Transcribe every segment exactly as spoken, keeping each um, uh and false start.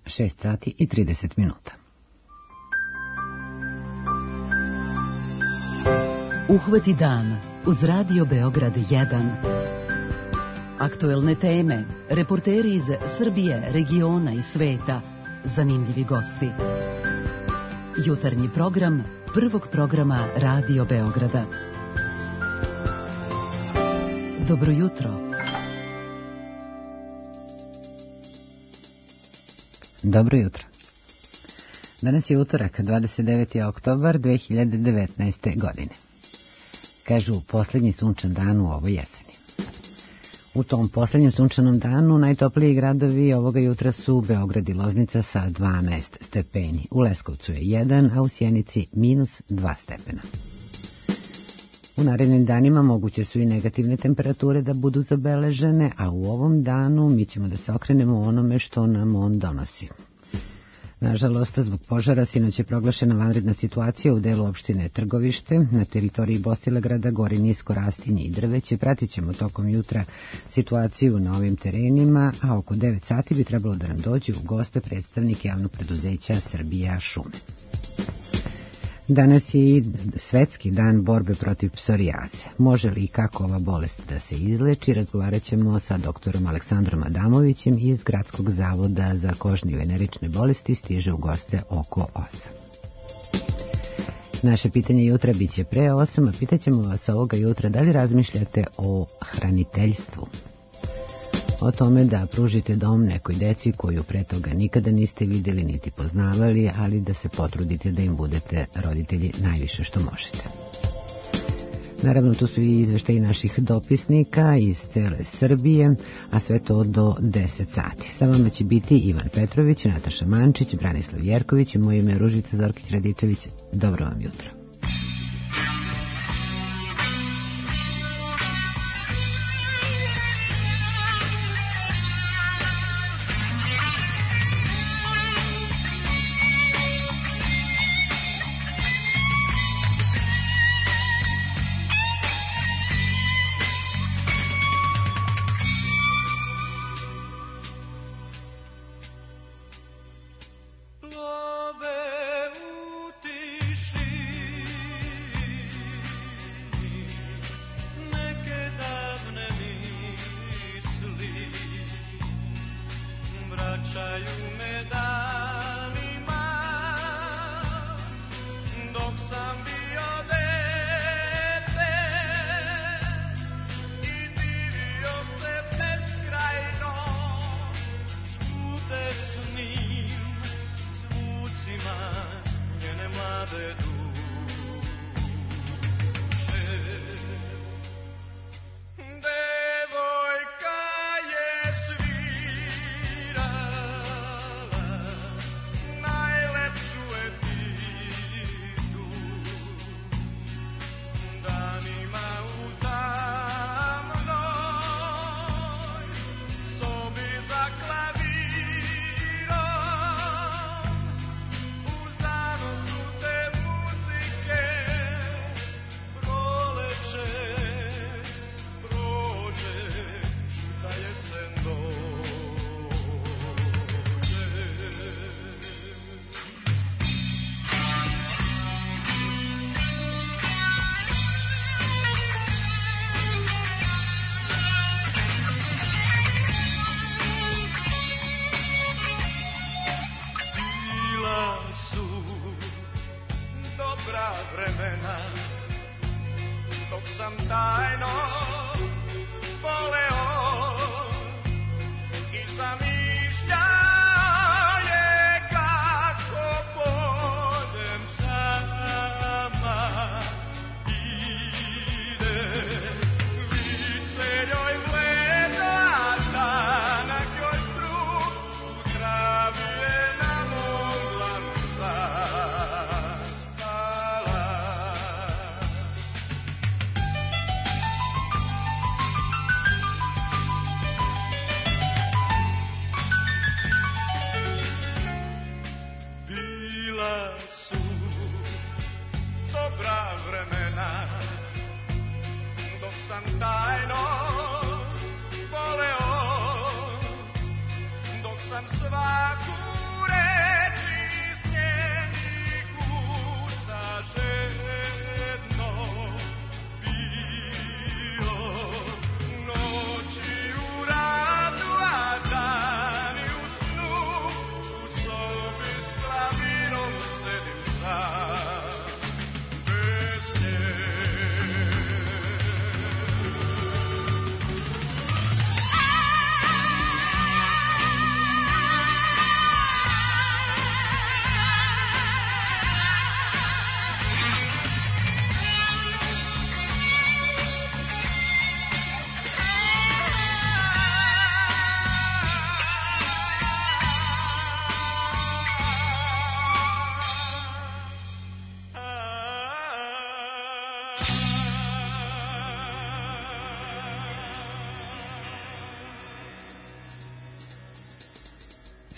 šest sati i trideset minuta. Uhvati dan uz Radio Beograd jedan. Aktuelne teme, reporteri iz Srbije, regiona i sveta, zanimljivi gosti. Jutarnji program prvog programa Radio Beograda. Dobro jutro. Dobro jutro. Danas je utorak, dvadeset deveti oktobar dve hiljade devetnaeste. godine. Kažu, posljednji sunčan dan u ovoj jeseni. U tom posljednjem sunčanom danu najtopliji gradovi ovoga jutra su Beograd i Loznica sa dvanaest stepeni. U Leskovcu je jedan, a u Sjenici minus dva stepena. U narednim danima moguće su i negativne temperature da budu zabeležene, a u ovom danu mi ćemo da se okrenemo onome što nam on donosi. Nažalost, zbog požara sinoć je proglašena vanredna situacija u delu opštine Trgovište, na teritoriji Bosilegrada, gori nisko rastinje i drveće. Pratit ćemo tokom jutra situaciju na ovim terenima, a oko devet sati bi trebalo da nam dođe u goste predstavnik javnog preduzeća Srbija šume. Danas je i svetski dan borbe protiv psorijaze. Može li i kako ova bolest da se izleči? Razgovarat ćemo sa doktorom Aleksandrom Adamovićem iz Gradskog zavoda za kožne i venerične bolesti. Stiže u goste oko osam. Naše pitanje jutra bit će pre osam, a pitaćemo vas ovoga jutra da li razmišljate o hraniteljstvu. O tome da pružite dom nekoj deci koju pre toga nikada niste vidjeli niti poznavali, ali da se potrudite da im budete roditelji najviše što možete. Naravno, tu su i izveštaji naših dopisnika iz cele Srbije, a sve to do deset sati. Sa vama će biti Ivan Petrović, Nataša Mančić, Branislav Jerković i moje ime je Ružica Zorkić-Radičević. Dobro vam jutro. Plove u tiši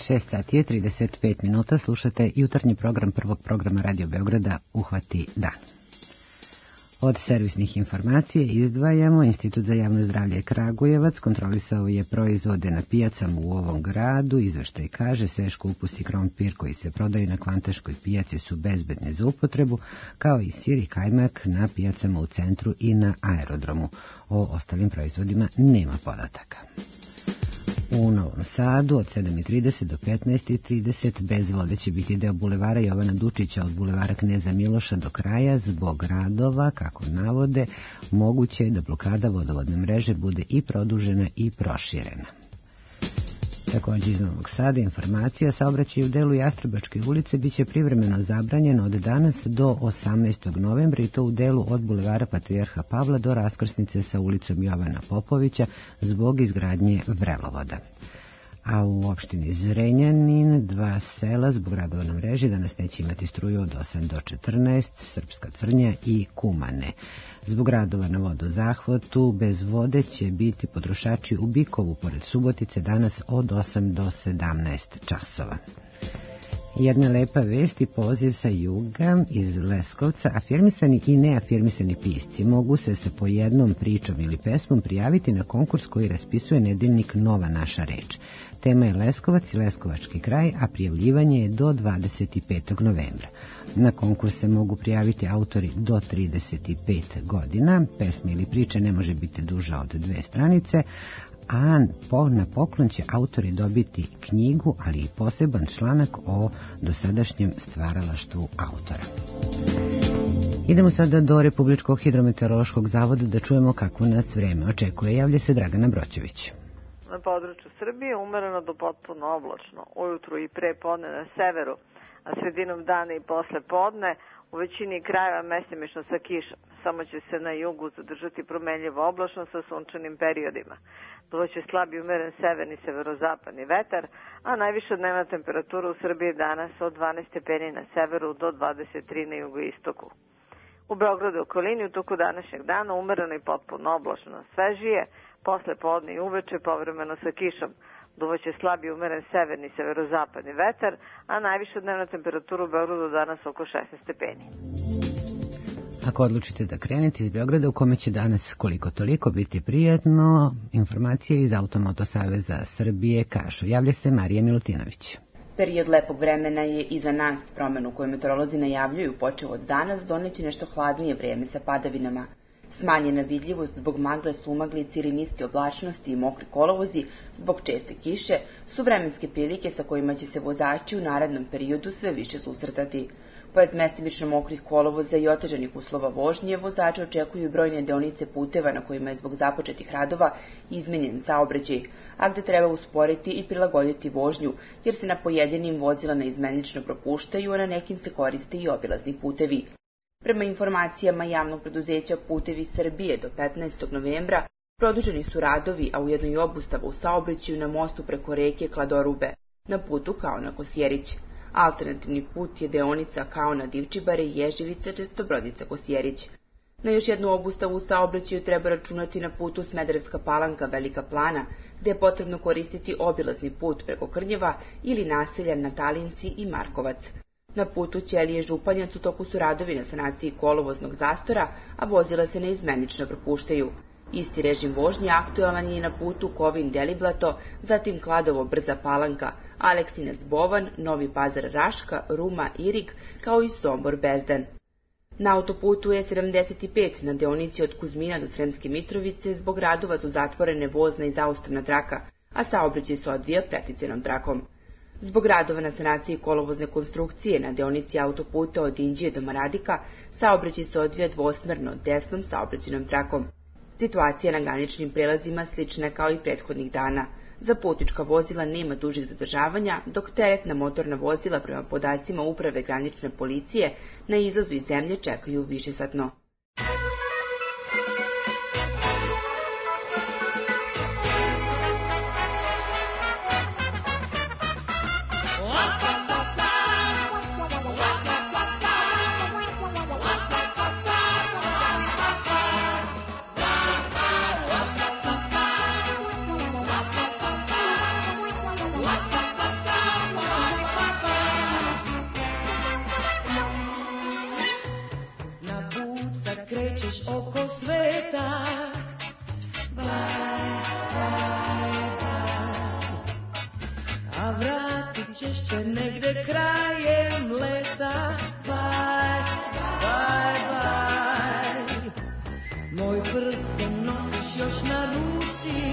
šest sati je trideset pet minuta, slušate jutarnji program prvog programa Radio Beograda Uhvati dan. Od servisnih informacija izdvajamo Institut za javno zdravlje Kragujevac kontrolisao je proizvode na pijacama u ovom gradu. Izveštaj kaže svež kupus i krompir koji se prodaju na Kvantaškoj pijaci su bezbedni za upotrebu, kao i sir i kajmak na pijacama u centru i na aerodromu. O ostalim proizvodima nema podataka. U Novom Sadu od sedam i trideset do petnaest i trideset bez vode će biti deo bulevara Jovana Dučića od bulevara Kneza Miloša do kraja zbog radova, kako navode, moguće je da blokada vodovodne mreže bude i produžena i proširena. Također iz Novog Sada informacija, saobraćaj u delu Jastrebačke ulice biće privremeno zabranjen od danas do osamnaestog novembra i to u delu od bulevara Patrijarha Pavla do raskrsnice sa ulicom Jovana Popovića zbog izgradnje vrelovoda. A u opštini Zrenjanin dva sela zbog radova na mreži danas neće imati struju od osam do četrnaest, Srpska Crnja i Kumane. Zbog radova na vodozahvatu bez vode će biti potrošači u Bikovu pored Subotice danas od osam do sedamnaest časova. Jedna lepa vest i poziv sa juga iz Leskovca. Afirmisani i neafirmisani pisci mogu se sa po jednom pričom ili pesmom prijaviti na konkurs koji raspisuje nedeljnik Nova naša reč. Tema je Leskovac i Leskovački kraj, a prijavljivanje je do dvadeset petog novembra. Na konkurs se mogu prijaviti autori do trideset pet godina. Pesma ili priča ne može biti duža od dve stranice, a po, na poklon će autori dobiti knjigu, ali i poseban članak o dosadašnjem stvaralaštvu autora. Idemo sada do Republičkog hidrometeorološkog zavoda da čujemo kako nas vreme očekuje. Javlja se Dragana Broćević. Na području Srbije umereno do potpuno oblačno, ujutru i pre podne na severu, a sredinom dana i posle podne u većini krajeva mestimično sa kišom. Samo će se na jugu zadržati promenljivo oblačno sa sunčanim periodima. Duvaće slab i umeren severni severozapadni vetar, a najviša dnevna temperatura u Srbiji danas od dvanaest stepeni na severu do dvadeset tri na jugoistoku. U Beogradu i okolini u toku današnjeg dana umereno i potpuno oblačno, svežije, posle podne i uveče povremeno sa kišom. Duvaće slab i umeren severni severozapadni vetar, a najviša dnevna temperatura u Beogradu danas oko šesnaest stepeni. Ako odlučite da krenete iz Beograda, u kome će danas koliko toliko biti prijatno, informacije iz Automoto Saveza Srbije kažu. Javlja se Marija Milutinović. Period lepog vremena je iza nas. Promenu koju meteorolozi najavljuju počev od danas doneće nešto hladnije vreme sa padavinama. Smanjena vidljivost zbog magle, sumaglice ili niske oblačnosti i mokri kolovozi zbog česte kiše su vremenske prilike sa kojima će se vozači u narednom periodu sve više susretati. Pored mestimično mokrih kolovoza i otežanih uslova vožnje, vozači očekuju brojne deonice puteva na kojima je zbog započetih radova izmenjen saobraćaj, a gde treba usporiti i prilagoditi vožnju, jer se na pojedinim vozila neizmenično propuštaju, a na nekim se koriste i obilazni putevi. Prema informacijama javnog preduzeća Putevi Srbije do petnaestog novembra produženi su radovi, a ujedno i obustava u saobraćaju na mostu preko reke Kladorube, na putu Kaona Kosjerić. Alternativni put je deonica Kaona Divčibare i Ježevica Čestobrodica Kosjerić. Na još jednu obustavu u saobraćaju treba računati na putu Smederevska Palanka Velika Plana, gde je potrebno koristiti obilazni put preko Krnjeva ili naselja Natalinci i Markovac. Na putu Ćelije Županjac u toku su radovi na sanaciji kolovoznog zastora, a vozila se neizmenično propuštaju. Isti režim vožnje aktualan je i na putu Kovin-Deliblato, zatim Kladovo Brza Palanka, Aleksinac-Bovan, Novi Pazar-Raška, Ruma-Irig, kao i Sombor-Bezdan. Na autoputu E sedamdeset pet na deonici od Kuzmina do Sremske Mitrovice zbog radova su zatvorene vozna i zaustavna traka, a saobraćaj se odvija preticenom trakom. Zbog radova na sanaciji kolovozne konstrukcije na deonici autoputa od Inđije do Maradika, saobraćaj se odvija dvosmerno desnom saobraćajnom trakom. Situacija na graničnim prelazima slična je kao i prethodnih dana. Za putnička vozila nema dužih zadržavanja, dok teretna motorna vozila prema podacima Uprave granične policije na izlazu iz zemlje čekaju višesatno. ćeš oko sveta. Bye, bye, bye. A vratit ćeš se negde krajem leta. Bye, bye, bye. Moj prsten nosiš još na ruci.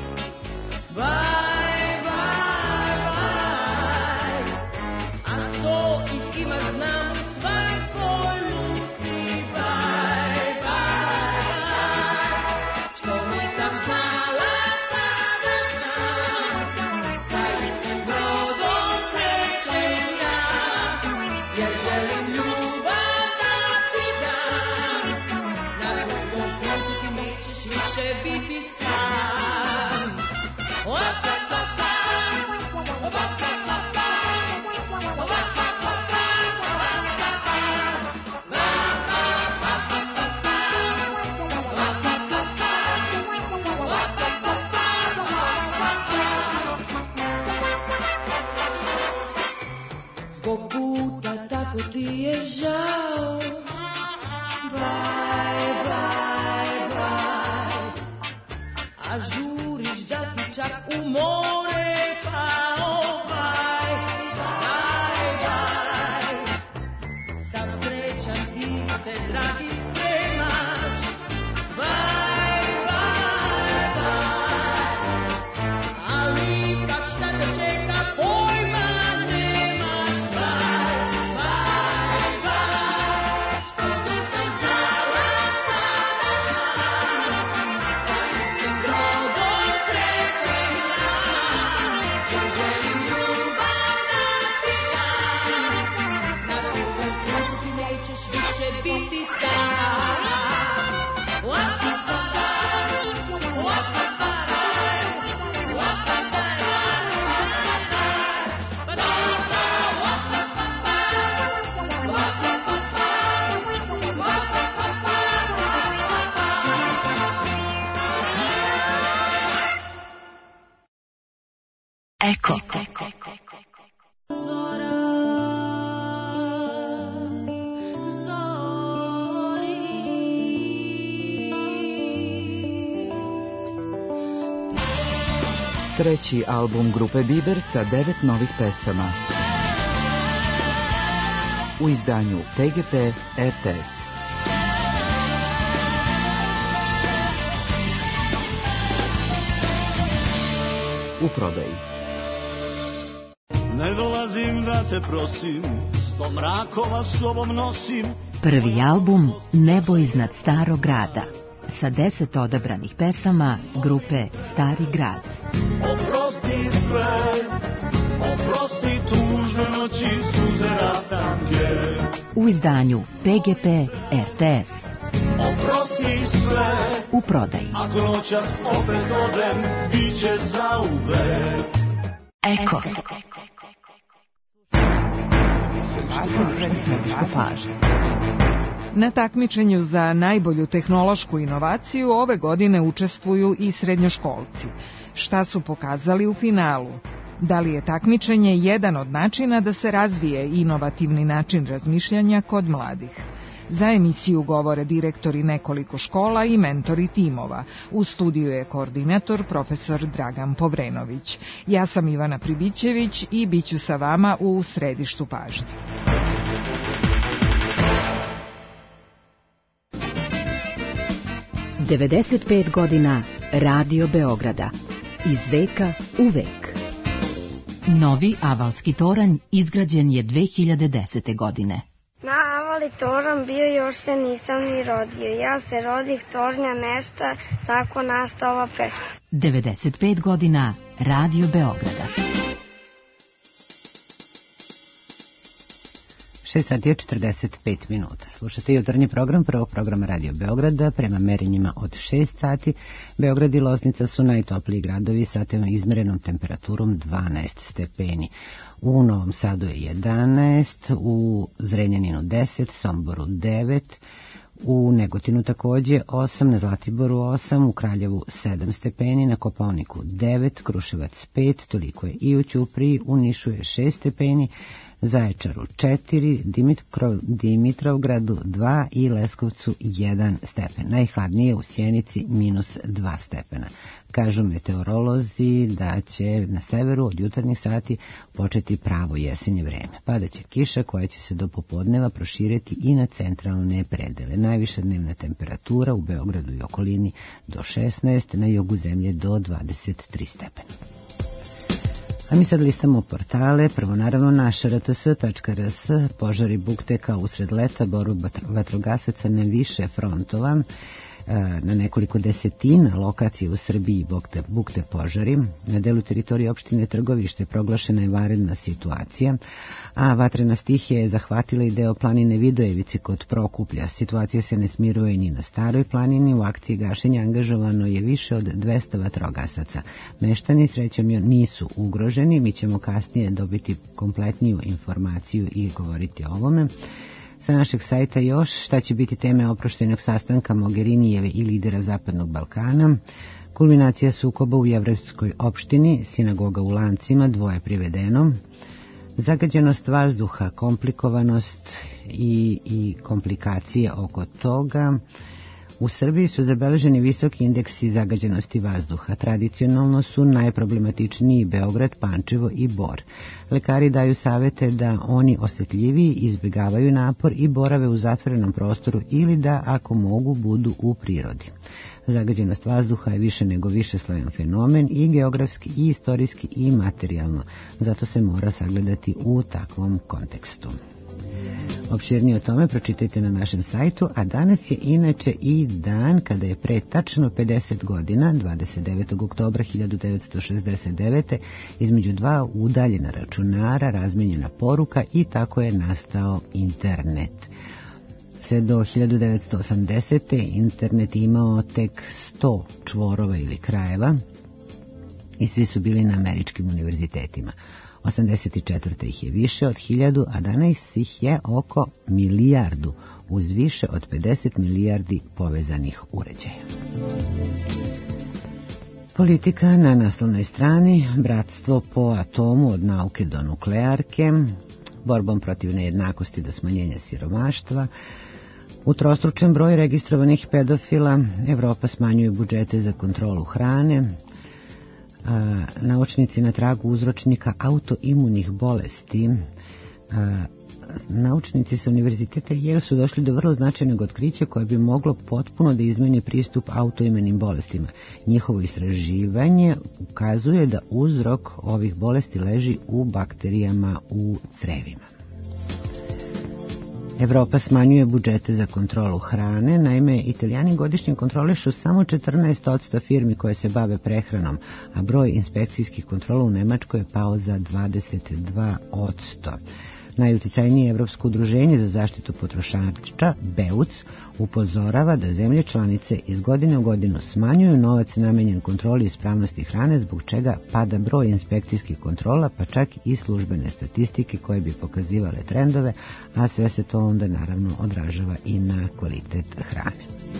Bye, bye, bye. A sto ih ima, znam, u svakoj luci. Bye, bye, bye. Što nisam znala, sada znam. Sa istim brodom krećem ja, jer želim ljubav da ti dam. Na drugom koncu ti nećeš više biti sam. Zbog puta tako ti je žao. Bye, bye, bye. A žuriš da si čak u more pao. Bye, bye, bye. Sav srećan ti se, dragi, spremaš. Bye, bye, bye. Ali ipak šta te čeka, pojma nemaš. Bye, bye, bye. Što nisam znala, sada znam. Sa istim brodom krećem ja, jer želim ljubav da ti dam. Na drugom koncu ti nećeš više biti sam. Eko. Treći album grupe Biber sa devet novih pesama. U izdanju P G P R T S. U prodaji. Ne dolazim da te prosim, sto mrakova sobom nosim. Prvi album Nebo iznad starog grada sa deset odabranih pesama grupe Stari grad. Oprosti sve, oprosti tužne noći, suze rastanke. U izdanju P G P R T S. Oprosti sve, u prodaji. Ako noćas opet odem, bit će zauvek. Eko. Središnja pažnja. Na takmičenju za najbolju tehnološku inovaciju ove godine učestvuju i srednjoškolci. Šta su pokazali u finalu? Da li je takmičenje jedan od načina da se razvije inovativni način razmišljanja kod mladih? Za emisiju govore direktori nekoliko škola i mentori timova. U studiju je koordinator profesor Dragan Povrenović. Ja sam Ivana Pribićević i bit ću sa vama u središtu pažnje. devedeset pet godina Radio Beograda. Iz veka u vek. Novi Avalski toranj izgrađen je dve hiljade desete. godine. Na Avali toranj bio još se nisam ni rodio. Ja se rodih tornja nesta, tako nasta ova pesma. devedeset pet godina Radio Beograda. šest sati je četrdeset pet minuta. Slušate jutarnji program prvog programa Radio Beograda. Prema merenjima od šest sati, Beograd i Loznica su najtopliji gradovi sa izmerenom temperaturom dvanaest stepeni. U Novom Sadu je jedanaest, u Zrenjaninu deset, Somboru devet, u Negotinu takođe osam, na Zlatiboru osam, u Kraljevu sedam stepeni, na Kopaoniku devet, Kruševac pet, toliko je i u Ćupriji, u Nišu je šest stepeni, Zaječaru četiri, Dimitrov, Dimitrovgradu dva i Leskovcu jedan stepen. Najhladnije u Sjenici minus dva stepena. Kažu meteorolozi da će na severu od jutarnjih sati početi pravo jesenje vreme. Padaće kiša koja će se do popodneva proširiti i na centralne predele. Najviša dnevna temperatura u Beogradu i okolini do šesnaest, na jugu zemlje do dvadeset tri stepena. A mi sad listamo portale, prvo naravno naš er te es tačka er es, požari bukteka usred leta, borbu vatrogasaca na više frontova, na nekoliko desetina lokacije u Srbiji bukte, bukte požari. Na delu teritorije opštine Trgovište proglašena je vanredna situacija, a vatrena stihija je zahvatila i deo planine Vidojevice kod Prokuplja. Situacija se ne smiruje ni na Staroj planini. U akciji gašenja angažovano je više od dvesta vatrogasaca. Meštani srećom nisu ugroženi, mi ćemo kasnije dobiti kompletniju informaciju i govoriti o ovome. Sa našeg sajta još šta će biti teme oproštajnog sastanka Mogherinijeve i lidera Zapadnog Balkana, kulminacija sukoba u jevrejskoj opštini, sinagoga u Lancima, dvoje privedeno, zagađenost vazduha, komplikovanost i, i komplikacije oko toga. U Srbiji su zabeleženi visoki indeksi zagađenosti vazduha. Tradicionalno su najproblematičniji Beograd, Pančevo i Bor. Lekari daju savete da oni osetljiviji izbjegavaju napor i borave u zatvorenom prostoru ili da, ako mogu, budu u prirodi. Zagađenost vazduha je više nego višeslojan fenomen i geografski, i istorijski, i materijalno. Zato se mora sagledati u takvom kontekstu. Opširnije o tome pročitajte na našem sajtu, a danas je inače i dan kada je pre tačno pedeset godina, dvadeset devetog oktobra hiljadu devetsto šezdeset devete. između dva udaljena računara razmenjena poruka i tako je nastao internet. Sve do hiljadu devetsto osamdesete. internet imao tek sto čvorova ili krajeva i svi su bili na američkim univerzitetima. osamdeset četvrte ih je više od hiljadu, a danas ih je oko milijardu, uz više od pedeset milijardi povezanih uređaja. Politika na naslovnoj strani, bratstvo po atomu od nauke do nuklearke, borbom protiv nejednakosti do smanjenja siromaštva, utrostručen broj registrovanih pedofila, Evropa smanjuje budžete za kontrolu hrane, A, naučnici na tragu uzročnika autoimunih bolesti. A, naučnici sa univerziteta Yale su došli do vrlo značajnog otkrića koje bi moglo potpuno da izmeni pristup autoimunim bolestima. Njihovo istraživanje ukazuje da uzrok ovih bolesti leži u bakterijama u crevima. Evropa smanjuje budžete za kontrolu hrane. Naime, Italijani godišnje kontrolišu samo četrnaest posto firmi koje se bave prehranom, a broj inspekcijskih kontrola u Nemačkoj je pao za dvadeset dva posto. Najuticajnije Evropsko udruženje za zaštitu potrošača, B E U C, upozorava da zemlje članice iz godine u godinu smanjuju novac namenjen kontroli ispravnosti hrane, zbog čega pada broj inspekcijskih kontrola, pa čak i službene statistike koje bi pokazivale trendove, a sve se to onda naravno odražava i na kvalitet hrane.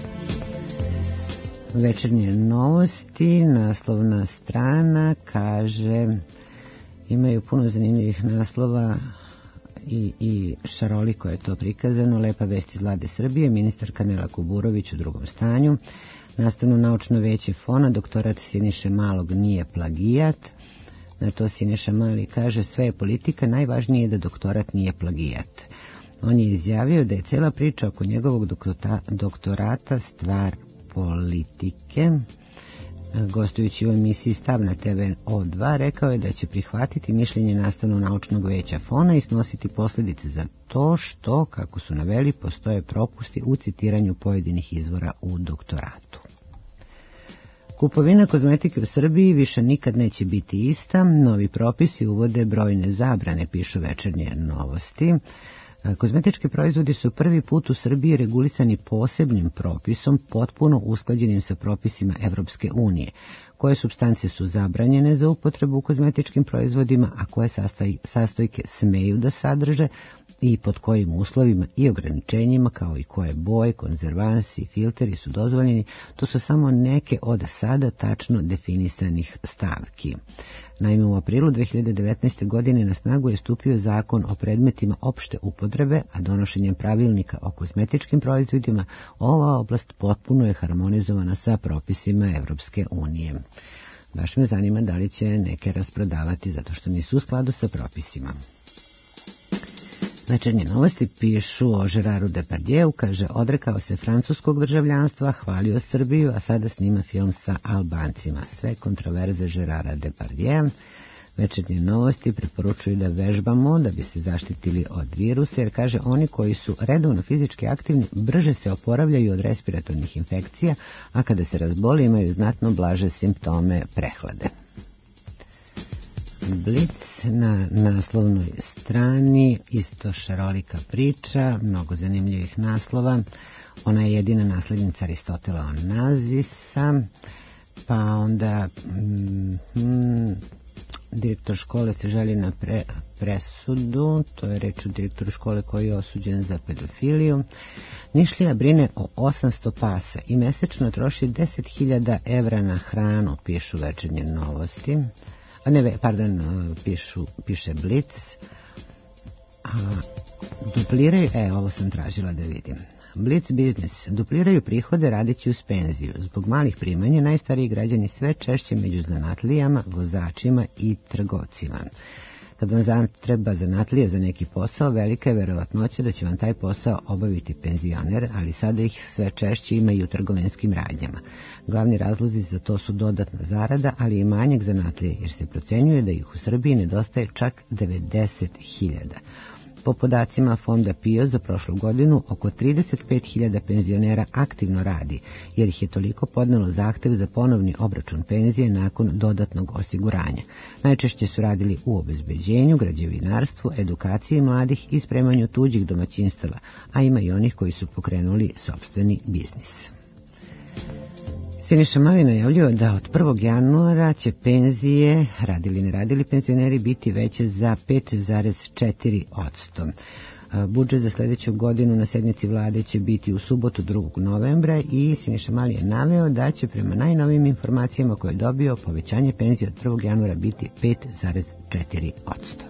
Večernje novosti, naslovna strana kaže, imaju puno zanimljivih naslova i, i šaroliko je to prikazano. Lepa vest iz Vlade Srbije, ministarka Nela Kuburović u drugom stanju. Nastavno naučno veće Fona, doktorat Siniše Malog nije plagijat. Na to Siniša Mali kaže, sve je politika, najvažnije je da doktorat nije plagijat. On je izjavio da je cela priča oko njegovog doktorata stvar politike. Gostujući u emisiji Stav na te ve o dva, rekao je da će prihvatiti mišljenje Nastavno-naučnog veća Fona i snositi posljedice za to što, kako su naveli, postoje propusti u citiranju pojedinih izvora u doktoratu. Kupovina kozmetike u Srbiji više nikad neće biti ista. Novi propisi uvode brojne zabrane, pišu Večernje novosti. Kozmetički proizvodi su prvi put u Srbiji regulisani posebnim propisom, potpuno usklađenim sa propisima Evropske unije. Koje supstance su zabranjene za upotrebu u kozmetičkim proizvodima, a koje sastojke smeju da sadrže, i pod kojim uslovima i ograničenjima, kao i koje boje, konzervansi i filteri su dozvoljeni, to su samo neke od sada tačno definisanih stavki. Naime, u aprilu dve hiljade devetnaeste. godine na snagu je stupio zakon o predmetima opšte upotrebe, a donošenjem pravilnika o kozmetičkim proizvodima ova oblast potpuno je harmonizovana sa propisima Evropske unije. Baš me zanima da li će neke rasprodavati zato što nisu u skladu sa propisima. Večernje novosti pišu o Geraru Depardieu, kaže, odrekao se francuskog državljanstva, hvalio Srbiju, a sada snima film sa Albancima. Sve kontroverze Gerara Depardieu. Večernje novosti preporučuju da vežbamo da bi se zaštitili od virusa, jer kaže, oni koji su redovno fizički aktivni brže se oporavljaju od respiratornih infekcija, a kada se razboli imaju znatno blaže simptome prehlade. Blic na naslovnoj strani, isto šarolika priča, mnogo zanimljivih naslova. Ona je jedina naslednica Aristotela Onazisa, pa onda mm, direktor škole se želi na pre, presudu, to je reč o direktoru škole koji je osuđen za pedofiliju. Nišlija brine o osamsto pasa i mesečno troši deset hiljada evra na hranu, pišu Večernje novosti. A ne, pardon, pišu, piše Blic. A, dupliraju, e, ovo sam tražila da vidim. Blic biznis. Dupliraju prihode radeći uz penziju. Zbog malih primanja najstariji građani sve češće među zanatlijama, vozačima i trgovcima. Kad vam treba zanatlija za neki posao, velika je verovatnoća da će vam taj posao obaviti penzioner, ali sada ih sve češće ima i u trgovinskim radnjama. Glavni razlozi za to su dodatna zarada, ali i manjak zanatlije, jer se procenjuje da ih u Srbiji nedostaje čak devedeset hiljada. Po podacima Fonda PIO za prošlu godinu, oko trideset pet hiljada penzionera aktivno radi, jer ih je toliko podnelo zahtev za ponovni obračun penzije nakon dodatnog osiguranja. Najčešće su radili u obezbeđenju, građevinarstvu, edukaciji mladih i spremanju tuđih domaćinstava, a ima i onih koji su pokrenuli sopstveni biznis. Siniša Mali najavljuje da od prvog januara će penzije, radili ne radili penzioneri, biti veće za pet zarez četiri posto. Budžet za sljedeću godinu na sednici vlade će biti u subotu drugog novembra i Siniša Mali je naveo da će prema najnovijim informacijama koje je dobio povećanje penzije od prvog januara biti pet zarez četiri posto.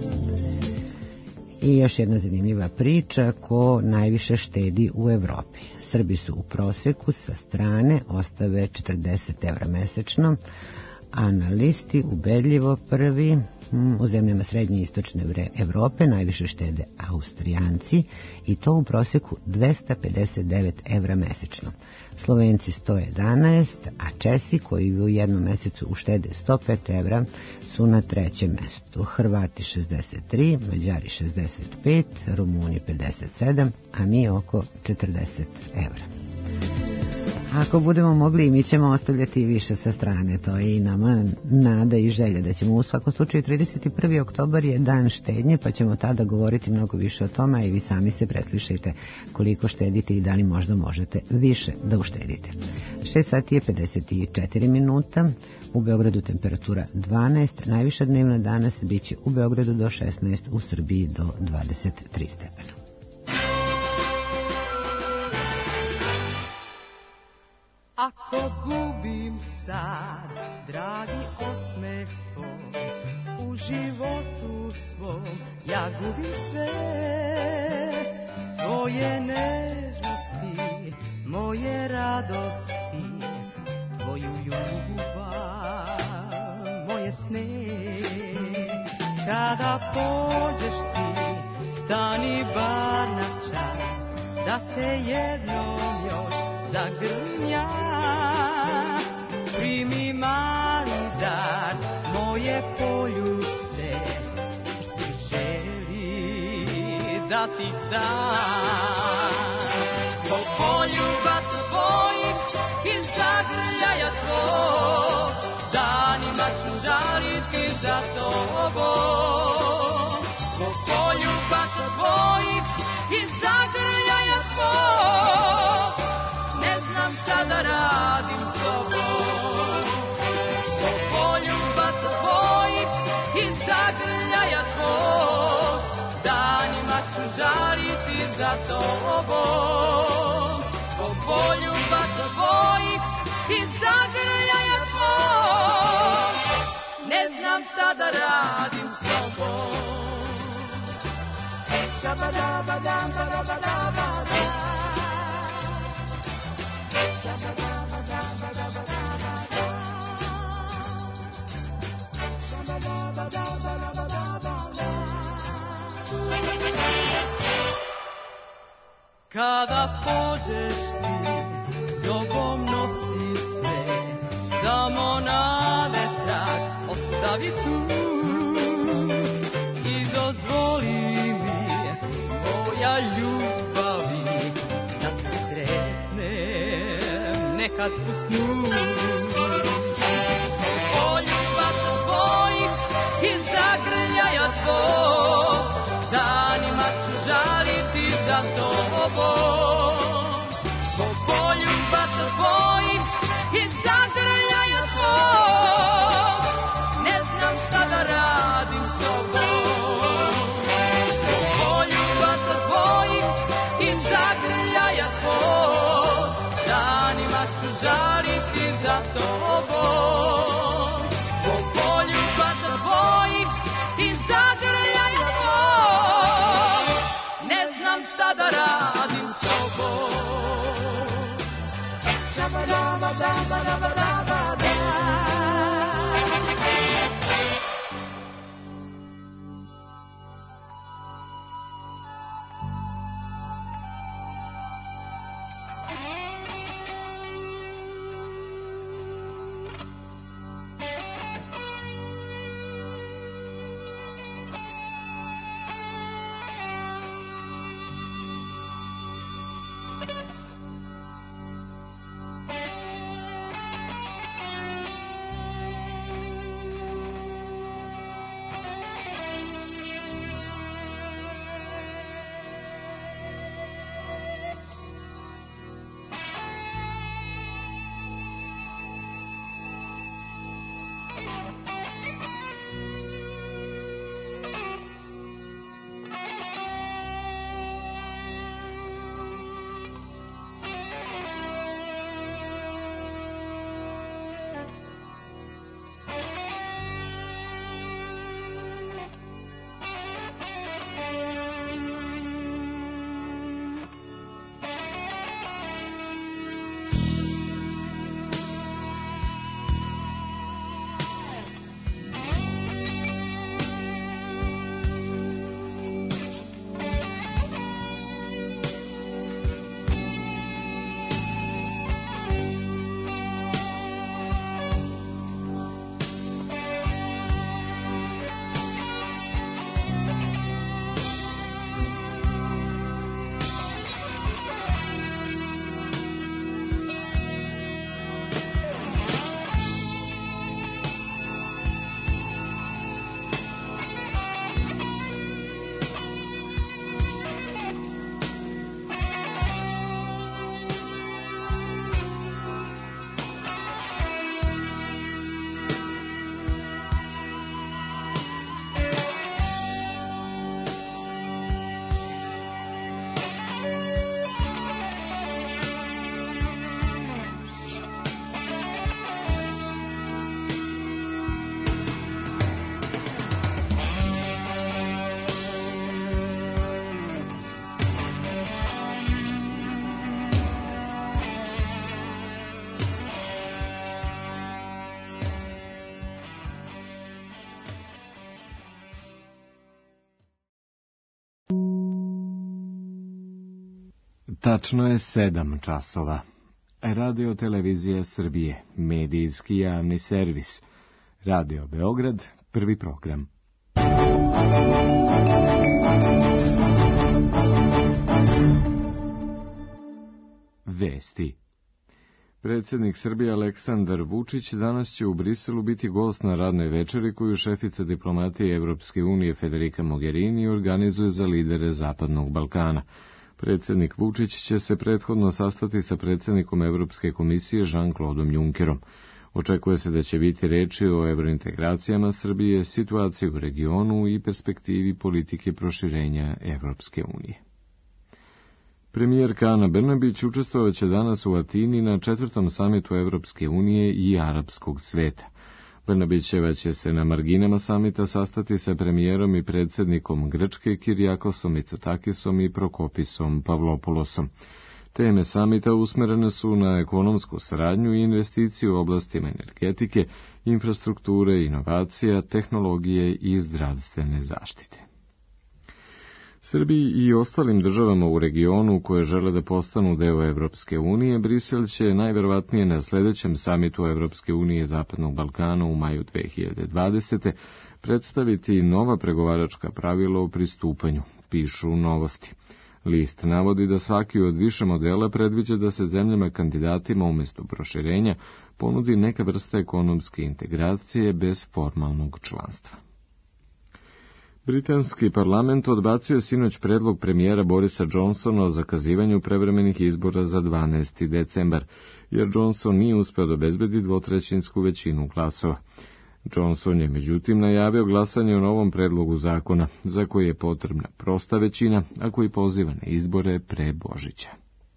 I još jedna zanimljiva priča, ko najviše štedi u Evropi. Srbi su u proseku sa strane ostave četrdeset evra mesečno, a na listi ubedljivo prvi u zemljama srednje i istočne Evrope najviše štede Austrijanci i to u proseku dvesta pedeset devet evra mesečno. Slovenci sto jedanaest, a Česi koji u jednom mesecu uštede sto pet evra su na trećem mestu. Hrvati šezdeset tri, Mađari šezdeset pet, Rumuni pedeset sedam, a mi oko četrdeset evra. Ako budemo mogli i mi ćemo ostavljati više sa strane, to je i nama nada i želja da ćemo u svakom slučaju trideset prvi oktobar je dan štednje, pa ćemo tada govoriti mnogo više o tome, a i vi sami se preslišajte koliko štedite i da li možda možete više da uštedite. šest sati je pedeset četiri minuta, u Beogradu temperatura dvanaest, najviša dnevna danas biće u Beogradu do šesnaest, u Srbiji do dvadeset tri stepena. Ako gubim sad, dragi osmeh tvoj, u životu svom ja gubim sve. Tvoje nežnosti, moje radosti, tvoju ljubav, moje sne. Kada pođeš ti, stani bar na čas, da te jednom još zagrlim ja. Primi mali dar moje poljubce, srce želi da ti dam. Zbog poljubac tvojim iz zagrljaja tvoj, danima ću žaliti za tobom. Zbog poljubac tvojim iz zagrljaja tvoj, ne znam šta da radim s tobom. Zbog poljubac tvojim iz zagrljaja tvoj, danima ću ću žaliti za tobom, po poljubaca tvojih i zagrljaja tvog. Ne znam šta da radim s sobom. Kada pođeš ti, sobom nosi sve, samo na vetrak ostavi tu. I dozvoli mi, moja ljubavi, da te sretnem nekad u snu. Poljubaca tvojih i zagrljaja tvog, danima ću žaliti za tobom. Po poljubaca tvojih i zagrljaja tvog, ne znam šta da radim s tobom. Po poljubaca tvojih i zagrljaja tvog, danima ću žaliti za tobom. Po poljubaca tvojih i zagrljaja tvog, ne znam šta da radim s tobom. Tačno je sedam časova. Radio Televizija Srbije, medijski javni servis. Radio Beograd, prvi program. Vesti. Predsjednik Srbije Aleksandar Vučić danas će u Briselu biti gost na radnoj večeri koju šefica diplomatije Evropske unije Federica Mogherini organizuje za lidere Zapadnog Balkana. Predsjednik Vučić će se prethodno sastati sa predsjednikom Evropske komisije Jean-Claudeom Junckerom. Očekuje se da će biti reči o evrointegracijama Srbije, situaciji u regionu i perspektivi politike proširenja Evropske unije. Premijerka Ana Brnabić učestvovaće danas u Atini na četvrtom samitu Evropske unije i arapskog sveta. Brnabićeva će se na marginama samita sastati sa premijerom i predsjednikom Grčke Kirijakosom Mitsotakisom i Prokopisom Pavlopoulosom. Teme samita usmerene su na ekonomsku saradnju i investiciju u oblastima energetike, infrastrukture, inovacija, tehnologije i zdravstvene zaštite. Srbiji i ostalim državama u regionu koje žele da postanu deo Evropske unije, Brisel će najverovatnije na sljedećem samitu Evropske unije Zapadnog Balkana u maju dve hiljade dvadesete. predstaviti nova pregovaračka pravila o pristupanju, pišu Novosti. List navodi da svaki od više modela predviđa da se zemljama kandidatima umjesto proširenja ponudi neka vrsta ekonomske integracije bez formalnog članstva. Britanski parlament odbacio je sinoć predlog premijera Borisa Johnsona o zakazivanju prevremenih izbora za dvanaesti decembar, jer Johnson nije uspeo da obezbedi dvotrećinsku većinu glasova. Johnson je međutim najavio glasanje o novom predlogu zakona, za koji je potrebna prosta većina, a koji poziva na izbore pre Božića.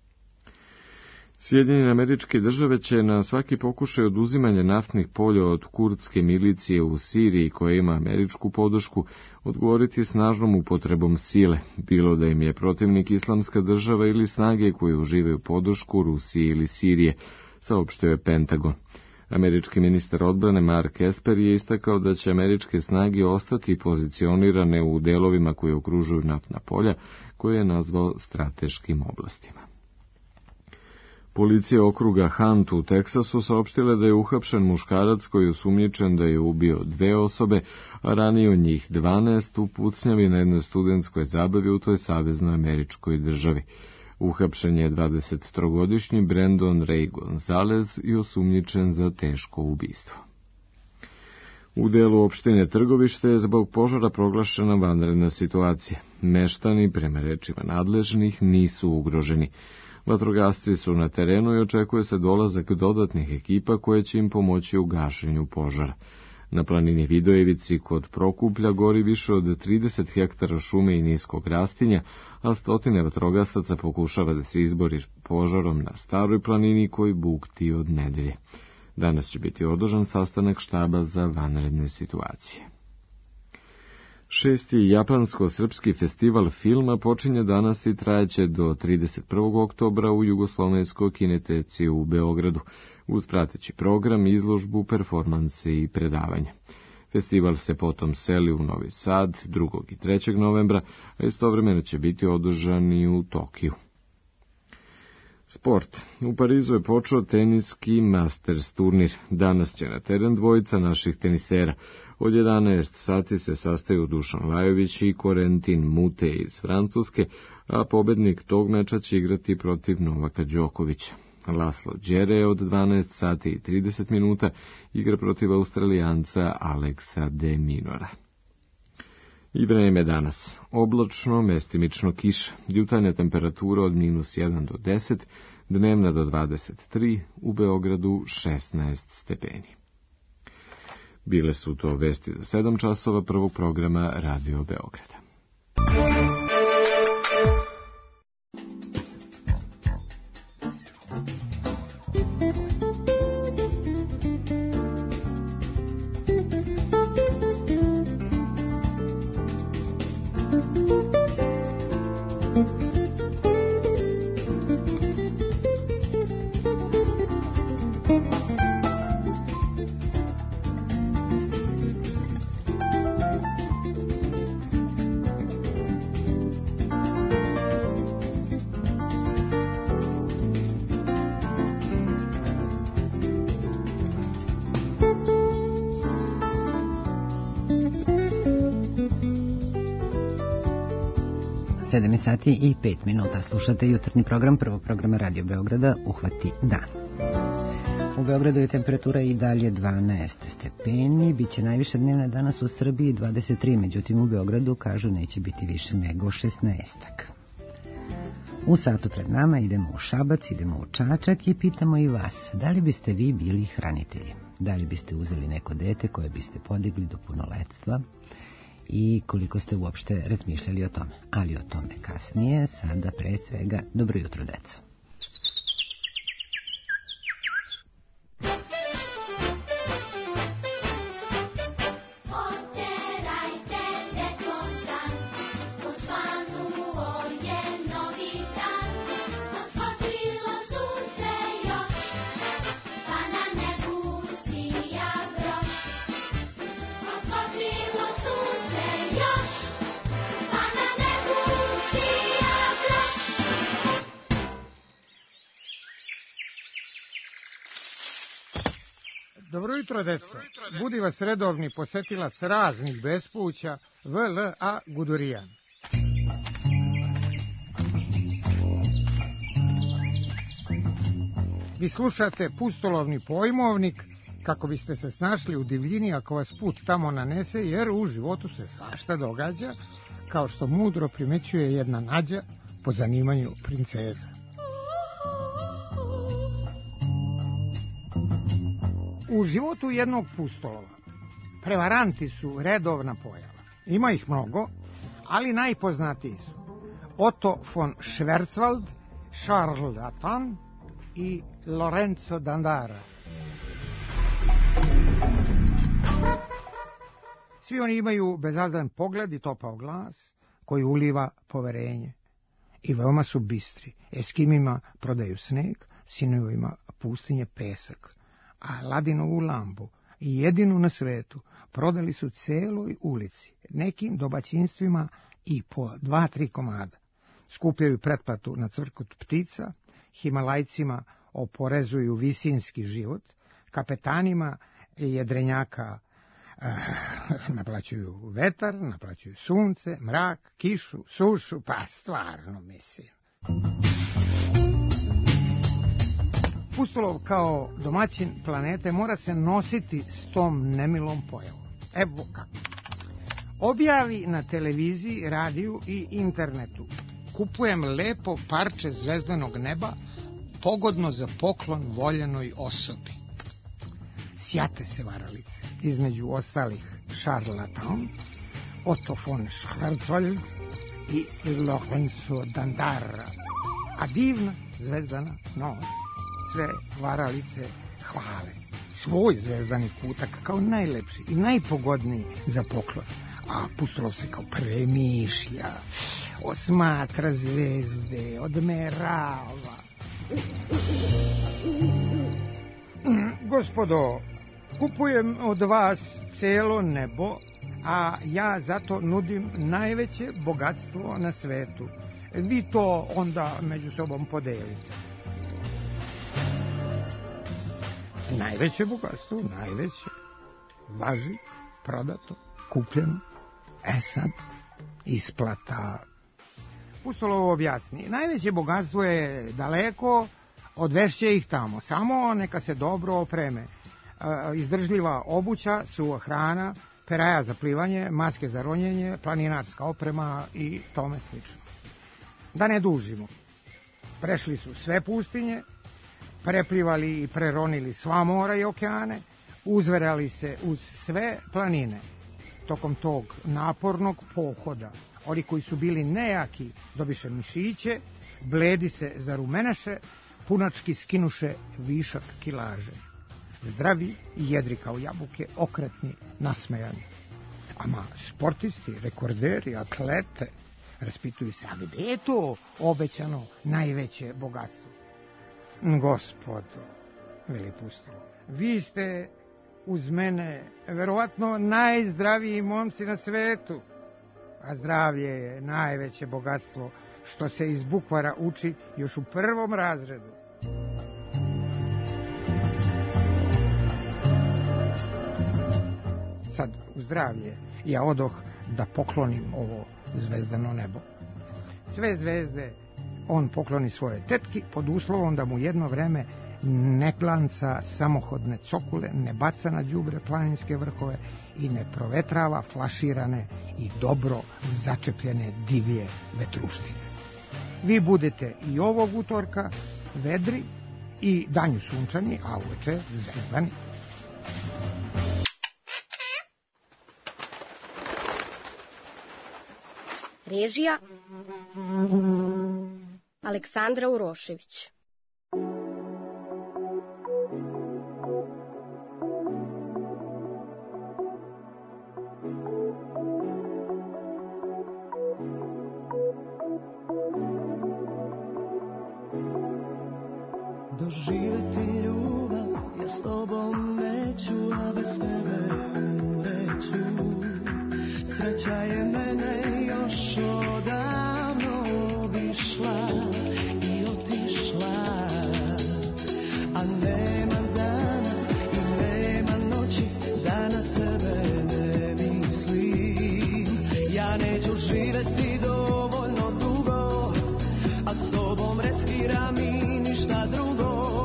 Sjedinjene Američke Države će na svaki pokušaj oduzimanja naftnih polja od kurdske milicije u Siriji, koja ima američku podršku, odgovoriti snažnom upotrebom sile, bilo da im je protivnik Islamska država ili snage koje uživaju podršku Rusije ili Sirije, saopštio je Pentagon. Američki ministar odbrane Mark Esper je istakao da će američke snage ostati pozicionirane u delovima koji okružuju naftna polja, koje je nazvao strateškim oblastima. Policija okruga Hunt u Teksasu saopštila da je uhapšen muškarac koji je osumnjičen da je ubio dve osobe, a ranije njih dvanaest u pucnjavi na jednoj studentskoj zabavi u toj saveznoj američkoj državi. Uhapšen je dvadesettrogodišnji Brandon Ray Gonzalez i osumnjičen za teško ubistvo. U delu opštine Trgovište je zbog požara proglašena vanredna situacija. Meštani, prema rečima nadležnih, nisu ugroženi. Vatrogasci su na terenu i očekuje se dolazak dodatnih ekipa koje će im pomoći u gašenju požara. Na planini Vidojevici kod Prokuplja gori više od trideset hektara šume i niskog rastinja, a stotine vatrogasaca pokušava da se izbori požarom na Staroj planini koji bukti od nedelje. Danas će biti održan sastanak štaba za vanredne situacije. Šesti japansko-srpski festival filma počinje danas i trajaće do trideset prvog oktobra u Jugoslovenskoj kineteci u Beogradu, uz prateći program, izložbu, performanse i predavanje. Festival se potom seli u Novi Sad drugog i trećeg novembra, a istovremeno će biti održan i u Tokiju. Sport. U Parizu je počeo teniski Masters turnir. Danas će na teren dvojica naših tenisera. Od jedanaest sati se sastaju Dušan Lajović i Corentin Mute iz Francuske, a pobednik tog meča će igrati protiv Novaka Đokovića. Laslo Đere od dvanaest sati i trideset minuta igra protiv Australijanca Aleksa de Minora. I vreme danas. Oblačno, mestimično kiša. Jutarnja temperatura od minus jedan do deset, dnevna do dvadeset tri, u Beogradu šesnaest stepeni. Bile su to vesti za sedam časova prvog programa Radio Beograda. sedam sati i pet minuta. Slušate jutarnji program prvog programa Radio Beograda Uhvati dan. U Beogradu je temperatura i dalje dvanaest stepeni, bit će najviša dnevna danas u Srbiji dvadeset tri, međutim u Beogradu kažu neće biti više nego šesnaest. U satu pred nama idemo u Šabac, idemo u Čačak i pitamo i vas, da li biste vi bili hranitelji? Da li biste uzeli neko dete koje biste podigli do punoletstva i koliko ste uopšte razmišljali o tome? Ali o tome kasnije, sada pre svega, dobro jutro, deco. Dobro jutro, deco. Budi vas redovni posetilac raznih bespuća V L A Gudurijan. Vi slušate pustolovni pojmovnik kako biste se snašli u divljini ako vas put tamo nanese, jer u životu se svašta događa, kao što mudro primećuje jedna Nađa po zanimanju princeza. U životu jednog pustolova prevaranti su redovna pojava. Ima ih mnogo, ali najpoznatiji su Otto von Schwarzwald, Charlatan i Lorenzo D'Andara. Svi oni imaju bezazlen pogled i topao glas koji uliva poverenje. I veoma su bistri. Eskimima prodaju sneg, sinovima pustinje pesak. A Ladinovu lambu, jedinu na svetu, prodali su celoj ulici, nekim domaćinstvima i po dva, tri komada. Skupljaju pretplatu na cvrkut ptica, Himalajcima oporezuju visinski život, kapetanima jedrenjaka eh, naplaćuju vetar, naplaćuju sunce, mrak, kišu, sušu, pa stvarno mislim. Pustolov kao domaćin planete mora se nositi s tom nemilom pojavom. Evo kako. Objavi na televiziji, radiju i internetu. Kupujem lepo parče zvezdanog neba, pogodno za poklon voljenoj osobi. Sjate se varalice, između ostalih Charlatan, Otto von Schwarzwald i Lorenzo D'Andara. A divna zvezdana noć sve varalice hvale svoj zvezdani kutak kao najlepši i najpogodniji za poklon. A Pustolov se kao premišlja, osmatra zvezde, odmerava. Gospodo, kupujem od vas celo nebo, a ja zato nudim najveće bogatstvo na svetu. Vi to onda među sobom podelite. Najveće bogatstvo, najveće, važi, prodato, kupljeno. E sad, isplata. Pustolovo objasni, najveće bogatstvo je daleko, odvešće ih tamo, samo neka se dobro opreme. E, izdržljiva obuća, suva hrana, peraja za plivanje, maske za ronjenje, planinarska oprema i tome slično. Da ne dužimo, prešli su sve pustinje, preplivali i preronili sva mora i okeane, uzverali se uz sve planine. Tokom tog napornog pohoda, oni koji su bili nejaki dobiše mišiće, bledi se zarumeneše, punački skinuše višak kilaže. Zdravi i jedri kao jabuke, okretni, nasmejani. Ama sportisti, rekorderi, atlete raspituju se, a gde je to obećano najveće bogatstvo? Gospodo, veli Pustolov, vi ste uz mene verovatno najzdraviji momci na svetu, a zdravlje je najveće bogatstvo što se iz bukvara uči još u prvom razredu. Sad u zdravlje ja odoh da poklonim ovo zvezdano nebo. Sve zvezde on pokloni svoje tetki pod uslovom da mu jedno vreme ne glanca samohodne cokule, ne baca na đubre planinske vrhove i ne provetrava flaširane i dobro začepljene divlje vetruštine. vi budete i ovog utorka vedri i danju sunčani, a uveče zvezdani. Režija Aleksandra Urošević. Doživjeti ljubav, ja s tobom neću, a bez tebe umreću. Sreća je mene još odavno obišla i otišla, a nema dana i nema noći da na tebe ne mislim. Ja neću živjeti dovoljno dugo, a s tobom reskiram i ništa drugo.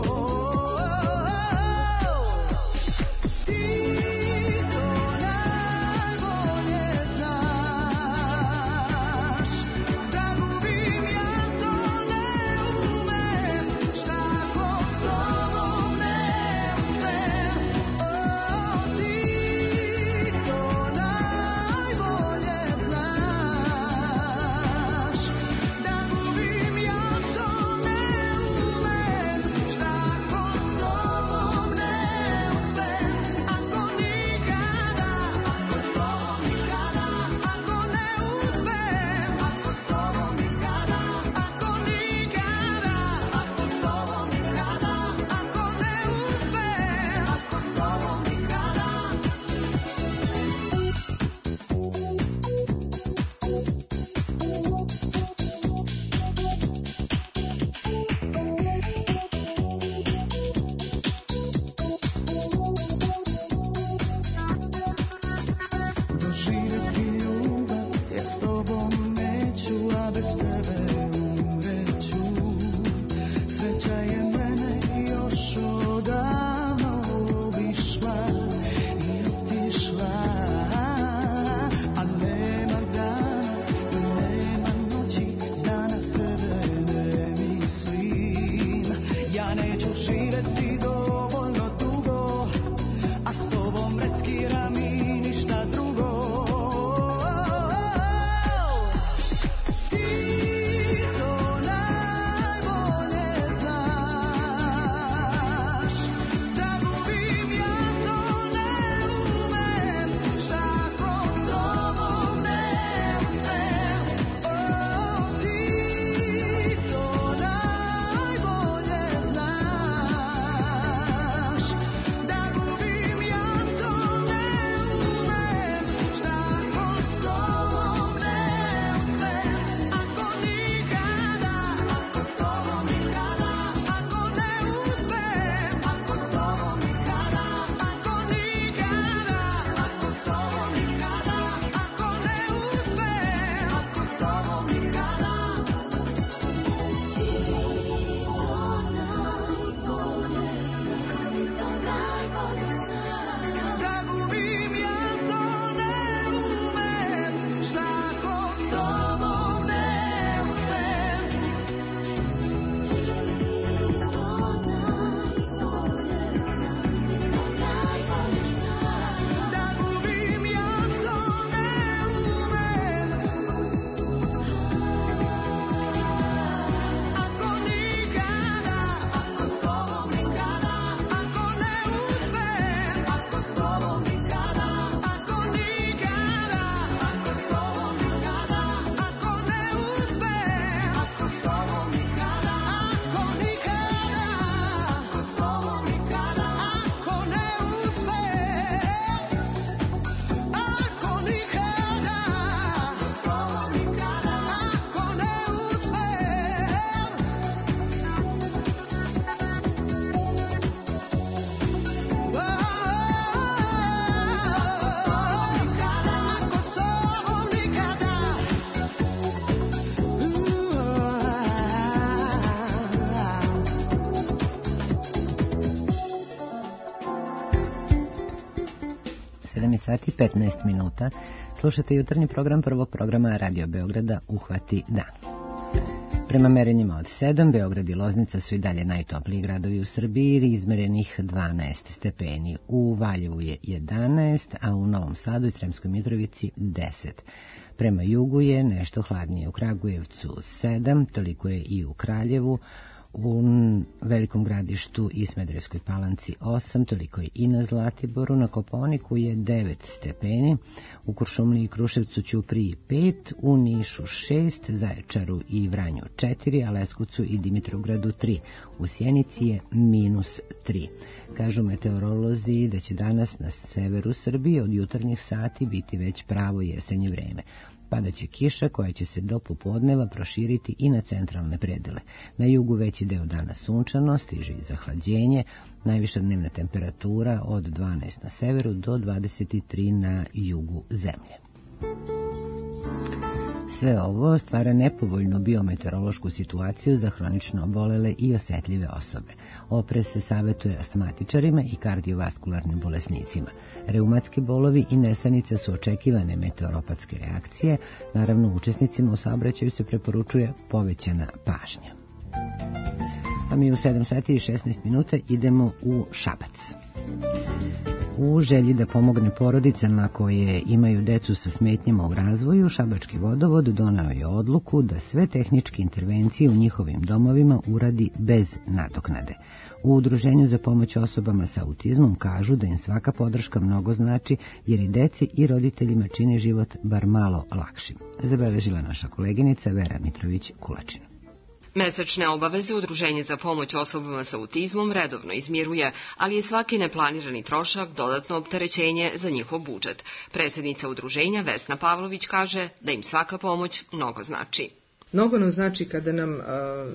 sedam sati i petnaest minuta. Slušate jutarnji program prvog programa Radio Beograda Uhvati dan. Prema merenjima od sedam, Beograd i Loznica su i dalje najtopliji gradovi u Srbiji, izmerenih dvanaest stepeni. U Valjevu je jedanaest, a u Novom Sadu i Sremskoj Mitrovici deset. Prema jugu je nešto hladnije u Kragujevcu sedam, toliko je i u Kraljevu, u Velikom Gradištu i Smederevskoj Palanci osam, toliko je i na Zlatiboru, na Kopaoniku je devet stepeni, u Kuršumliji i Kruševcu, Ćupriji pet, u Nišu šest, Zaječaru i Vranju četiri, a Leskovcu i Dimitrovgradu tri, u Sjenici je minus tri. Kažu meteorolozi da će danas na severu Srbije od jutarnjih sati biti već pravo jesenje vreme. Padaće kiša koja će se do popodneva proširiti i na centralne predele. Na jugu veći deo dana sunčano, stiže i zahlađenje, najviša dnevna temperatura od dvanaest na severu do dvadeset tri na jugu zemlje. Sve ovo stvara nepovoljnu biometeorološku situaciju za hronično obolele i osetljive osobe. Oprez se savjetuje astmatičarima i kardiovaskularnim bolesnicima. Reumatski bolovi i nesanice su očekivane meteoropatske reakcije. Naravno, učesnicima u saobraćaju se preporučuje povećana pažnja. A mi u sedam sati i šesnaest minuta idemo u Šabac. U želji da pomogne porodicama koje imaju decu sa smetnjama u razvoju, Šabački vodovod doneo je odluku da sve tehničke intervencije u njihovim domovima uradi bez nadoknade. U Udruženju za pomoć osobama sa autizmom kažu da im svaka podrška mnogo znači, jer i deci i roditeljima čini život bar malo lakšim. Zabeležila naša koleginica Vera Mitrović-Kulačin. Mesečne obaveze Udruženje za pomoć osobama sa autizmom redovno izmiruje, ali je svaki neplanirani trošak dodatno opterećenje za njihov budžet. Predsjednica udruženja Vesna Pavlović kaže da im svaka pomoć mnogo znači. Mnogo nam znači kada nam uh,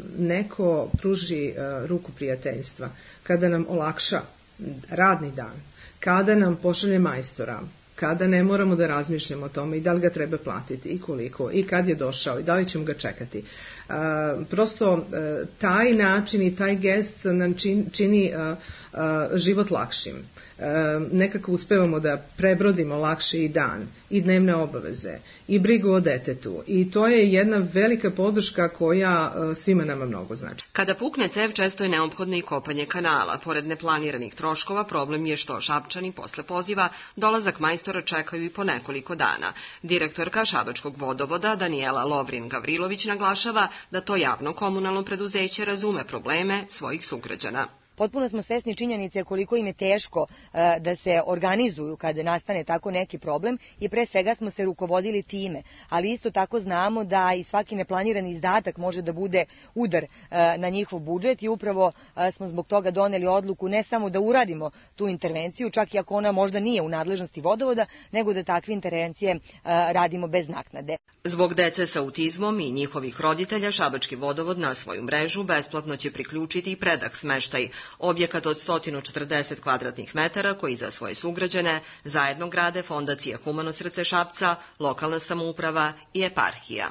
neko pruži uh, ruku prijateljstva, kada nam olakša radni dan, kada nam pošalje majstora, kada ne moramo da razmišljamo o tome i da li ga treba platiti i koliko i kad je došao i da li ćemo ga čekati. Uh, prosto uh, taj način i taj gest nam čini, čini uh, uh, život lakšim. Uh, nekako uspevamo da prebrodimo lakše i dan i dnevne obaveze i brigu o detetu i to je jedna velika podrška koja uh, svima nama mnogo znači. Kada pukne cev, često je neophodno i kopanje kanala. Pored neplaniranih troškova, problem je što Šapčani posle poziva dolazak majstora čekaju i po nekoliko dana. Direktorka Šabačkog vodovoda Danijela Lovrin-Gavrilović naglašava da to javno komunalno preduzeće razume probleme svojih sugrađana. Potpuno smo svesni činjenice koliko im je teško da se organizuju kada nastane tako neki problem i pre svega smo se rukovodili time, ali isto tako znamo da i svaki neplanirani izdatak može da bude udar na njihov budžet i upravo smo zbog toga doneli odluku ne samo da uradimo tu intervenciju, čak i ako ona možda nije u nadležnosti vodovoda, nego da takve intervencije radimo bez naknade. Zbog dece sa autizmom i njihovih roditelja, Šabački vodovod na svoju mrežu besplatno će priključiti i predak smeštaj. Objekat od sto četrdeset kvadratnih metara koji za svoje sugrađane zajedno grade Fondacija Humano srce Šapca, lokalna samouprava i eparhija.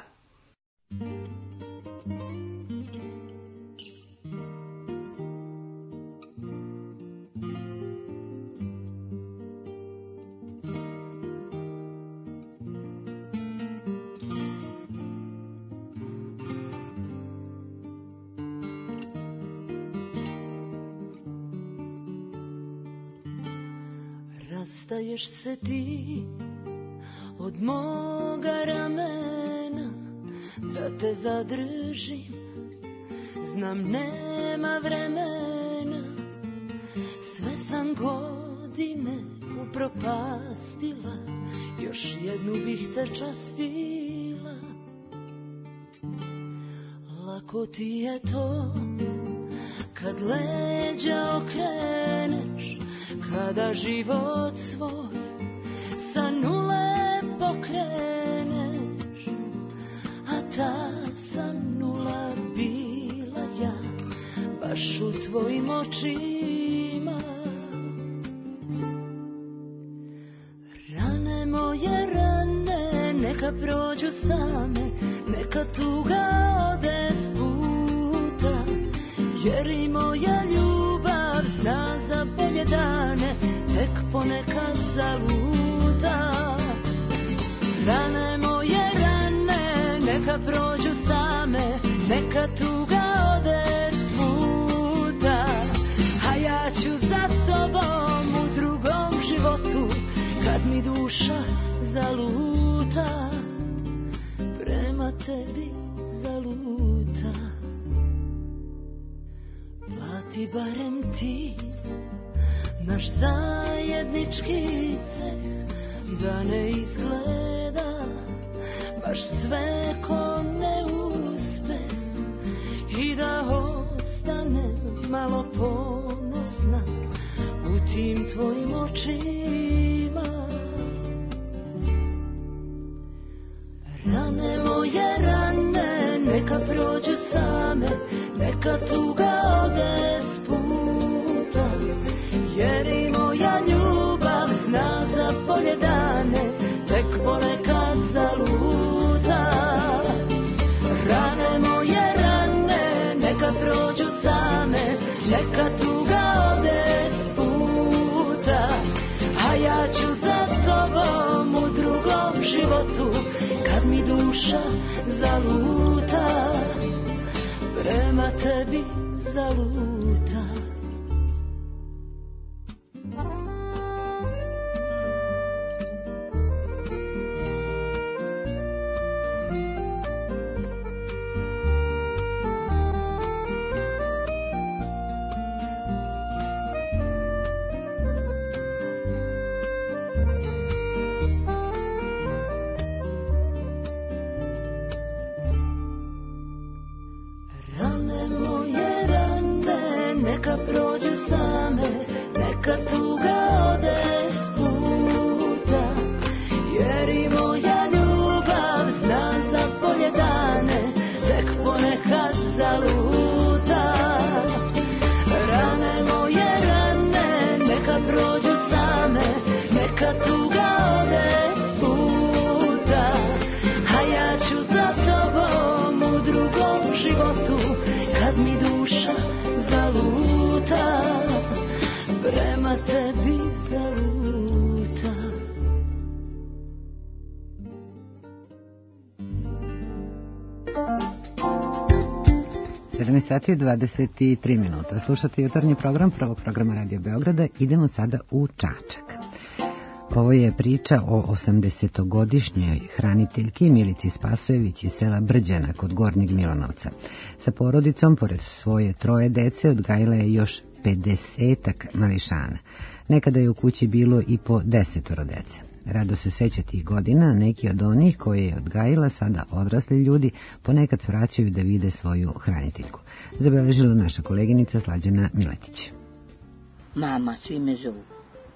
Rastaješ se ti od moga ramena, da te zadržim, znam nema vremena, sve sam godine upropastila, još jednu bih te častila. Lako ti je to kad leđa okreneš, kada život svoj sa nule pokreneš, a ta sam nula bila ja, baš u tvojim očima. Rane moje rane, neka prođu same, neka tuga ode s puta, jer i moja ljubav zna za bolje dane, tek ponekad zaluta. Rane moje rane, neka prođu same, neka neka tuga ode s puta, a ja ću za tobom u drugom životu, kad mi duša zaluta, prema tebi zaluta. Plati barem ti naš zajednički ceh, da ne izgleda baš sve ko ne uspe, i da ostanem malo ponosna u tim tvojim očima. Rane moje rane, neka prođu same, neka tuga ode s puta, jer i moja ljubav zna za bolje dane, tek ponekad zaluta. Rane moje rane, neka prođu same, neka tuga ode s puta, a ja ću za tobom u drugom životu, kad mi duša zaluta, prema tebi zaluta. sedam sati i dvadeset tri minuta. Slušate jutarnji program prvog programa Radio Beograda. Idemo sada u Čačak. Ovo je priča o osamdesetogodišnjoj hraniteljki Milici Spasojević iz sela Brđana kod Gornjeg Milanovca. Sa porodicom, pored svoje troje dece, odgajila je još pedesetak mališana. Nekada je u kući bilo i po desetoro dece. Rado se seća tih godina, neki od onih koje je odgajila sada odrasli ljudi ponekad svraćaju da vide svoju hraniteljku. Zabeležila naša koleginica Slađana Miletić. Mama, svi me zovu.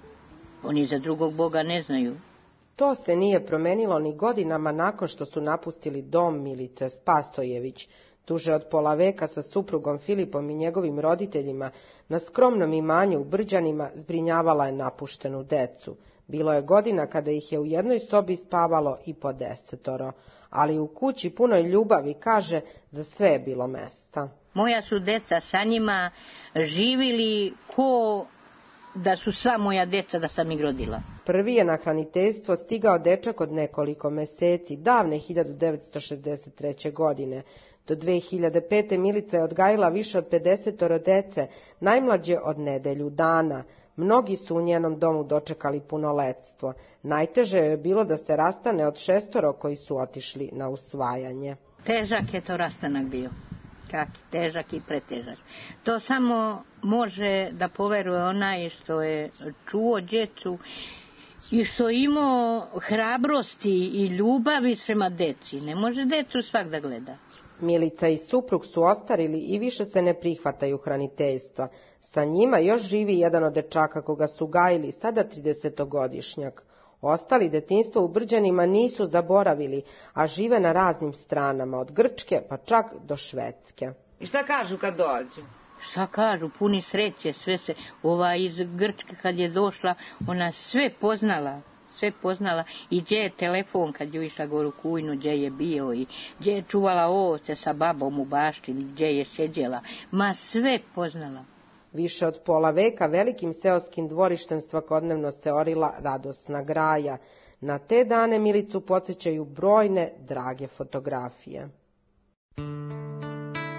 Oni za drugog Boga ne znaju. To se nije promenilo ni godinama nakon što su napustili dom Milice Spasojević. Duže od pola veka sa suprugom Filipom i njegovim roditeljima na skromnom imanju u Brđanima zbrinjavala je napuštenu decu. Bilo je godina kada ih je u jednoj sobi spavalo i po desetoro, ali u kući punoj ljubavi, kaže, za sve je bilo mesta. Moja su deca sa njima živili ko da su sva moja deca da sam ih rodila. Prvi je na hraniteljstvo stigao dečak od nekoliko meseci, davne hiljadu devetsto šezdeset treće. godine. Do dve hiljade pete. Milica je odgajila više od pedesetoro dece, najmlađe od nedelju dana. Mnogi su u njenom domu dočekali punoletstvo. Najteže je bilo da se rastane od šestoro koji su otišli na usvajanje. Težak je to rastanak bio. Kaki, težak i pretežak. To samo može da poveruje onaj što je čuo djecu i što imao hrabrosti i ljubavi prema deci. Ne može decu svak da gleda. Milica i suprug su ostarili i više se ne prihvataju hraniteljstva. Sa njima još živi jedan od dečaka koga su gajili, sada tridesetogodišnjak. Ostali detinjstvo u Brđanima nisu zaboravili, a žive na raznim stranama, od Grčke pa čak do Švedske. I šta kažu kad dođu? Šta kažu, puni sreće, sve se, ova iz Grčke kad je došla, ona sve poznala. sve poznala i gdje je telefon kad je išla gore u kujnu, gdje je bio i gdje je čuvala ovce sa babom u baštini, gdje je sjeđela. Ma sve poznala. Više od pola veka velikim seoskim dvorištem svakodnevno se orila radosna graja. Na te dane Milicu podsjećaju brojne drage fotografije.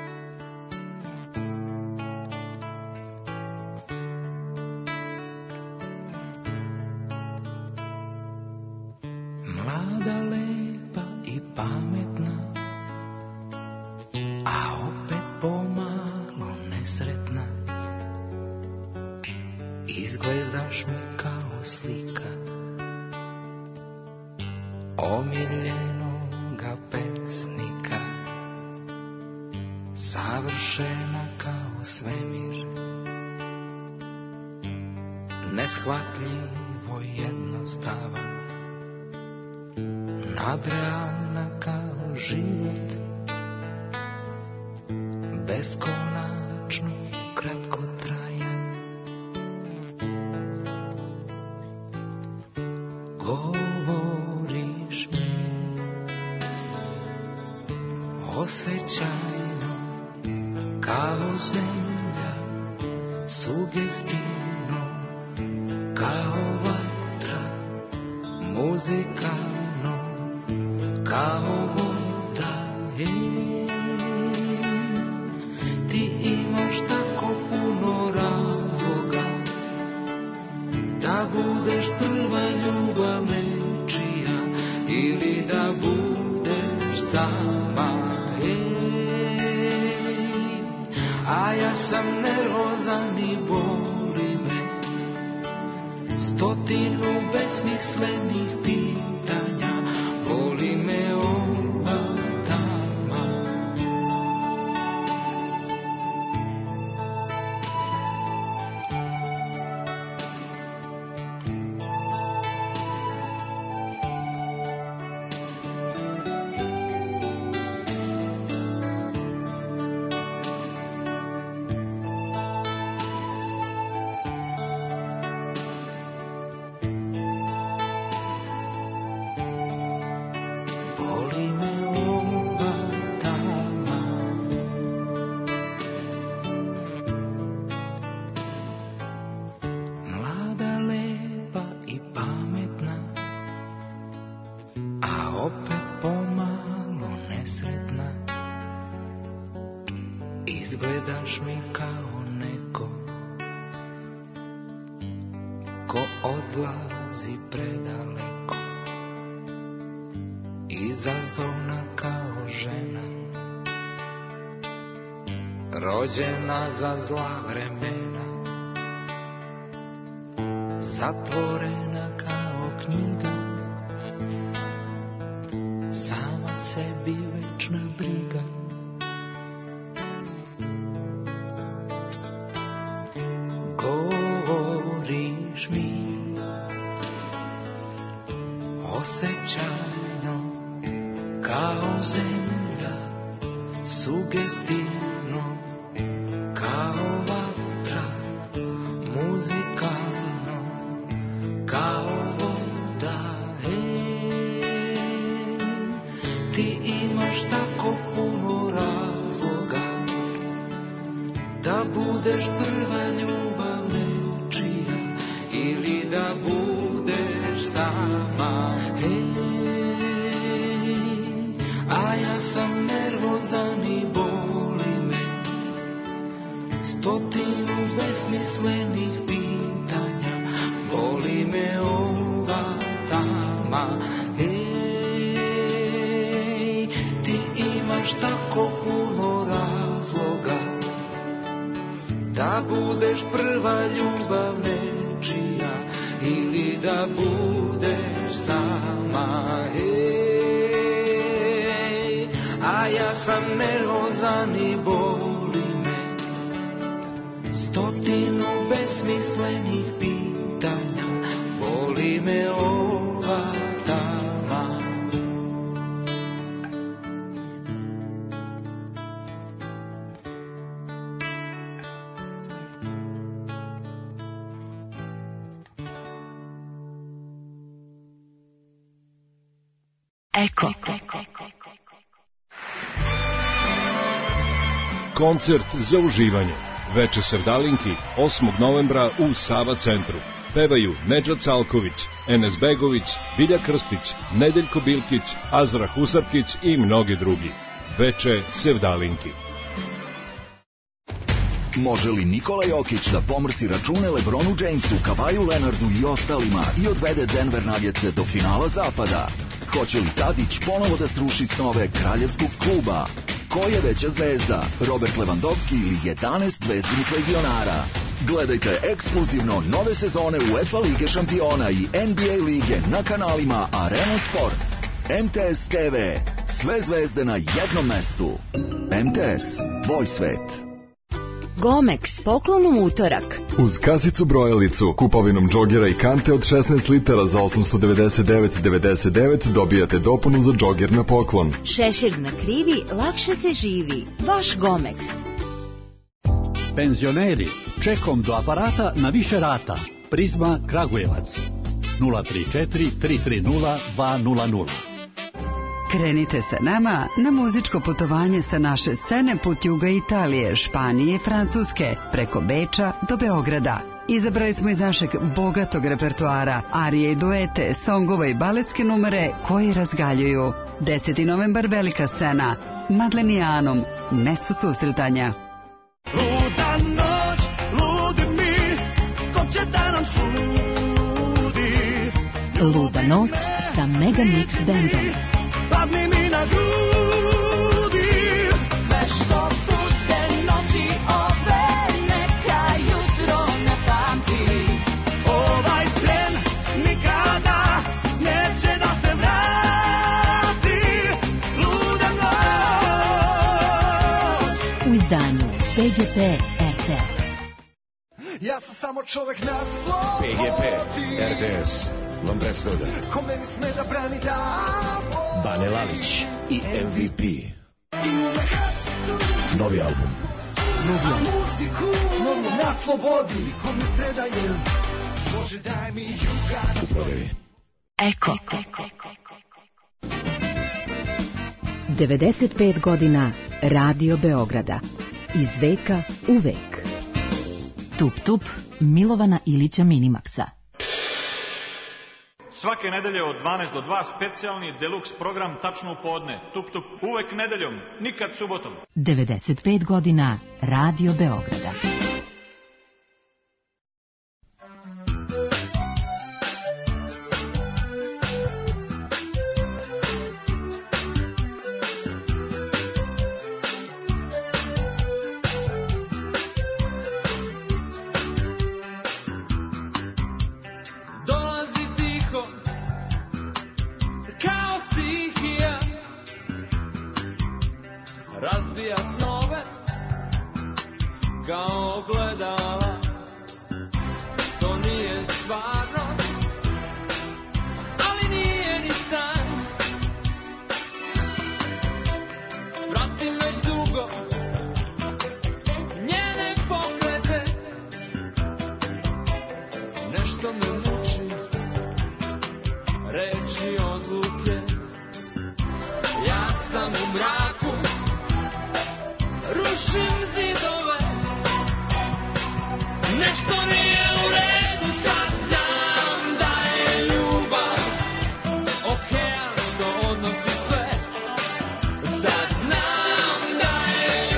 Izgledaš mi kao slika omiljenoga pesnika, savršena kao svemir, neshvatljivo jednostavan, nadrealna kao život, beskonačno kratkotrajan. Govoriš mi osjećajno kao zemlja, sugestivno kao vatra, muzikalno kao voda. Ti imaš tako puno razloga da budeš prva ljubav nečija ili da budeš sama. A ja sam nervozan i boli me stotinu besmislenih pitanja, boli me ova tama. Izgledaš mi kao neko ko odlazi predaleko, izazovna kao žena, rođena za zla vremena, zatvorena kao knjiga, sama sebi večna briga. Govoriš mi osjećajno kao zemlja, sugestivno kao vatra, muzikalno kao voda. Ej, ti imaš tako puno razloga da budeš prva ljubav nečija ili da budeš sama. Ej, a ja sam nervozan i boli me stotinu besmislenih pitanja, boli me ova tama. Ej, ti imaš tako puno razloga da budeš prva ljubav nečija ili da budeš sama. Ej, a ja sam nervozan i boli me stotinu besmislenih pitanja, boli me ova tama. Eko. Koncert za uživanje. Veče Sevdalinki osmog novembra u Sava centru. Pevaju Nedžad Salković, Enes Begović, Bilja Krstić, Nedeljko Bilkić, Azra Husarkić i mnogi drugi. Veče Sevdalinki. Može li Nikola Jokić da pomrsi račune LeBronu Jamesu, Kavaju Leonardu i ostalima i odvede Denver Nuggetse do finala zapada? Hoće li Tadić ponovo da sruši snove kraljevskog kluba? Ko je veća zvezda, Robert Lewandowski ili jedanaest zvezdinih legionara? Gledajte ekskluzivno nove sezone UEFA Lige šampiona i N B A lige na kanalima Arena Sport. M T S T V. Sve zvezde na jednom mestu. M T S. Tvoj svet. Gomex, poklonom utorak. Uz kasicu brojalicu, kupovinom džogera i kante od šesnaest litara za osamsto devedeset devet devedeset devet dobijate dopunu za džoger na poklon. Šešir na krivi, lakše se živi. Vaš Gomex. Penzioneri, čekom do aparata na više rata. Prizma Kragujevac. nula tri četiri tri tri nula dva nula nula. Krenite sa nama na muzičko putovanje sa naše scene put juga Italije, Španije, Francuske, preko Beča do Beograda. Izabrali smo iz našeg bogatog repertoara arije i duete, songova i baletske numere koji razgaljuju. deseti novembar velika scena, Madlenijanom, mesto susretanja. Luda noć, ludi mi, ko će da nam sudi. Luda noć sa Mega Mix bandom. Padni mi na grudi. Nešto bude noći ove, neka jutro ne pamti. Ovaj tren nikada neće da se vrati. Luda noć. U izdanju P G P R T S. Ja sam samo čovek na slobodi. P G P R T S vam predstavlja Ko meni sme da brani da Bane Lalić i M V P. Novi album. Novi album. Novi na slobodi. Ko mi predaje, Bože daj mi juga. U prodaji. Eko. devedeset pet godina Radio Beograda. Iz veka u vek. Tup Tup Milovana Ilića Minimaxa. Svake nedelje od dvanaest do dva specijalni deluks program tačno u podne. Tup Tup uvek nedeljom, nikad subotom. devedeset pet godina Radio Beograda. Razbija snove kao gledala. To nije stvarnost, ali nije ni san. Pratim već dugo njene pokrete. Nešto me muči, reči odluke. Ja sam u mraku, rušim zidove. Nešto nije u redu, sad znam da je ljubav okean što odnosi sve. Sad znam da je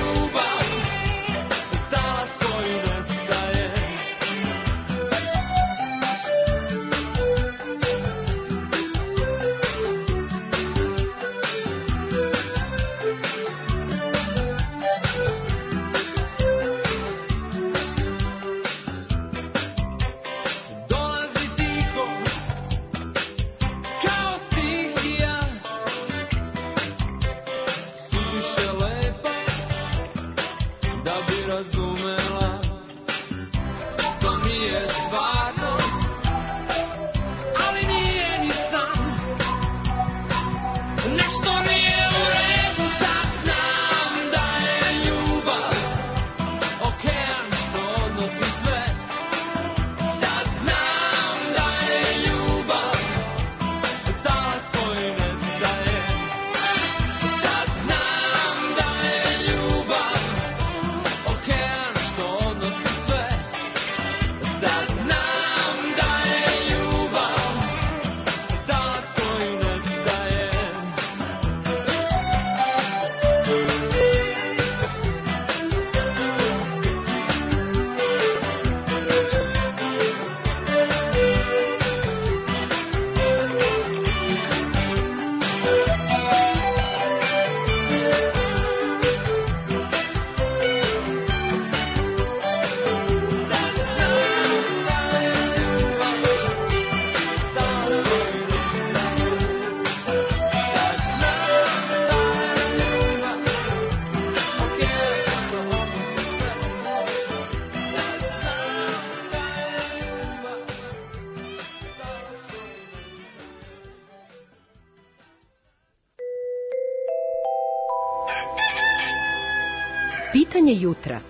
Pitanje jutra.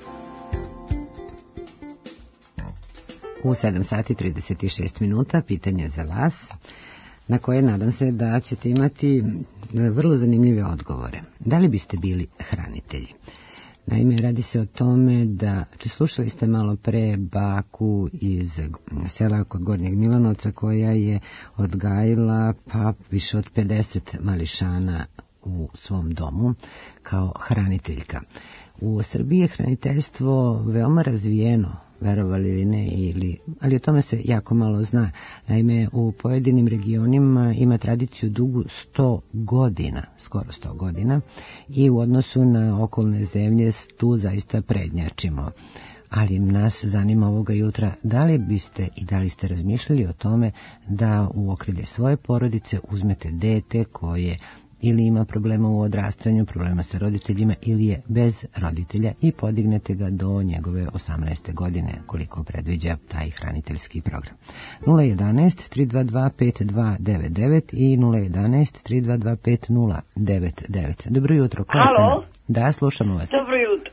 U sedam sati trideset šest minuta pitanje za vas, na koje nadam se da ćete imati vrlo zanimljive odgovore. Da li biste bili hranitelji? Naime, radi se o tome da, slušali ste malo pre baku iz sela kod Gornjeg Milanovca koja je odgajila pa više od pedeset mališana u svom domu kao hraniteljka. U Srbiji je hraniteljstvo veoma razvijeno, verovali ili ne, ili, ali o tome se jako malo zna. Naime, u pojedinim regionima ima tradiciju dugu sto godina, skoro sto godina, i u odnosu na okolne zemlje tu zaista prednjačimo. Ali nas zanima ovoga jutra, da li biste i da li ste razmišljali o tome da u okrilje svoje porodice uzmete dete koje ili ima problema u odrastanju, problema sa roditeljima, ili je bez roditelja i podignete ga do njegove osamnaeste godine, koliko predviđa taj hraniteljski program. nula jedan tri dva dva pet dva devet devet i nula jedan tri dva dva pet nula devet devet. Dobro jutro. Halo? Da, slušamo vas. Dobro jutro.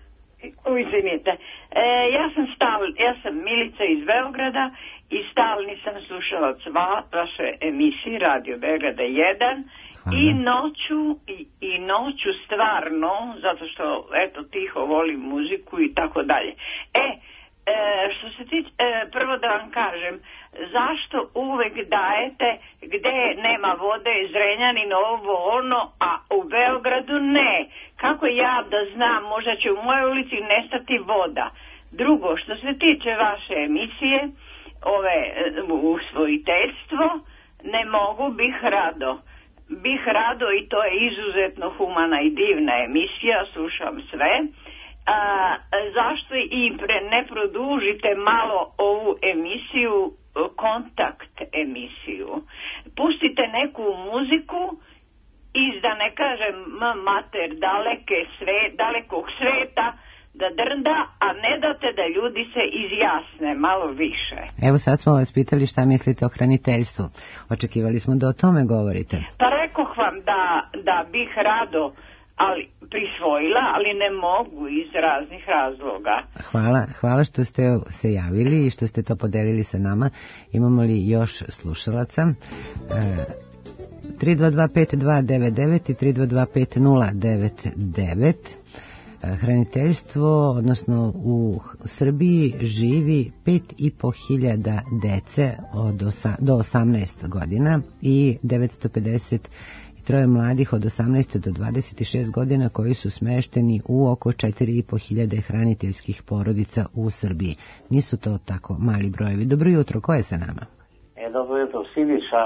O, izvinite. E, ja sam stav, ja sam Milica iz Beograda i stalni sam slušalac va, vaše emisije Radio Beograda jedan. I noću, i, i noću stvarno, zato što, eto, tiho volim muziku i tako dalje. E, e što se tiče, e, prvo da vam kažem, zašto uvek dajete gde nema vode, Zrenjanin, ovo, ono, a u Beogradu ne? Kako ja da znam, možda će u mojoj ulici nestati voda. Drugo, što se tiče vaše emisije, ove, usvojiteljstvo, ne mogu, bih rado. Bih rado, i to je izuzetno humana i divna emisija, slušam sve. A, zašto i pre, ne produžite malo ovu emisiju, kontakt emisiju? Pustite neku muziku iz, da ne kažem mater, daleke sve, dalekog sveta, da drnda, a ne date da ljudi se izjasne malo više. Evo sad smo vas pitali šta mislite o hraniteljstvu. Očekivali smo da o tome govorite. Pa rekoh vam da, da bih rado ali, prisvojila, ali ne mogu iz raznih razloga. Hvala, hvala što ste se javili i što ste to podelili sa nama. Imamo li još slušalaca? E, tri dva dva pet dva devet devet i tri dva dva pet nula devet devet. Hraniteljstvo, odnosno u Srbiji živi pet i po hiljada dece od osa, do osamnaest godina i devetsto pedeset troje mladih od osamnaest do dvadeset šest godina koji su smešteni u oko četiri i po hiljade hraniteljskih porodica u Srbiji. Nisu to tako mali brojevi. Dobro jutro, ko je sa nama? E, dobro jutro, Siniša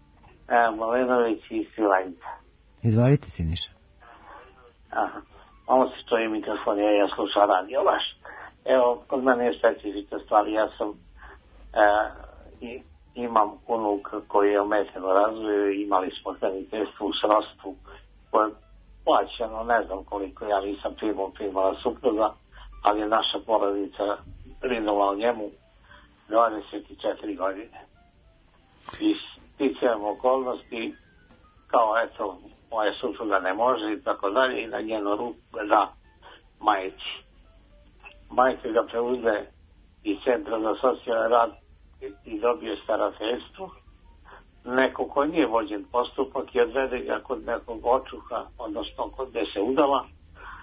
e, Malenović iz Svilajnca. Izvolite, Siniša. Aha. Malo se čuje mikrofon, ja, ja slušam radio vaš. Evo, kod mene je specifična stvar, ja sam e, i, imam unuk koji je ometeno razvoju, imali smo hraniteljstvo u srodstvu koje je plaćeno, ne znam koliko, ja nisam primao, primala supruga, ali je naša porodica brinula o njemu dvadeset četiri godine. I sticajem okolnosti, kao eto, moja supruga ne može i tako dalje, i na njenu ruku da majci. Majka ga preuzme iz centra za socijalni rad i dobije starateljstvo. Neko ko nije vođen postupak i odvede ga kod nekog očuha, odnosno kod gde se udala. E,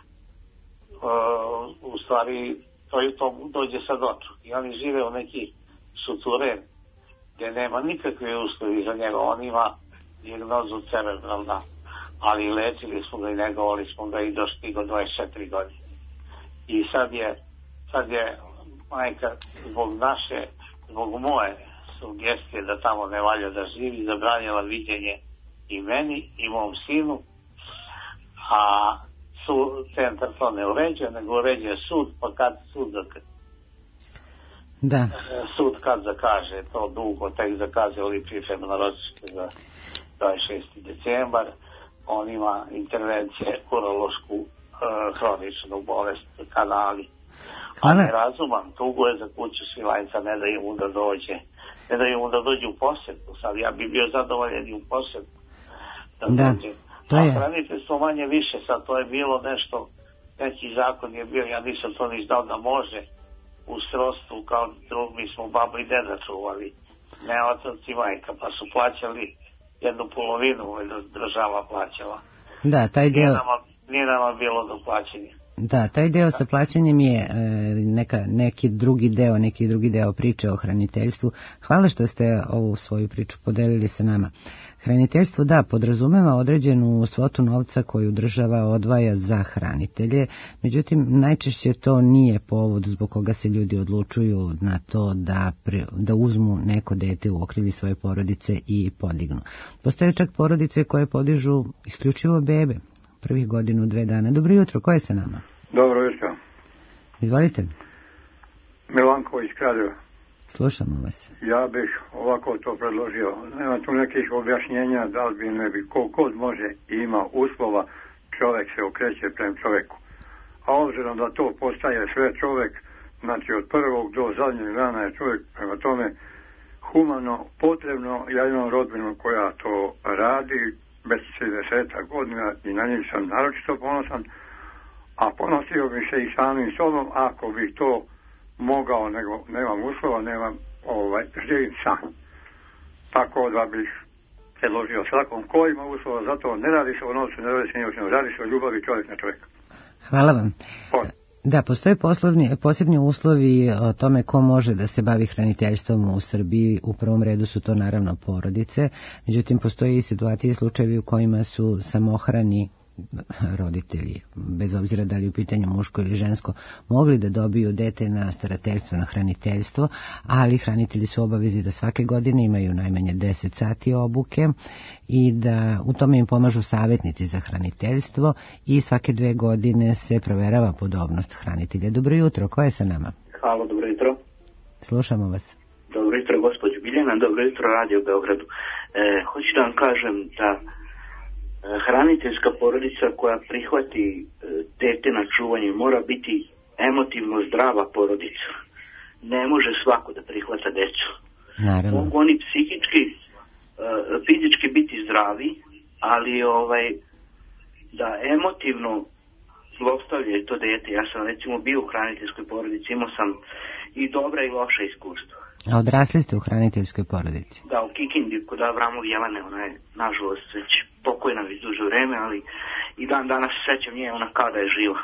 u stvari, to je to, dođe sad očuh. I oni žive u neki suturen gde nema nikakve uslovi za njega. On ima dijagnozu cerebralna, ali lečili smo ga i negovali smo ga i došli do dvadeset četiri godine. I sad je, sad je majka zbog naše, zbog moje sugestije da tamo ne valja da živi, zabranila viđenje i meni i mom sinu, a su, centar to ne uređuje, nego uređuje sud, pa kad sud da. Sud kad zakaže to dugo, tek zakazali pripremno ročište za dvadeset šesti decembar, on ima intervencije urološku, e, hroničnu bolest, kanali. Ali ne razumam, tugo je za kuću Svilajnca, ne da im da dođe, ne da im da dođe u posjetu, sad ja bi bio zadovoljen i u posjetu. Da, da to je. A hraniteljstvo manje više, sad to je bilo nešto neki zakon je bio, ja nisam to ni znao da može u srodstvu kao drug, mi smo babu i deda čuvali, ne otac i majka, pa su plaćali jednu polovinu, država plaćala. Da, taj deo... Nije nama, nije nama bilo do plaćanja. Da, taj deo sa plaćanjem je e, neka, neki drugi deo, neki drugi deo priče o hraniteljstvu. Hvala što ste ovu svoju priču podelili sa nama. Hraniteljstvo, da, podrazumeva određenu svotu novca koju država odvaja za hranitelje, međutim, najčešće to nije povod zbog koga se ljudi odlučuju na to da, pre, da uzmu neko dete u okrilje svoje porodice i podignu. Postoje čak porodice koje podižu isključivo bebe. Prvih godinu, dve dana. Dobro jutro, ko je sa nama? Dobro jutro. Izvolite. Milanko iz Kraljeva. Slušamo vas. Ja bih ovako to predložio. Nema tu nekih objašnjenja da li bi ne bi. Koliko može i ima uslova, čovjek se okreće prema čovjeku. A obzirom da to postaje sve čovjek, znači od prvog do zadnjeg dana je čovjek, prema tome humano potrebno. Ja imam rodbinu koja to radi bez trideset godina i na njih sam naročito ponosan, a ponosio bi se i samim sobom ako bih to mogao, nego nemam uslova, nemam, ovaj, živim sam. Tako da bih predložio svakom ko ima uslova, zato ne radi se o novcu, ne radi se ni o čemu, radi se o ljubavi čovjek na čovjeka. Hvala vam. Hvala. Da, postoje poslovni, posebni uslovi o tome ko može da se bavi hraniteljstvom u Srbiji. U prvom redu su to naravno porodice, međutim postoje i situacije i slučajevi u kojima su samohrani roditelji, bez obzira da li u pitanju muško ili žensko, mogli da dobiju dete na starateljstvo, na hraniteljstvo, ali hranitelji su obavezi da svake godine imaju najmanje deset sati obuke i da u tome im pomažu savjetnici za hraniteljstvo i svake dve godine se proverava podobnost hranitelja. Dobro jutro, ko je sa nama? Halo, dobro jutro. Slušamo vas. Dobro jutro, gospođo Biljana, dobro jutro, Radio Beogradu. E, hoću da vam kažem da hraniteljska porodica koja prihvati dete na čuvanje mora biti emotivno zdrava porodica. Ne može svako da prihvata decu. Naravno. Mogu oni psihički, fizički biti zdravi, ali ovaj da emotivno zlostavljaju to dete. Ja sam recimo bio u hraniteljskoj porodici, imao sam i dobra i loša iskustva. A odrasli ste u hraniteljskoj porodici? Da, u Kikindi, kod Avramov Jelene, ona je nažalost već pokojna već duže vreme, ali i dan danas se sećam nje, ona kao da je živa.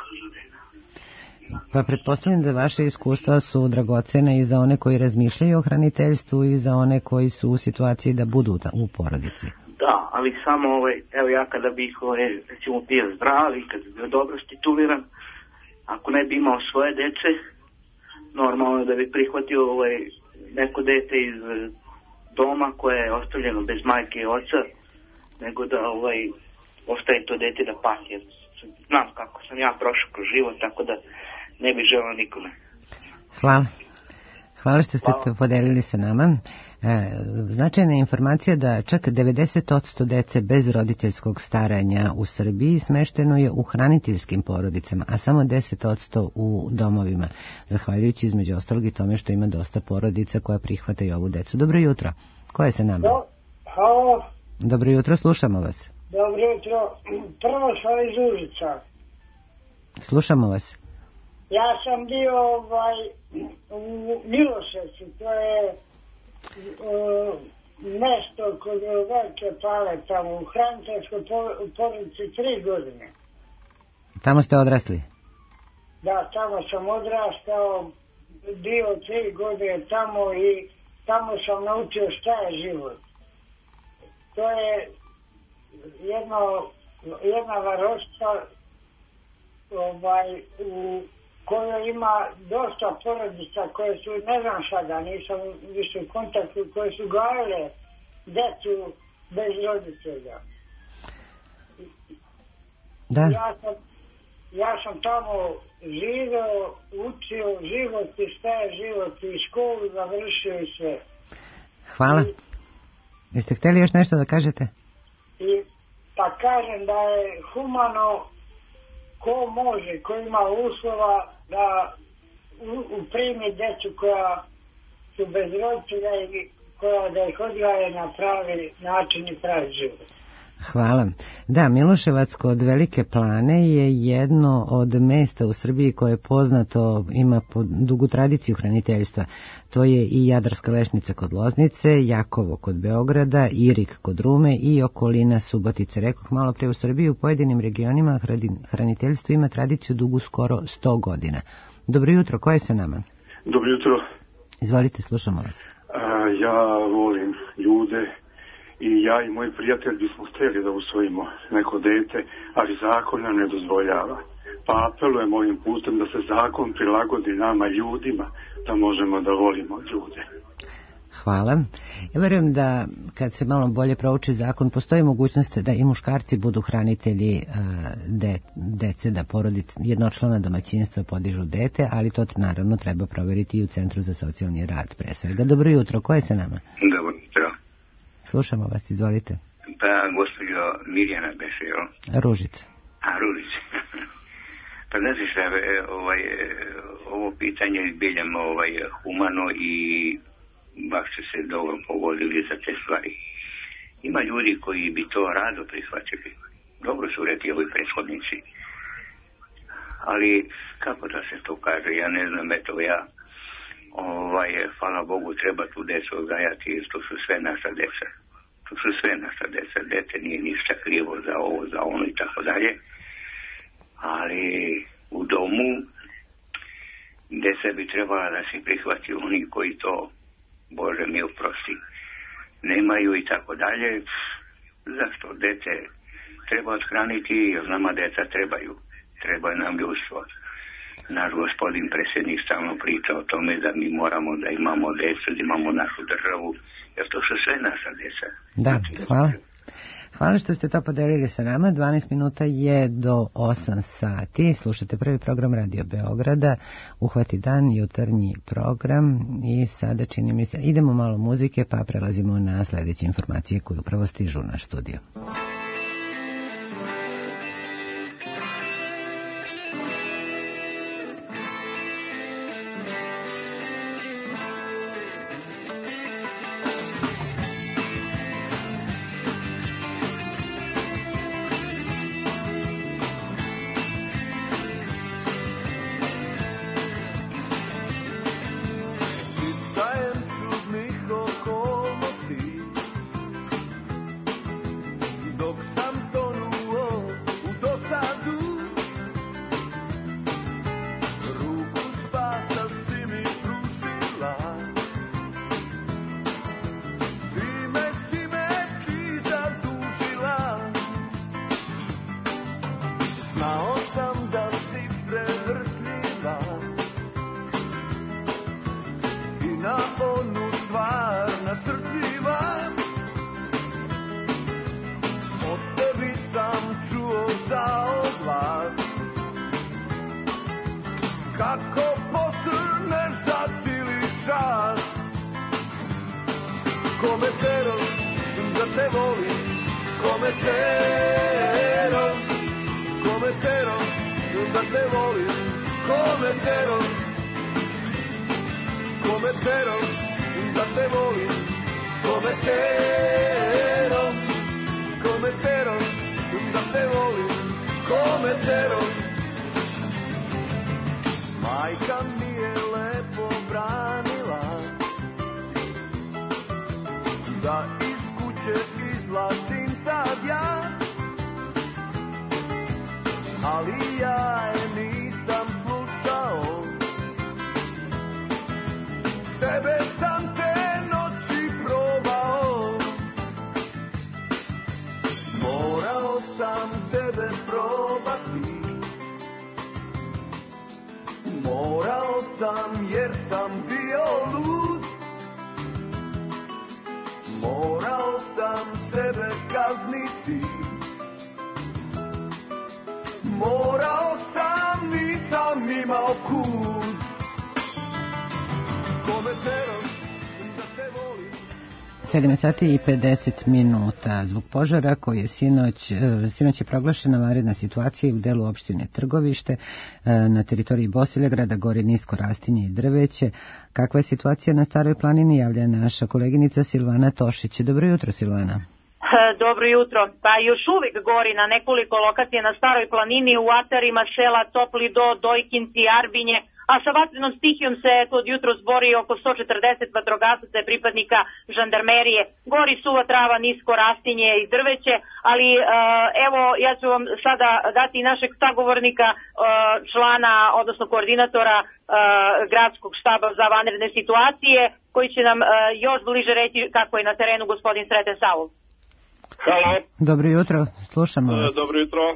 Pa pretpostavljam da vaše iskustva su dragocene i za one koji razmišljaju o hraniteljstvu i za one koji su u situaciji da budu u porodici. Da, ali samo, ovaj, evo ja kada bih, ovaj, recimo, bio zdrav i kada bi bio dobro stituliran, ako ne bi imao svoje dece, normalno da bi prihvatio ovaj, neko dete iz doma koje je ostavljeno bez majke i oca, nego da ovaj, ostaje to dete da pati. Znam kako sam ja prošao kroz život, tako da ne bih želeo nikome. Hvala. Hvala što ste to podelili sa nama. E, značajna je informacija da čak devedeset posto dece bez roditeljskog staranja u Srbiji smešteno je u hraniteljskim porodicama, a samo deset posto u domovima, zahvaljujući između ostalog i tome što ima dosta porodica koja prihvataju ovu decu. Dobro jutro. Ko je sa nama? Do, halo. Dobro jutro, slušamo vas. Dobro jutro. Prvo sam iz Užica. Slušamo vas. Ja sam bio ovaj, u Miloševcu, to je uh, mesto kod Velike Pale, tamo u hraniteljskoj porodici tri godine. Tamo ste odrasli? Da, tamo sam odrastao, bio tri godine tamo i tamo sam naučio šta je život. To je jedno, jedna varoška ovaj, u koja ima dosta porodica koje su, ne znam sada, nisam više u kontaktu, koje su gajale decu bez roditelja. Da. Ja sam, ja sam tamo živeo, učio život i šta je život i školu završio i sve. Hvala. I, jeste htjeli još nešto da kažete? I, pa kažem da je humano ko može, ko ima uslova da uprimi decu koja su bez roditelja i koja da ih odgaje na pravi način i pravi život. Hvala. Da, Miloševac kod Velike Plane je jedno od mesta u Srbiji koje je poznato, ima dugu tradiciju hraniteljstva. To je i Jadarska Lešnica kod Loznice, Jakovo kod Beograda, Irig kod Rume i okolina Subotice. Rekoh malo pre, u Srbiji u pojedinim regionima hraniteljstvo ima tradiciju dugu skoro sto godina. Dobro jutro, ko je sa nama? Dobro jutro. Izvolite, slušamo vas. A, ja volim ljude i ja i moj prijatelj bismo htjeli da usvojimo neko dete, ali zakon nam ne dozvoljava. Pa apelujem ovim putem da se zakon prilagodi nama ljudima, da možemo da volimo ljude. Hvala. Ja verujem da kad se malo bolje prouči zakon, postoji mogućnost da i muškarci budu hranitelji de, dece, da porodice, jednočlana domaćinstva podižu dete, ali to naravno treba provjeriti i u Centru za socijalni rad pre svega. Dobro jutro, ko je sa nama? Dobro jutro. Slušamo vas, izvolite. Pa, gospođo Mirjana beše, jel? Ružica. A, Ružica. Pa, znači šta, ovaj, ovo pitanje izbiljam ovaj, humano i baš će se dobro pogodili za te stvari. Ima ljudi koji bi to rado prihvaćali. Dobro su rekli ovi prethodnici. Ali, kako da se to kaže, ja ne znam, eto ja, ovaj, hvala Bogu, treba tu decu odgajati, jer to su sve naša deca. To su sve naša deca. Dete nije ništa krivo za ovo, za ono i tako dalje. Ali u domu deca bi trebala da se prihvati oni koji to, Bože mi oprosti, nemaju i tako dalje. Zašto dete treba odhraniti, jer nama deca trebaju. Treba nam ljudstvo. Naš gospodin predsjednik stalno priča o tome da mi moramo da imamo decu, da imamo našu državu, jer to su sve naša deca. Da, hvala. Hvala što ste to podelili sa nama. dvanaest minuta je do osam sati. Slušate prvi program Radio Beograda. Uhvati dan, jutarnji program. I sada čini mi se, idemo malo muzike pa prelazimo na sljedeće informacije koje upravo stižu u naš studio. sedam sati i pedeset minuta. Zbog požara koji je sinoć, sinoć je proglašena vanredna situacija u delu opštine Trgovište na teritoriji Bosilegrada, gori nisko rastinje i drveće. Kakva je situacija na Staroj planini, javlja naša koleginica Silvana Tošić. Dobro jutro, Silvana. Dobro jutro. Pa još uvijek gori na nekoliko lokacija na Staroj planini, u atarima sela Topli do, Dojkinci, Arbinje, a sa vatrenom stihijom se od jutro zbori oko sto četrdeset vatrogasaca i pripadnika žandarmerije. Gori suva trava, nisko rastinje i drveće, ali uh, evo ja ću vam sada dati našeg sagovornika, uh, člana, odnosno koordinatora uh, gradskog štaba za vanredne situacije, koji će nam uh, još bliže reći kako je na terenu gospodin Sreten Savov. Halo. Dobro jutro, slušamo vas. E, dobro jutro.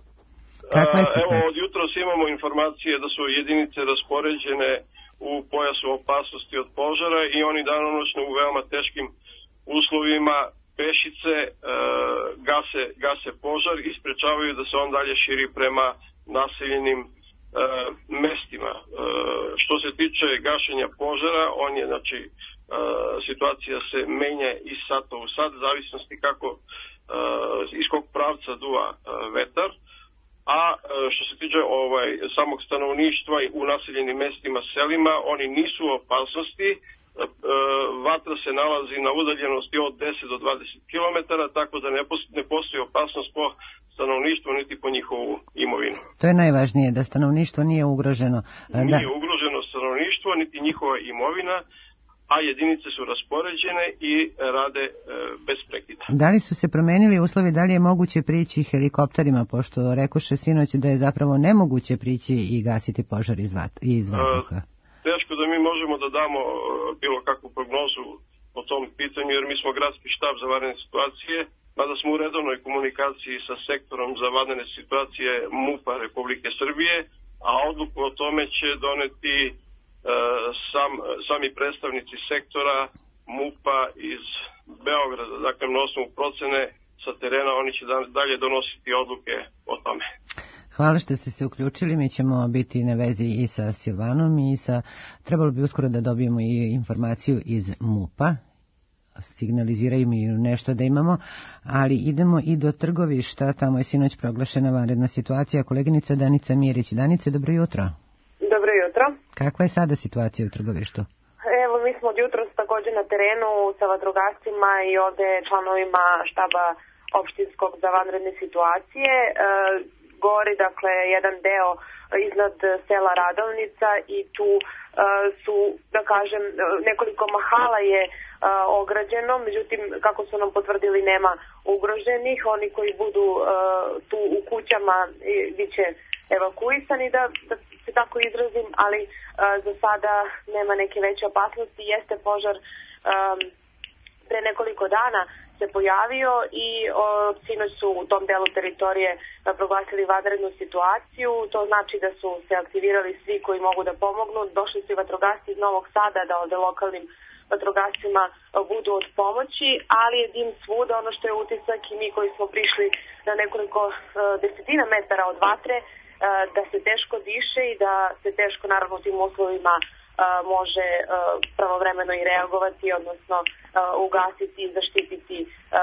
Kakva je Evo, od jutros imamo informacije da su jedinice raspoređene u pojasu opasnosti od požara i oni danonoćno u veoma teškim uslovima pešice e, gase, gase požar i sprečavaju da se on dalje širi prema naseljenim e, mestima. E, što se tiče gašenja požara, on je, znači, e, situacija se menja iz sata u sat, zavisnosti kako, e, iz kog pravca duva e, vetar. A što se tiče ovaj, samog stanovništva u naseljenim mestima, selima, oni nisu u opasnosti. Vatra se nalazi na udaljenosti od deset do dvadeset kilometara, tako da ne postoji, ne postoji opasnost po stanovništvu niti po njihovu imovinu. To je najvažnije, da stanovništvo nije ugroženo. Nije da. ugroženo stanovništvo niti njihova imovina, a jedinice su raspoređene i rade e, bez prekida. Da li su se promenili uslovi, da li je moguće prići helikopterima, pošto rekoše sinoć da je zapravo nemoguće prići i gasiti požar iz, vat, iz vazduha? E, teško da mi možemo da damo e, bilo kakvu prognozu po tom pitanju, jer mi smo gradski štab za vanredne situacije, mada smo u redovnoj komunikaciji sa sektorom za vanredne situacije MUP-a Republike Srbije, a odluku o tome će doneti Sam, sami predstavnici sektora MUP-a iz Beograda. Dakle, na osnovu procene sa terena oni će dalje donositi odluke o tome. Hvala što ste se uključili, mi ćemo biti na vezi i sa Silvanom i sa, trebalo bi uskoro da dobijemo i informaciju iz MUP-a, signaliziraju mi nešto da imamo, ali idemo i do Trgovišta, tamo je sinoć proglašena vanredna situacija. Koleginica Danica Mirić. Danice, dobro jutro. Dobro jutro. Kakva je sada situacija u Trgovištu? Evo, mi smo od jutros također na terenu sa vatrogascima i ovde članovima štaba opštinskog za vanredne situacije. E, gori, dakle, jedan deo iznad sela Radovnica i tu e, su, da kažem, nekoliko mahala je e, ograđeno, međutim, kako su nam potvrdili, nema ugroženih. Oni koji budu e, tu u kućama bit će evakuisani, da, da se tako izrazim, ali uh, za sada nema neke veće opasnosti. Jeste požar um, pre nekoliko dana se pojavio i uh, sinoć su u tom delu teritorije uh, proglasili vanrednu situaciju. To znači da su se aktivirali svi koji mogu da pomognu. Došli su i vatrogasci iz Novog Sada da ovde lokalnim vatrogascima uh, budu od pomoći, ali je dim svuda. Ono što je utisak i mi koji smo prišli na nekoliko uh, desetina metara od vatre, da se teško diše i da se teško, naravno, u tim uslovima može pravovremeno i reagovati, odnosno ugasiti i zaštititi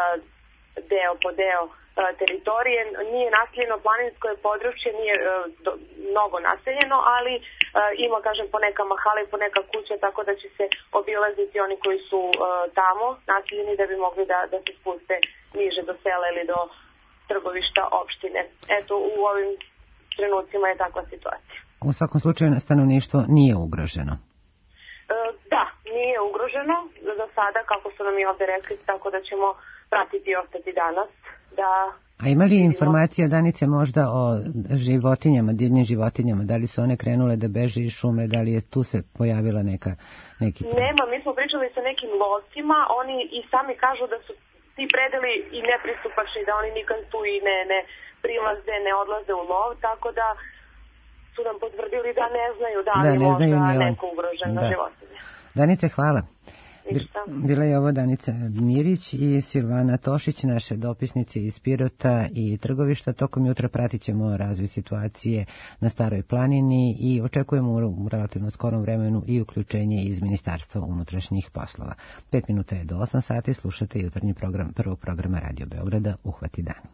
deo po deo teritorije. Nije naseljeno planinsko je područje, nije mnogo naseljeno, ali ima, kažem, po neka mahala i po neka kuća, tako da će se obilaziti oni koji su tamo naseljeni da bi mogli da, da se spuste niže do sela ili do Trgovišta opštine. Eto, u ovim trenucima je takva situacija. U svakom slučaju stanovništvo nije ugroženo. E, da, nije ugroženo za sada, kako su nam i ovde rekli, tako da ćemo pratiti i ostati danas. Da... A ima li informacija, Danice, možda o životinjama, divnim životinjama? Da li su one krenule da beže iz šume, da li je tu se pojavila neka... neki... Nema, mi smo pričali sa nekim lovcima, oni i sami kažu da su ti predeli i nepristupačni, da oni nikad tu i ne... ne prilaze, ne odlaze u lov, tako da su nam potvrdili da ne znaju da li da, možda neko ugroženo da. životinje. Danice, hvala. Bila je ovo Danica Mirić i Silvana Tošić, naše dopisnice iz Pirota i Trgovišta. Tokom jutra pratit ćemo razvoj situacije na Staroj planini i očekujemo u relativno skorom vremenu i uključenje iz Ministarstva unutrašnjih poslova. Pet minuta je do osam sati, slušate jutarnji program prvog programa Radio Beograda Uhvati dan.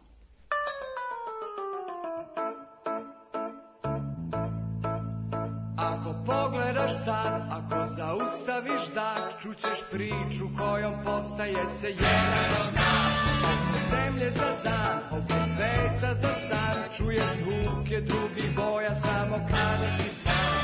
Ako pogledaš sad, ako zaustaviš dah, čućeš priču kojom postaje se jedan od nas. Oko zemlje za dan, oko sveta za san, čuješ zvuke drugih boja samo kada si sam.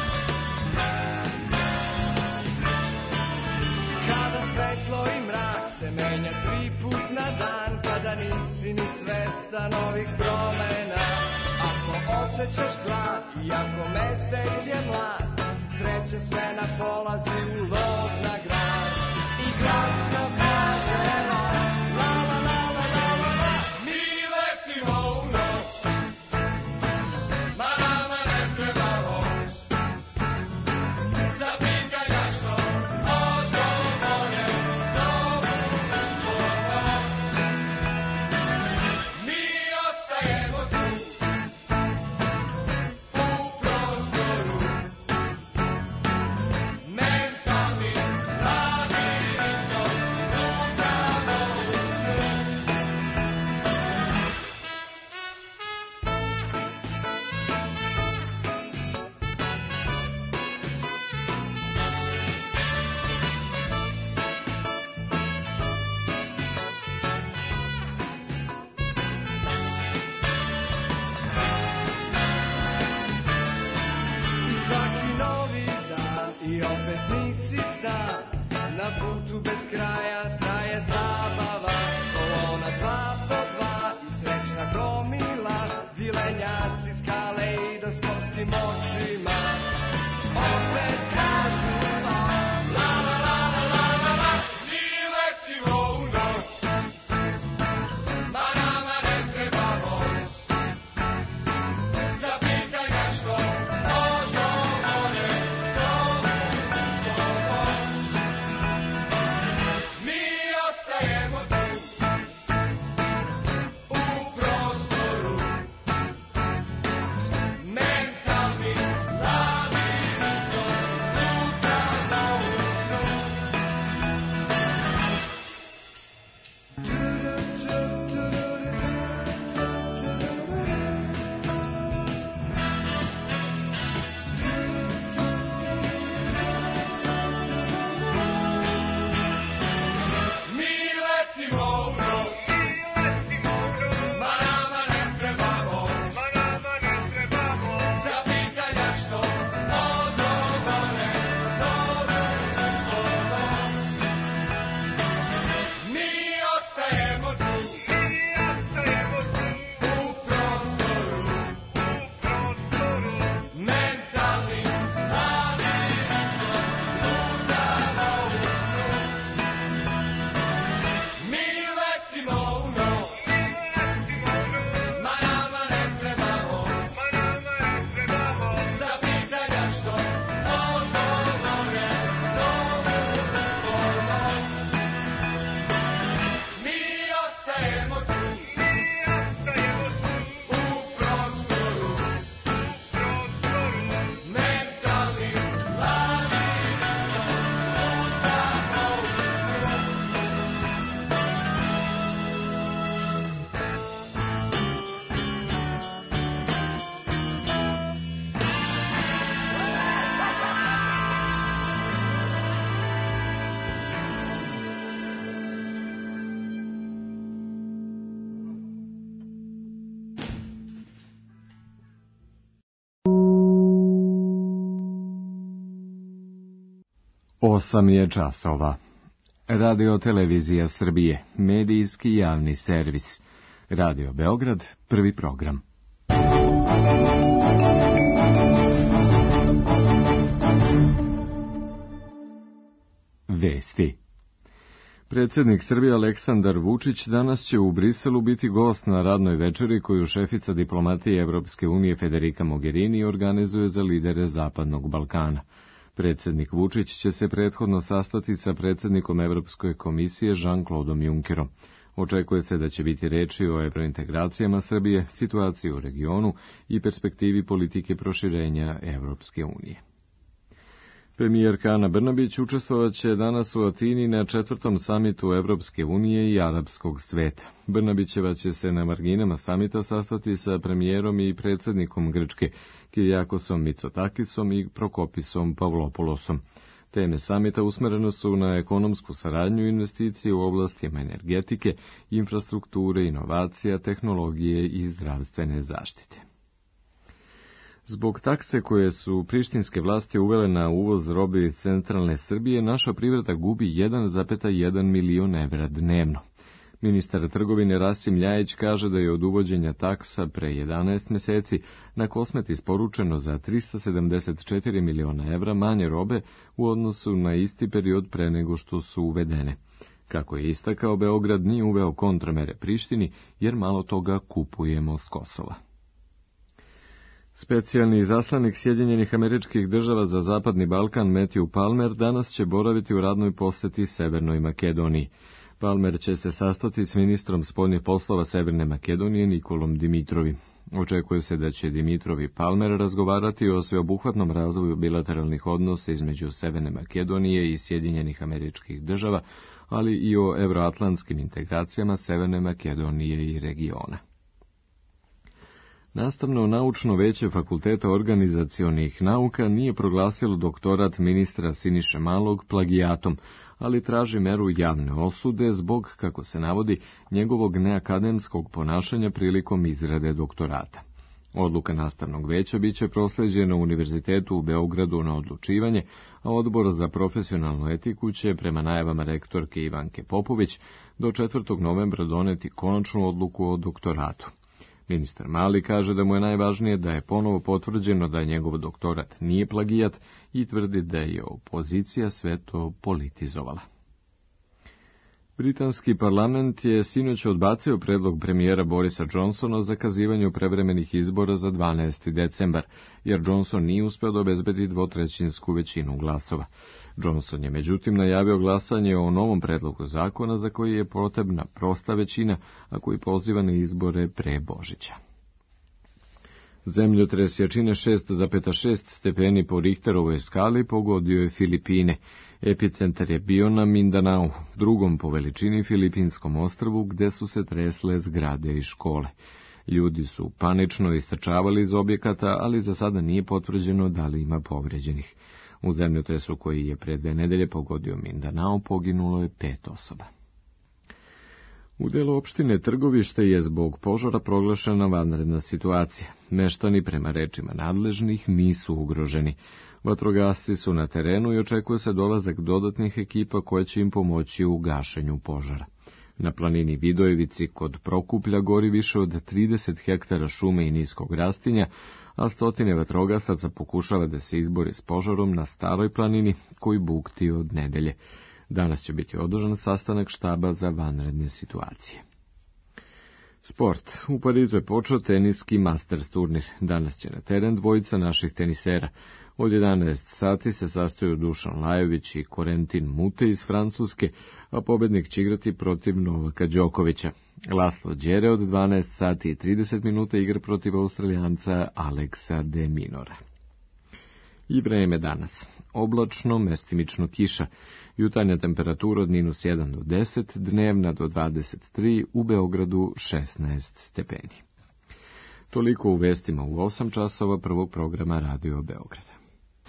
Kada svetlo i mrak se menja tri put na dan, kada nisi ni svestan ovih promena. Ako osjećaš glad i ako mesec je mlad, treća smena polazi u lov na grad. I glasno kaže la, la la la la la la la. Mi letimo u noć, ma nama ne treba voz. Zapitanja što odgovore zovu u pomoć. Mi ostajemo tu, u prostoru. Mentalni labirintom lutamo u snu. I svaki novi dan i opet nisi sam, na putu bez kraja traje zabava. Kolona dva po dva i srećna gomila, vilenjaci s kaleidoskopskim očima. Opet kažu la, la la la la la la la. Mi letimo u noć, ma nama ne treba voz. Zapitanja što odgovore zovu u pomoć. Mi ostajemo tu, u prostoru. Mentalni labirintom lutamo u snu. Mi letimo u noć, ma nama ne treba voz. Zapitanja što odgovore zovu u pomoć. Mi ostajemo tu, u prostoru. Mentalni labirintom lutamo u snu. Mi letimo u noć, ma nama ne treba voz. Zapitanja što odgovore zovu u pomoć. Mi ostajemo tu, u prostoru. Mentalni labirintom lutamo u snu. Osam je časova. Radio Televizija Srbije, medijski javni servis. Radio Beograd, prvi program. Vesti. Predsjednik Srbije Aleksandar Vučić danas će u Briselu biti gost na radnoj večeri koju šefica diplomatije Evropske unije Federica Mogherini organizuje za lidere Zapadnog Balkana. Predsjednik Vučić će se prethodno sastati sa predsjednikom Evropske komisije Jean-Claudeom Junckerom. Očekuje se da će biti reči o evrointegracijama Srbije, situaciji u regionu i perspektivi politike proširenja Evropske unije. Premijerka Ana Brnabić učestvovaće danas u Atini na četvrtom samitu Evropske unije i arapskog sveta. Brnabićeva će se na marginama samita sastati sa premijerom i predsjednikom Grčke, Kirijakosom Mitsotakisom i Prokopisom Pavlopoulosom. Teme samita usmerene su na ekonomsku saradnju i investicije u oblastima energetike, infrastrukture, inovacija, tehnologije i zdravstvene zaštite. Zbog takse koje su prištinske vlasti uvele na uvoz robe iz centralne Srbije, naša privreda gubi jedan zarez jedan milion evra dnevno. Ministar trgovine Rasim Ljajić kaže da je od uvođenja taksa pre jedanaest meseci na Kosmet isporučeno za trista sedamdeset četiri miliona evra manje robe u odnosu na isti period pre nego što su uvedene. Kako je istakao, Beograd nije uveo kontramere Prištini jer malo toga kupujemo s Kosova. Specijalni izaslanik Sjedinjenih Američkih Država za Zapadni Balkan Matthew Palmer danas će boraviti u radnoj poseti Severnoj Makedoniji. Palmer će se sastati s ministrom spoljnih poslova Severne Makedonije Nikolom Dimitrovi. Očekuje se da će Dimitrov i Palmer razgovarati o sveobuhvatnom razvoju bilateralnih odnosa između Severne Makedonije i Sjedinjenih Američkih Država, ali i o evroatlantskim integracijama Severne Makedonije i regiona. Nastavno-naučno veće Fakulteta organizacionih nauka nije proglasilo doktorat ministra Siniše Malog plagijatom, ali traži meru javne osude zbog, kako se navodi, njegovog neakademskog ponašanja prilikom izrade doktorata. Odluka nastavnog veća biće prosleđena Univerzitetu u Beogradu na odlučivanje, a Odbor za profesionalnu etiku će, prema najavama rektorke Ivanke Popović, do četvrtog novembra doneti konačnu odluku o doktoratu. Ministar Mali kaže da mu je najvažnije da je ponovo potvrđeno da njegov doktorat nije plagijat i tvrdi da je opozicija sve to politizovala. Britanski parlament je sinoć odbacio predlog premijera Borisa Johnsona o zakazivanju prevremenih izbora za dvanaesti decembar, jer Johnson nije uspeo da obezbedi dvotrećinsku većinu glasova. Johnson je međutim najavio glasanje o novom predlogu zakona za koji je potrebna prosta većina, a koji poziva na izbore pre Božića. Zemljotres jačine šest zarez šest stepeni po Richterovoj skali pogodio je Filipine. Epicentar je bio na Mindanao, drugom po veličini filipinskom ostrvu, gde su se tresle zgrade i škole. Ljudi su panično istrčavali iz objekata, ali za sada nije potvrđeno da li ima povređenih. U zemljotresu koji je pre dve nedelje pogodio Mindanao poginulo je pet osoba. U delu opštine Trgovište je zbog požara proglašena vanredna situacija. Meštani, prema rečima nadležnih, nisu ugroženi. Vatrogasci su na terenu i očekuje se dolazak dodatnih ekipa koje će im pomoći u gašenju požara. Na planini Vidojevici kod Prokuplja gori više od trideset hektara šume i niskog rastinja, a stotine vatrogasaca pokušava da se izbori s požarom na Staroj planini koji bukti od nedelje. Danas će biti održan sastanak štaba za vanredne situacije. Sport. U Parizu je počeo teniski Masters turnir. Danas će na teren dvojica naših tenisera. Od jedanaest sati se sastaju Dušan Lajović i Corentin Mute iz Francuske, a pobednik će igrati protiv Novaka Đokovića. Laslo Đere od dvanaest sati i trideset minuta igra protiv Australijanca Aleksa de Minora. I vreme danas. Oblačno, mestimično kiša. Jutarnja temperatura od minus jedan do deset, dnevna do dvadeset tri, u Beogradu šesnaest stepeni. Toliko u vestima u osam časova prvog programa Radio Beograda.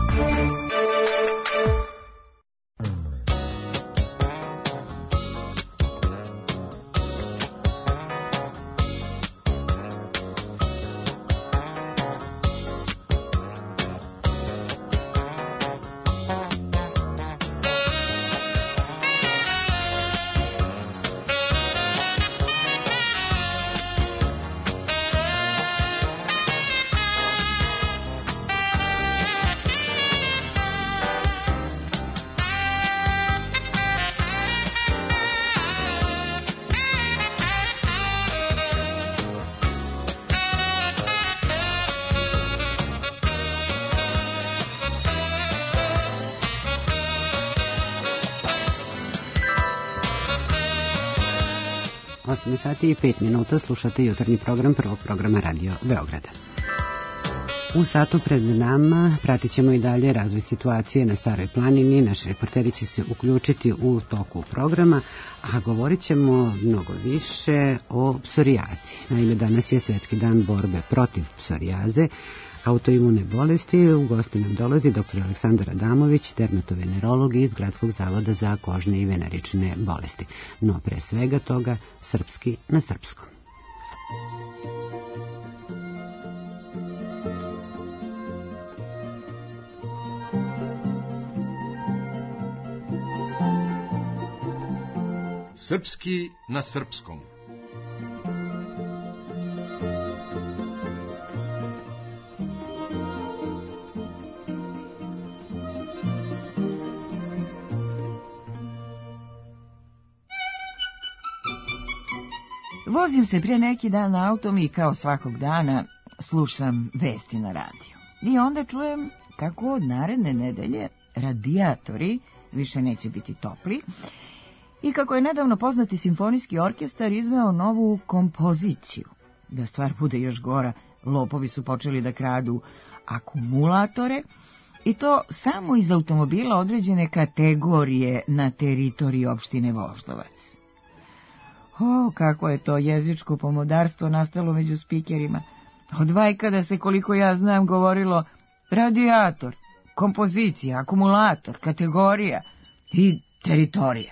osam sati i pet minuta slušate jutarnji program prvog programa Radio Beograda. U satu pred nama pratit ćemo i dalje razvoj situacije na Staroj planini. Naši reporteri će se uključiti u toku programa, a govorit ćemo mnogo više o psorijazi. Naime, danas je Svetski dan borbe protiv psorijaze, autoimune bolesti. U gosti nam dolazi doktor Aleksandar Adamović, dermatovenerolog iz Gradskog zavoda za kožne i venerične bolesti. No pre svega toga, srpski na srpskom. Srpski na srpskom. Vozim se prije neki dan autom i kao svakog dana slušam vesti na radiju. I onda čujem kako od naredne nedelje radijatori više neće biti topli i kako je nedavno poznati simfonijski orkestar izveo novu kompoziciju. Da stvar bude još gora, lopovi su počeli da kradu akumulatore i to samo iz automobila određene kategorije na teritoriji opštine Voždovac. O, kako je to jezičko pomodarstvo nastalo među spikerima. Od vajkada se, koliko ja znam, govorilo radijator, kompozicija, akumulator, kategorija i teritorija.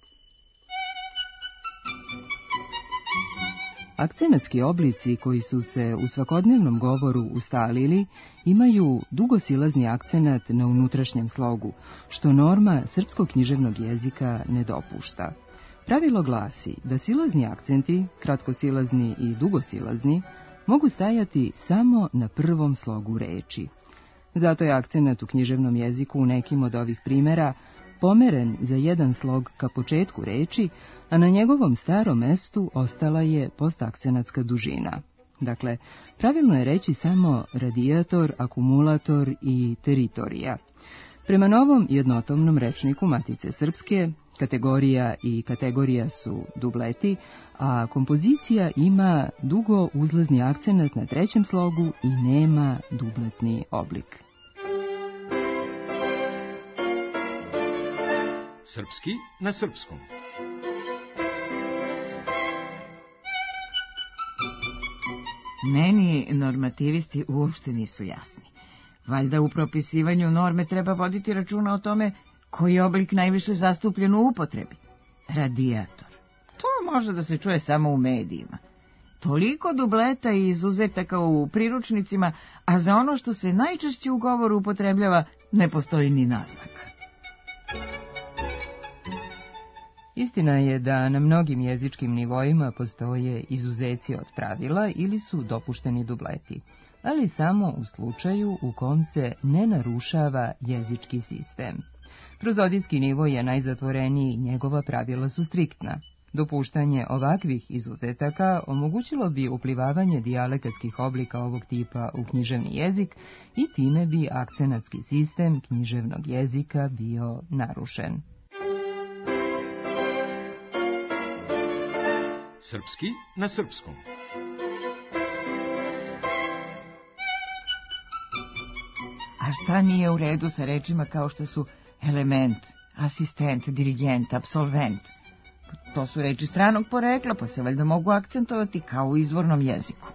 Akcenatski oblici koji su se u svakodnevnom govoru ustalili imaju dugosilazni akcenat na unutrašnjem slogu, što norma srpskog književnog jezika ne dopušta. Pravilo glasi da silazni akcenti, kratkosilazni i dugosilazni, mogu stajati samo na prvom slogu reči. Zato je akcenat u književnom jeziku u nekim od ovih primjera pomeren za jedan slog ka početku reči, a na njegovom starom mestu ostala je postakcenatska dužina. Dakle, pravilno je reći samo radijator, akumulator i teritorija. Prema novom jednotomnom rečniku Matice Srpske, kategorija i kategorija su dubleti, a kompozicija ima dugo uzlazni akcenat na trećem slogu i nema dubletni oblik. Srpski na srpskom. Meni normativisti uopšte nisu jasni. Valjda u propisivanju norme treba voditi računa o tome koji je oblik najviše zastupljen u upotrebi. Radijator. To može da se čuje samo u medijima. Toliko dubleta i izuzetaka u priručnicima, a za ono što se najčešće u govoru upotrebljava ne postoji ni naznaka. Istina je da na mnogim jezičkim nivoima postoje izuzeci od pravila ili su dopušteni dubleti, ali samo u slučaju u kom se ne narušava jezički sistem. Prozodijski nivo je najzatvoreniji i njegova pravila su striktna. Dopuštanje ovakvih izuzetaka omogućilo bi uplivavanje dijalekatskih oblika ovog tipa u književni jezik i time bi akcenatski sistem književnog jezika bio narušen. Srpski na srpskom. A šta nije u redu sa rečima kao što su element, asistent, dirigent, apsolvent? To su reči stranog porekla, pa se valjda mogu akcentovati kao u izvornom jeziku.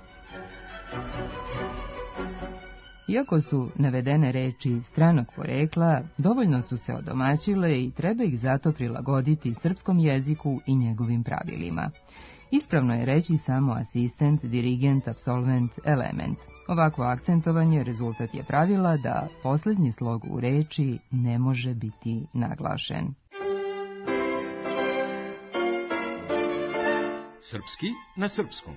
Iako su navedene reči stranog porekla, dovoljno su se odomaćile i treba ih zato prilagoditi srpskom jeziku i njegovim pravilima. Ispravno je reći samo asistent, dirigent, apsolvent, element. Ovako akcentovanje rezultat je pravila da posljednji slog u reči ne može biti naglašen. Srpski na srpskom.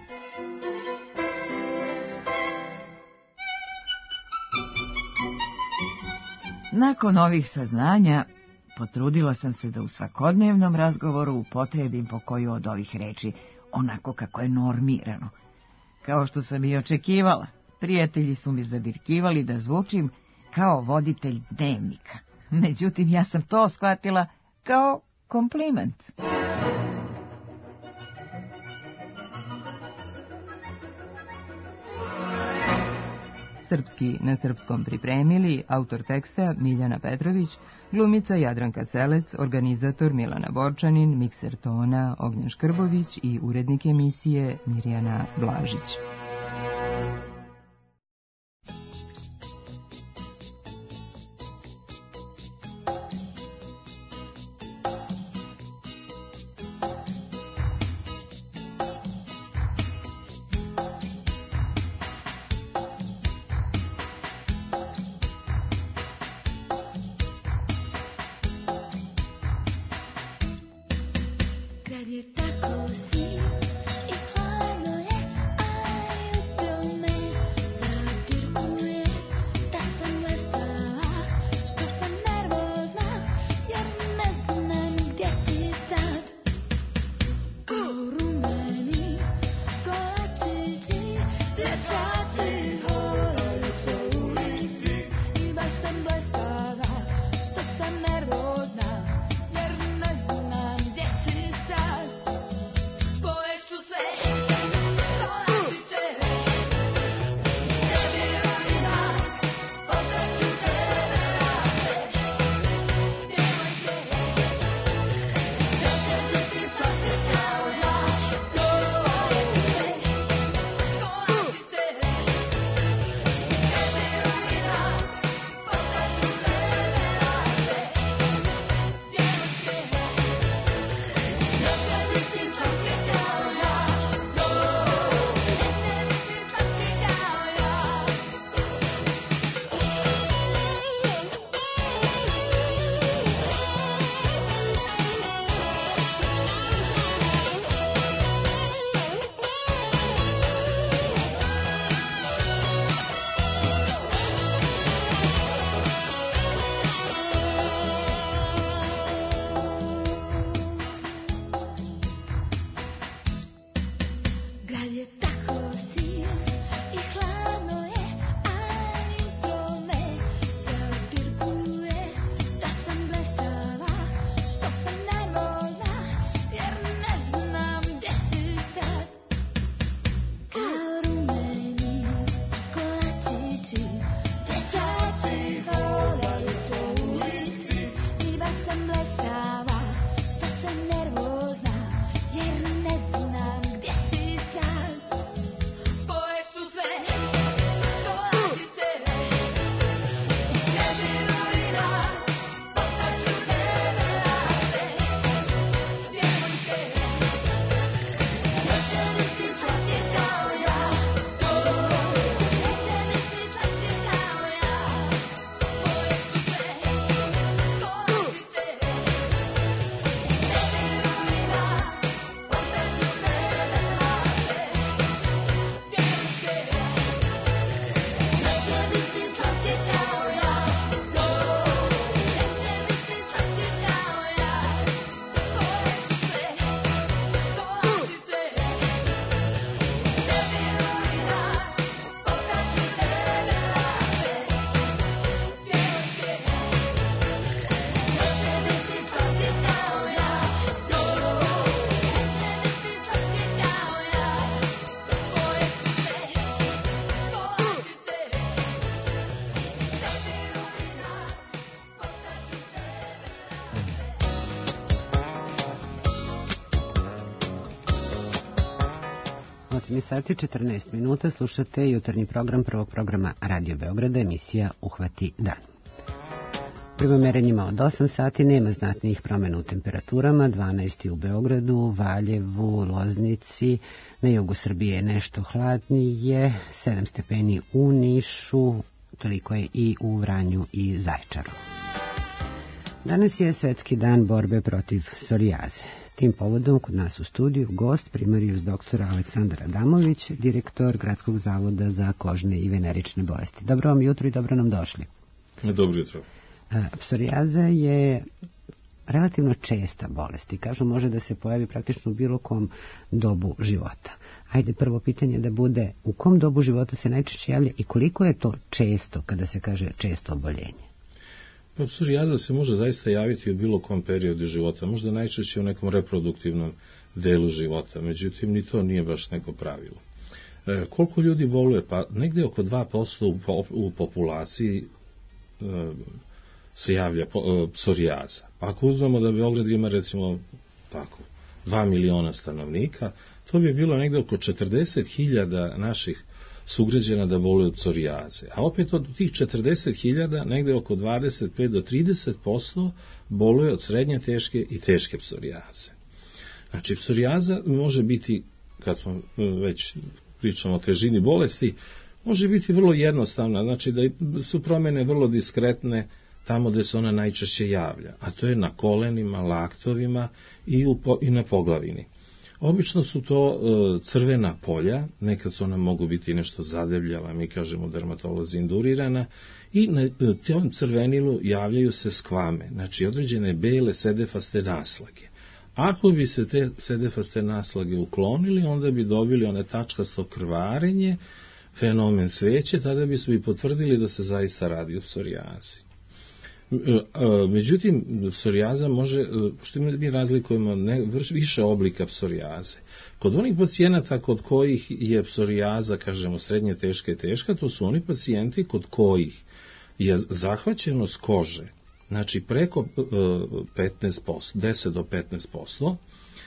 Nakon ovih saznanja, potrudila sam se da u svakodnevnom razgovoru upotrijebim po koju od ovih reči, onako kako je normirano. Kao što sam i očekivala, prijatelji su mi zadirkivali da zvučim kao voditelj dnevnika. Međutim, ja sam to shvatila kao kompliment. Srpski na srpskom pripremili autor teksta Miljana Petrović, glumica Jadranka Selec, organizator Milana Borčanin, mikser tona Ognjen Škrbović i urednik emisije Mirjana Blažić. osam sati četrnaest minuta, slušate jutarnji program prvog programa Radio Beograda, emisija Uhvati dan. Prema merenjima od osam sati nema znatnijih promjena u temperaturama, dvanaest u Beogradu, Valjevu, Loznici, na jugu Srbije je nešto hladnije, sedam stepeni u Nišu, toliko je i u Vranju i Zaječaru. Danas je Svetski dan borbe protiv psorijaze. Tim povodom kod nas u studiju gost primarijus doktor Aleksandar Adamović, direktor Gradskog zavoda za kožne i venerične bolesti. Dobro vam jutro i dobro nam došli. Dobro jutro. Psorijaza je relativno česta bolest i kažu može da se pojavi praktično u bilo kom dobu života. Ajde prvo pitanje da bude u kom dobu života se najčešće javlja i koliko je to često kada se kaže često oboljenje? Pa psorijaza se može zaista javiti u bilo kom periodu života, možda najčešće u nekom reproduktivnom delu života, međutim ni to nije baš neko pravilo. E, koliko ljudi boluje? Pa negdje oko dva posto u, u populaciji e, se javlja psorijaza. Ako uzmemo da Beograd ima recimo tako dva miliona stanovnika, to bi bilo negdje oko četrdeset hiljada naših sugrađana da boluju od psorijaze. A opet od tih četrdeset hiljada negdje oko dvadeset pet do trideset posto boluje od srednje teške i teške psorijaze. Znači psorijaza može biti, kad smo već pričamo o težini bolesti, može biti vrlo jednostavna, znači da su promjene vrlo diskretne tamo gdje se ona najčešće javlja, a to je na kolenima, laktovima i, u, i na poglavini. Obično su to e, crvena polja, nekad su ona mogu biti nešto zadebljava, mi kažemo dermatolozi indurirana, i na tom crvenilu javljaju se skvame, znači određene bele sedefaste naslage. Ako bi se te sedefaste naslage uklonili, onda bi dobili one tačkasto krvarenje, fenomen sveće, tada bismo i potvrdili da se zaista radi o psorijazi. Međutim, psorijaza može, što mi razlikujemo ne, više oblika psorijaze. Kod onih pacijenata kod kojih je psorijaza, kažemo, srednje teška i teška, to su oni pacijenti kod kojih je zahvaćenost kože, znači preko petnaest posto, deset do petnaest posto,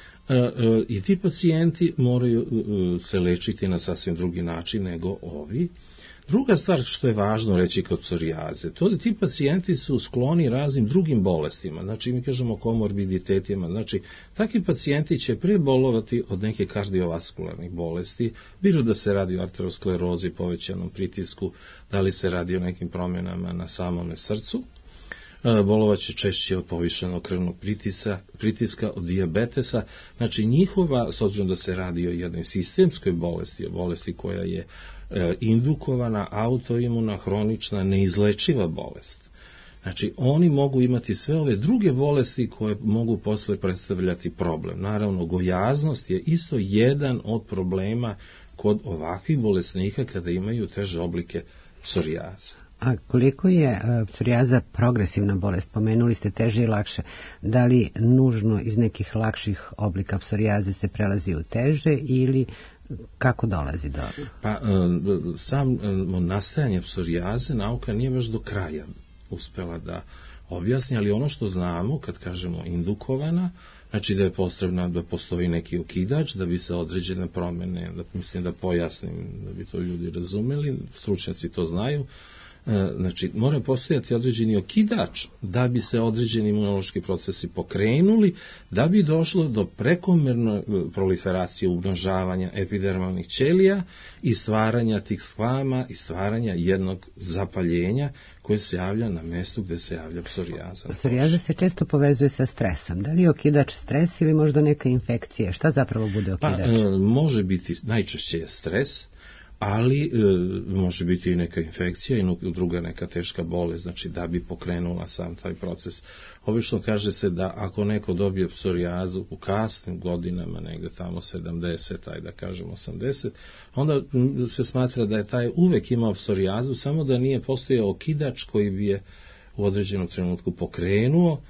i ti pacijenti moraju se lečiti na sasvim drugi način nego ovi. Druga stvar što je važno reći kod psorijaze, to da ti pacijenti su skloni raznim drugim bolestima, znači mi kažemo komorbiditetima, znači takvi pacijenti će prije bolovati od neke kardiovaskularnih bolesti, bilo da se radi o arterosklerozi, povećanom pritisku, da li se radi o nekim promjenama na samome srcu, bolovat će češće od povišenog krvnog pritiska, pritiska, od dijabetesa, znači njihova, s obzirom da se radi o jednoj sistemskoj bolesti, o bolesti koja je e, indukovana, autoimuna, hronična, neizlečiva bolest. Znači oni mogu imati sve ove druge bolesti koje mogu posle predstavljati problem. Naravno, gojaznost je isto jedan od problema kod ovakvih bolesnika kada imaju teže oblike psorijaze. A koliko je psorijaza progresivna bolest? Pomenuli ste teže i lakše. Da li nužno iz nekih lakših oblika psorijaze se prelazi u teže ili kako dolazi do... Pa sam nastajanje psorijaze nauka nije baš do kraja uspela da objasni, ali ono što znamo kad kažemo indukovana, znači da je potrebno da postoji neki okidač da bi se određene promjene, da mislim da pojasnim, da bi to ljudi razumeli, stručnjaci to znaju. Znači, mora postojati određeni okidač da bi se određeni imunološki procesi pokrenuli, da bi došlo do prekomerne proliferacije, umnožavanja epidermalnih ćelija i stvaranja tih skvama i stvaranja jednog zapaljenja koje se javlja na mjestu gdje se javlja psorijaza. Psorijaza se često povezuje sa stresom. Da li je okidač stres ili možda neka infekcija? Šta zapravo bude okidač? Pa, može biti, najčešće je stres, ali e, može biti i neka infekcija i druga neka teška bolest, znači da bi pokrenula sam taj proces. Obično kaže se da ako neko dobije psorijazu u kasnim godinama, negdje tamo sedamdeset, aj da kažem osamdeset, onda se smatra da je taj uvek imao psorijazu, samo da nije postojao okidač koji bi je u određenom trenutku pokrenuo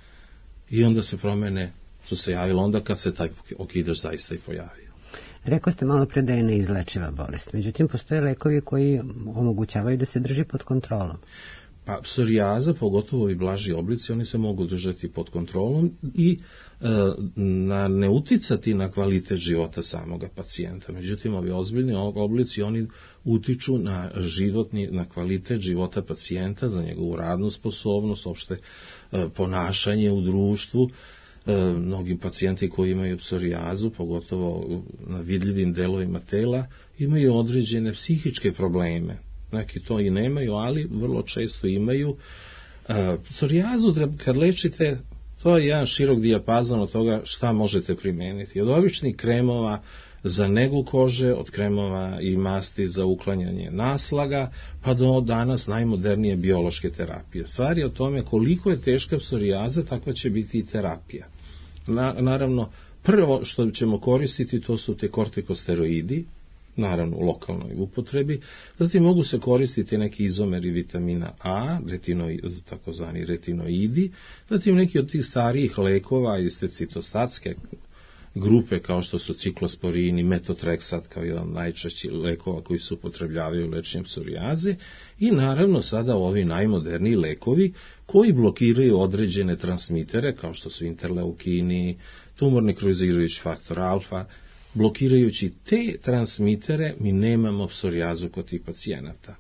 i onda se promjene su se javile onda kad se taj okidač zaista i pojavio. Rekao ste malo pre da je neizlečiva bolest, međutim postoje lekovi koji omogućavaju da se drži pod kontrolom. Pa psorijaza, pogotovo i blaži oblici, oni se mogu držati pod kontrolom i e, na, ne uticati na kvalitet života samoga pacijenta. Međutim, ovi ozbiljni oblici, oni utiču na životni, na kvalitet života pacijenta, za njegovu radnu sposobnost, opšte e, ponašanje u društvu. E, mnogi pacijenti koji imaju psorijazu, pogotovo na vidljivim delovima tela, imaju određene psihičke probleme. Neki to i nemaju, ali vrlo često imaju. E, psorijazu kad lečite, to je jedan širok dijapazon od toga šta možete primeniti. Od običnih kremova za negu kože, od kremova i masti za uklanjanje naslaga, pa do danas najmodernije biološke terapije. Stvar je o tome koliko je teška psorijaza, takva će biti i terapija. Na, naravno, prvo što ćemo koristiti to su te kortikosteroidi, naravno u lokalnoj upotrebi, zatim mogu se koristiti neki izomeri vitamina A, retinoid, takozvani retinoidi, zatim neki od tih starijih lekova iz te citostatske grupe kao što su ciklosporin i metotreksat kao jedan najčešći lekova koji se upotrebljavaju u lečenju psorijaze i naravno sada ovi najmoderniji lekovi koji blokiraju određene transmitere kao što su interleukini, tumorni nekroizirajući faktor alfa. Blokirajući te transmitere mi nemamo psorijazu kod tih pacijenata.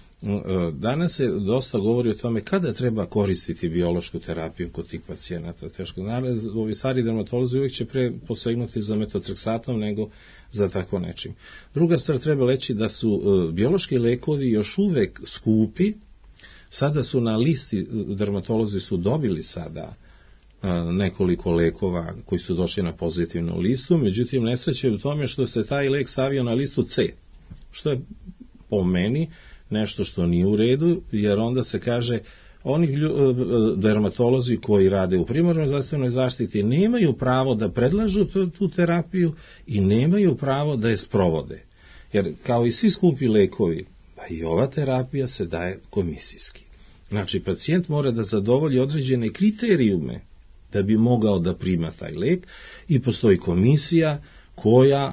Danas se dosta govori o tome kada treba koristiti biološku terapiju kod tih pacijenata. Teško, naravno, ovi stari dermatolozi uvijek će pre posegnuti za metotreksatom nego za tako nečim. Druga stvar, treba reći da su uh, biološki lekovi još uvek skupi. Sada su na listi, dermatolozi su dobili sada nekoliko lekova koji su došli na pozitivnu listu, međutim nesreća je u tome što se taj lek stavio na listu C, što je po meni nešto što nije u redu, jer onda se kaže oni dermatolozi koji rade u primarnoj zdravstvenoj zaštiti nemaju pravo da predlažu tu, tu terapiju i nemaju pravo da je sprovode. Jer kao i svi skupi lekovi, pa i ova terapija se daje komisijski. Znači, pacijent mora da zadovolji određene kriterijume da bi mogao da prima taj lek i postoji komisija koja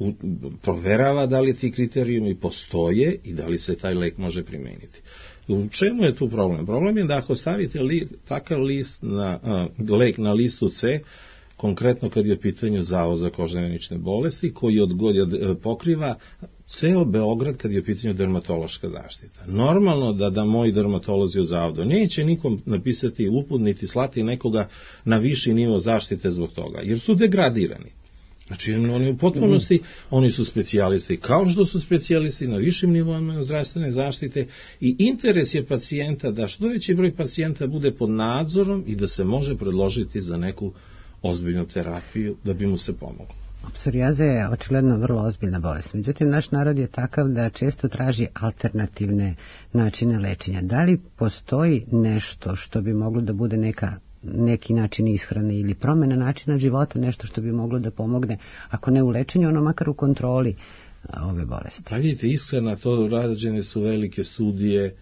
proverava da li ti kriterijumi postoje i da li se taj lek može primeniti. U čemu je tu problem? Problem je da ako stavite li, takav list na, uh, lek na listu C, konkretno kad je u pitanju Zavod za kožno-venične bolesti, koji odgod, pokriva ceo Beograd kad je u pitanju dermatološka zaštita. Normalno da da moji dermatolozi u zavodu neće nikom napisati uput niti slati nekoga na viši nivo zaštite zbog toga, jer su degradirani. Znači, oni u potpunosti, mm. oni su specijalisti, kao što su specijalisti na višim nivoima zdravstvene zaštite i interes je pacijenta da što veći broj pacijenta bude pod nadzorom i da se može predložiti za neku ozbiljnu terapiju da bi mu se pomoglo. Psorijaza je očigledno vrlo ozbiljna bolest. Međutim, naš narod je takav da često traži alternativne načine lečenja. Da li postoji nešto što bi moglo da bude neka, neki način ishrane ili promjena načina života, nešto što bi moglo da pomogne, ako ne u lečenju, ono makar u kontroli ove bolesti? Pa vidite, ishrana, to rađene su velike studije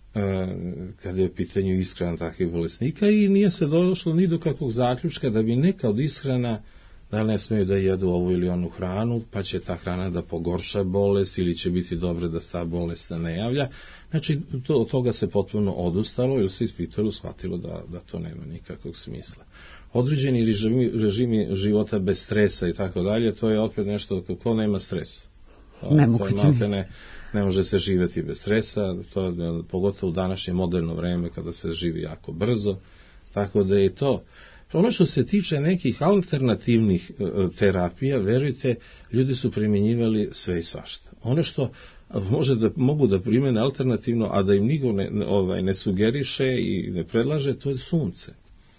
kada je u pitanju ishrana takvih bolesnika i nije se došlo ni do kakvog zaključka da bi neka od ishrana da ne smeju da jedu ovu ili onu hranu, pa će ta hrana da pogorša bolest ili će biti dobro da se ta bolest ne javlja. Znači, to, od toga se potpuno odustalo jer se ispitalo, shvatilo da, da to nema nikakvog smisla. Određeni režimi, režimi života bez stresa i tako dalje, to je opet nešto ko nema stresa. Nemoguće. Ne, ne može se živjeti bez stresa, to je pogotovo u današnje moderno vreme kada se živi jako brzo, tako da je to. Ono što se tiče nekih alternativnih terapija, verujte, ljudi su primjenjivali sve i svašta. Ono što može da, mogu da primene alternativno, a da im niko ne, ovaj, ne sugeriše i ne predlaže, to je sunce.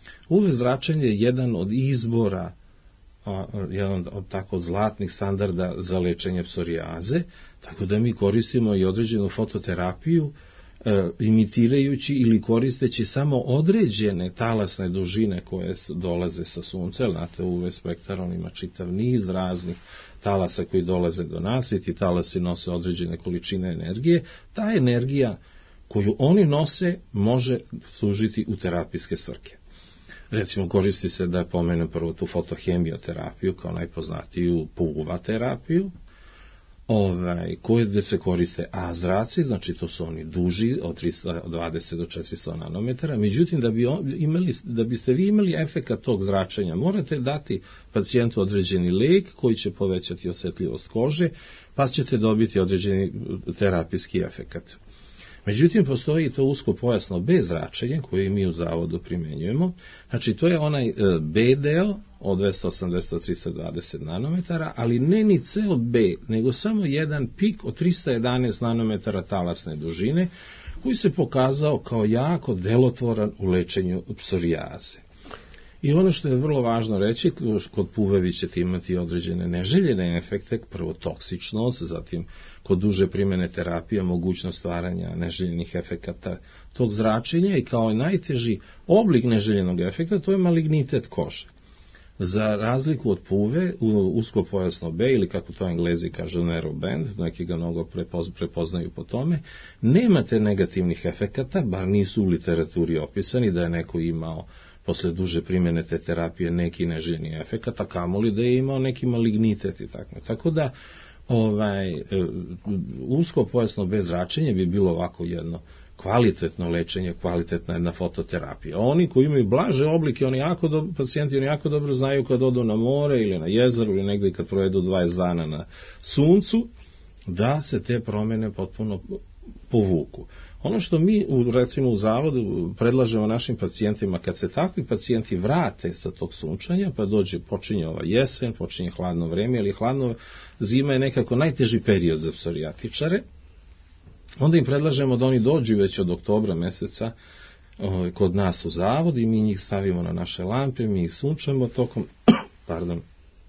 U ve zračenje je jedan od izbora, a, jedan od tako zlatnih standarda za lečenje psorijaze, tako da mi koristimo i određenu fototerapiju, E, imitirajući ili koristeći samo određene talasne dužine koje dolaze sa sunca. Znate, u ve spektar on ima čitav niz raznih talasa koji dolaze do nas i ti talasi nose određene količine energije. Ta energija koju oni nose može služiti u terapijske svrhe. Recimo, koristi se, da pomenem prvo tu fotohemioterapiju kao najpoznatiju P U V A terapiju. ovaj, koje gde se koriste A-zraci, znači to su oni duži od tristo dvadeset do četiristo nanometara, međutim da, bi on, imali, da biste vi imali efekat tog zračenja, morate dati pacijentu određeni lek koji će povećati osjetljivost kože, pa ćete dobiti određeni terapijski efekat. Međutim, postoji to uskopojasno B zračenje koje mi u zavodu primjenjujemo. Znači, to je onaj B deo od dvesta osamdeset do trista dvadeset nanometara, ali ne ni ceo B, nego samo jedan pik od trista jedanaest nanometara talasne dužine, koji se pokazao kao jako delotvoran u lečenju psorijaze. I ono što je vrlo važno reći, kod puvevi ćete imati određene neželjene efekte, prvo toksičnost, zatim kod duže primjene terapije mogućnost stvaranja neželjenih efekata tog zračenja i kao najteži oblik neželjenog efekta to je malignitet kože. Za razliku od puve, uskopojasno B ili kako to Englezi kažu narrow band, neki ga mnogo prepoznaju po tome, nemate negativnih efekata, bar nisu u literaturi opisani da je neko imao posle duže primjene te terapije neki neželjeni efekat, a kamoli da je imao neki malignitet i tako. Tako da ovaj, usko pojasno bez zračenja bi bilo ovako jedno kvalitetno lečenje, kvalitetna jedna fototerapija. Oni koji imaju blaže oblike, oni jako do, pacijenti oni jako dobro znaju kad odu na more ili na jezero ili negdje kad provedu dvadeset dana na suncu, da se te promjene potpuno povuku. Ono što mi recimo u zavodu predlažemo našim pacijentima, kad se takvi pacijenti vrate sa tog sunčanja, pa dođe, počinje ova jesen, počinje hladno vreme, ali hladno zima je nekako najteži period za psorijatičare, onda im predlažemo da oni dođu već od oktobra meseca kod nas u zavod i mi njih stavimo na naše lampe, mi ih sunčamo tokom, pardon,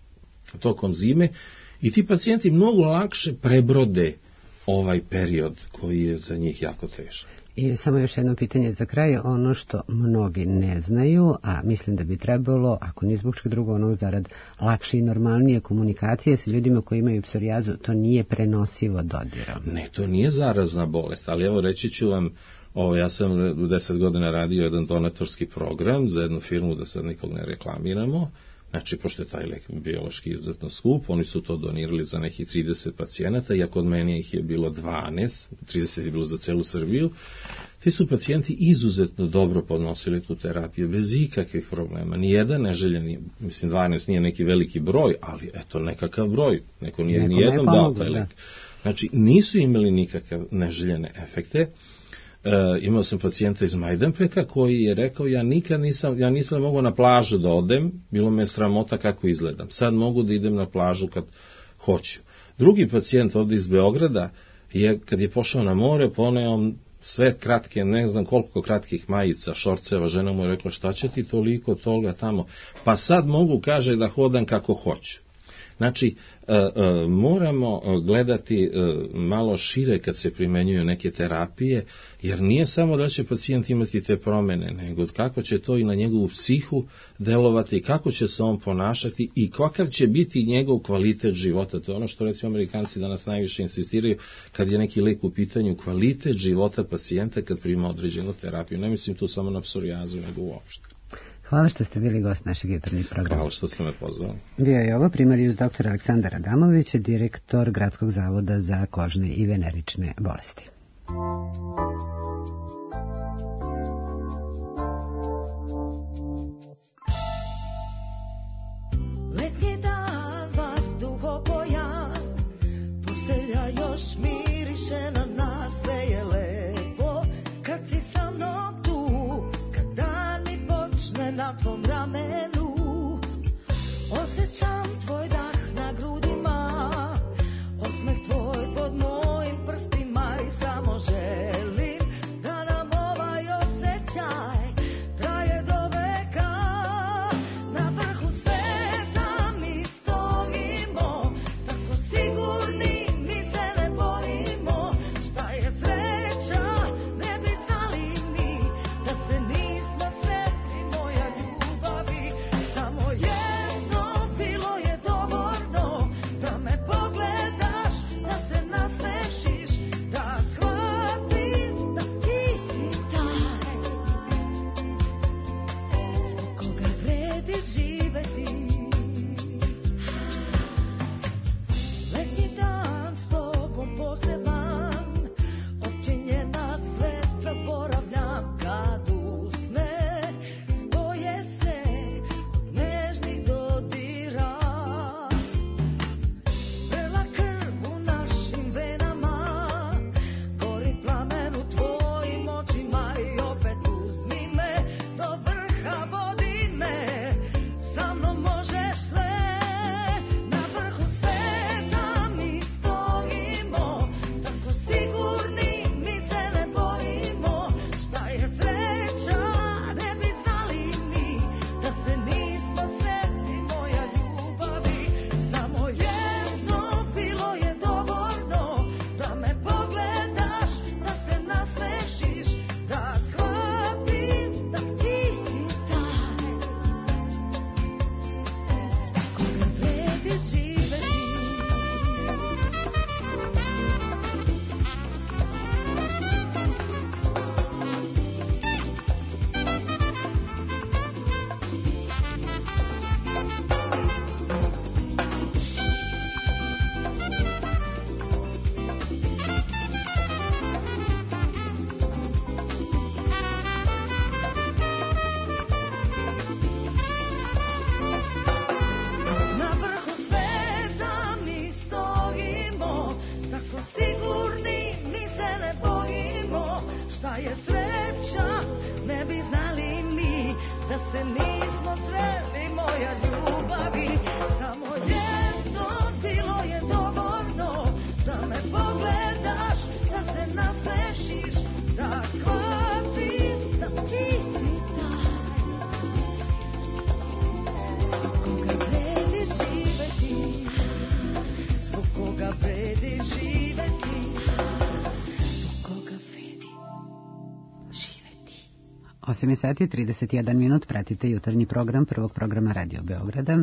tokom zime i ti pacijenti mnogo lakše prebrode ovaj period koji je za njih jako težak. I samo još jedno pitanje za kraj, ono što mnogi ne znaju, a mislim da bi trebalo, ako ni zbog drugo, ono zarad lakše i normalnije komunikacije sa ljudima koji imaju psorijazu, to nije prenosivo dodirom. Ne, to nije zarazna bolest, ali evo reći ću vam, ovo, ja sam u deset godina radio jedan donatorski program za jednu firmu, da sad nikog ne reklamiramo. Znači, pošto je taj lek biološki izuzetno skup, oni su to donirali za nekih trideset pacijenata, iako od meni ih je bilo dvanaest, trideset je bilo za celu Srbiju. Ti su pacijenti izuzetno dobro podnosili tu terapiju, bez ikakvih problema. Nijedan neželjeni, mislim dvanaest nije neki veliki broj, ali eto nekakav broj, neko nije nijednom dao taj lek. Znači, nisu imali nikakav neželjene efekte. Uh, imao sam pacijenta iz Majdanpeka koji je rekao ja nikad nisam, ja nisam mogao na plažu da odem, bilo me sramota kako izgledam, sad mogu da idem na plažu kad hoću. Drugi pacijent ovdje iz Beograda je kad je pošao na more poneo sve kratke, ne znam koliko kratkih majica, šorceva, žena mu je rekla šta će ti toliko toga tamo, pa sad mogu, kaže, da hodam kako hoću. Znači, e, e, moramo gledati e, malo šire kad se primenjuju neke terapije, jer nije samo da će pacijent imati te promjene, nego kako će to i na njegovu psihu delovati, kako će se on ponašati i kakav će biti njegov kvalitet života. To je ono što recimo Amerikanci danas najviše insistiraju kad je neki lek u pitanju, kvalitet života pacijenta kad prima određenu terapiju. Ne mislim tu samo na psorijazu, nego uopšte. Hvala što ste bili gost našeg jutarnjeg programa. Hvala što ste me pozvali. Bio je ovo primarijus doktor Aleksandar Adamović, direktor Gradskog zavoda za kožne i venerične bolesti. Letnji dan, vazduh opojan, postelja još miriše na nas, sve je lepo kad si sa mnom tu, kad dan mi počne na tvom ramenu, osjećam tvoj dah na grudima, osmeh tvoj pod mojim prstima i samo želim da nam ovaj osjećaj traje do veka. Na vrhu sveta mi stojimo, tako sigurni mi se ne bojimo. Šta je sreća, ne bi znali mi da se nismo sretni, moja ljubavi. osam je sati, trideset jedan minut, pratite jutarnji program prvog programa Radio Beograda.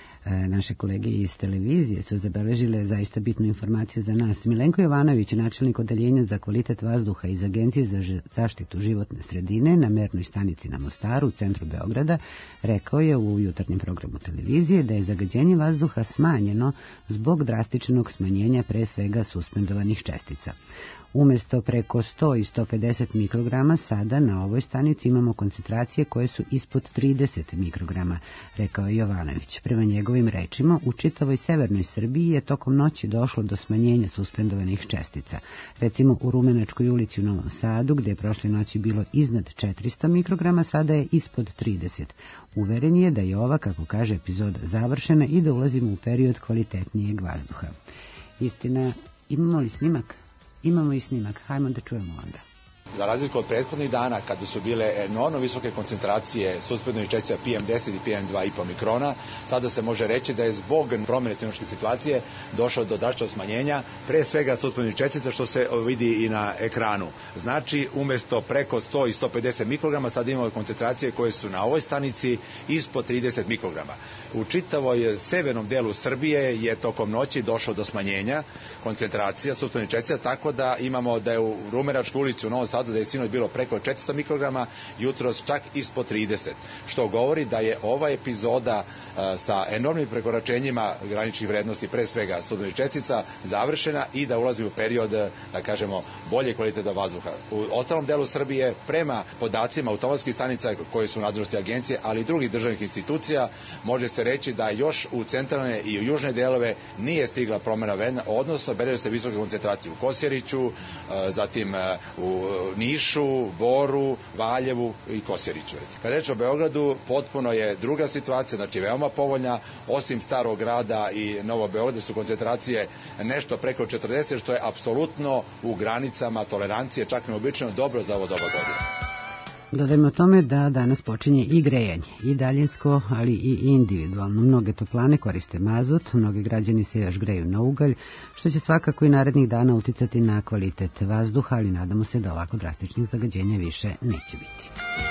Naše kolege iz televizije su zabeležile zaista bitnu informaciju za nas. Milenko Jovanović, načelnik odeljenja za kvalitet vazduha iz Agencije za zaštitu životne sredine na mernoj stanici na Mostaru u centru Beograda, rekao je u jutarnjem programu televizije da je zagađenje vazduha smanjeno zbog drastičnog smanjenja pre svega suspendovanih čestica. Umesto preko sto i sto pedeset mikrograma, sada na ovoj stanici imamo koncentracije koje su ispod trideset mikrograma, rekao je Jovanović. Prema njegovim rečima, u čitavoj severnoj Srbiji je tokom noći došlo do smanjenja suspendovanih čestica. Recimo u Rumenačkoj ulici u Novom Sadu, gde je prošle noći bilo iznad četiristo mikrograma, sada je ispod trideset. Uveren je da je ova, kako kaže, epizoda završena i da ulazimo u period kvalitetnijeg vazduha. Istina, imamo li snimak? Imamo i snimak, hajmo da čujemo onda. Za razliku od prethodnih dana, kada su bile enormno visoke koncentracije suspendovanih čestica P M deset i P M dva i po mikrona, sada se može reći da je zbog promjene tehnološke situacije došlo do drastičnog smanjenja, pre svega suspendovanih čestica, što se vidi i na ekranu. Znači, umesto preko sto i sto pedeset mikrograma, sada imamo koncentracije koje su na ovoj stanici ispod trideset mikrograma. U čitavoj severnom delu Srbije je tokom noći došlo do smanjenja koncentracija suspendovanih čestica, tako da imamo da je u Rumenačkoj ulici u Novom Sadu da je sinoć bilo preko četiristo mikrograma, jutros čak ispod trideset, što govori da je ova epizoda a, sa enormnim prekoračenjima graničnih vrednosti, pre svega suspendovanih čestica, završena i da ulazi u period, da kažemo, bolje kvaliteta vazduha. U ostalom delu Srbije, prema podacima automatskih stanica koje su u nadležnosti agencije, ali i drugih državnih institucija, može se reći da još u centralne i u južne delove nije stigla promjena vredna, odnosno beleže se visoke koncentracije u Kosjeriću, zatim u Nišu, Boru, Valjevu i Kosjeriću. Kad reč o Beogradu, potpuno je druga situacija, znači veoma povoljna, osim Starog grada i Novog Beograda su koncentracije nešto preko četrdeset, što je apsolutno u granicama tolerancije, čak neobično dobro za ovo doba godine. Dodajmo tome da danas počinje i grejanje, i daljinsko, ali i individualno. Mnoge toplane koriste mazut, mnogi građani se još greju na ugalj, što će svakako i narednih dana uticati na kvalitet vazduha, ali nadamo se da ovako drastičnih zagađenja više neće biti.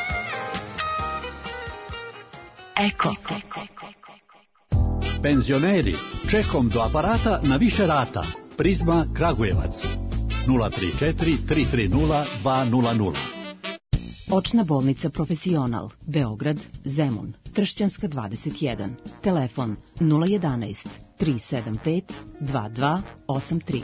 Eko. Penzioneri, čekom do aparata na više rata. Prizma Kragujevac. nula tri četiri tri tri nula dva nula nula. Očna bolnica Profesional, Beograd, Zemun, Tršćanska dvadeset jedan. Telefon nula jedanaest tri sedam pet dva dva osam tri.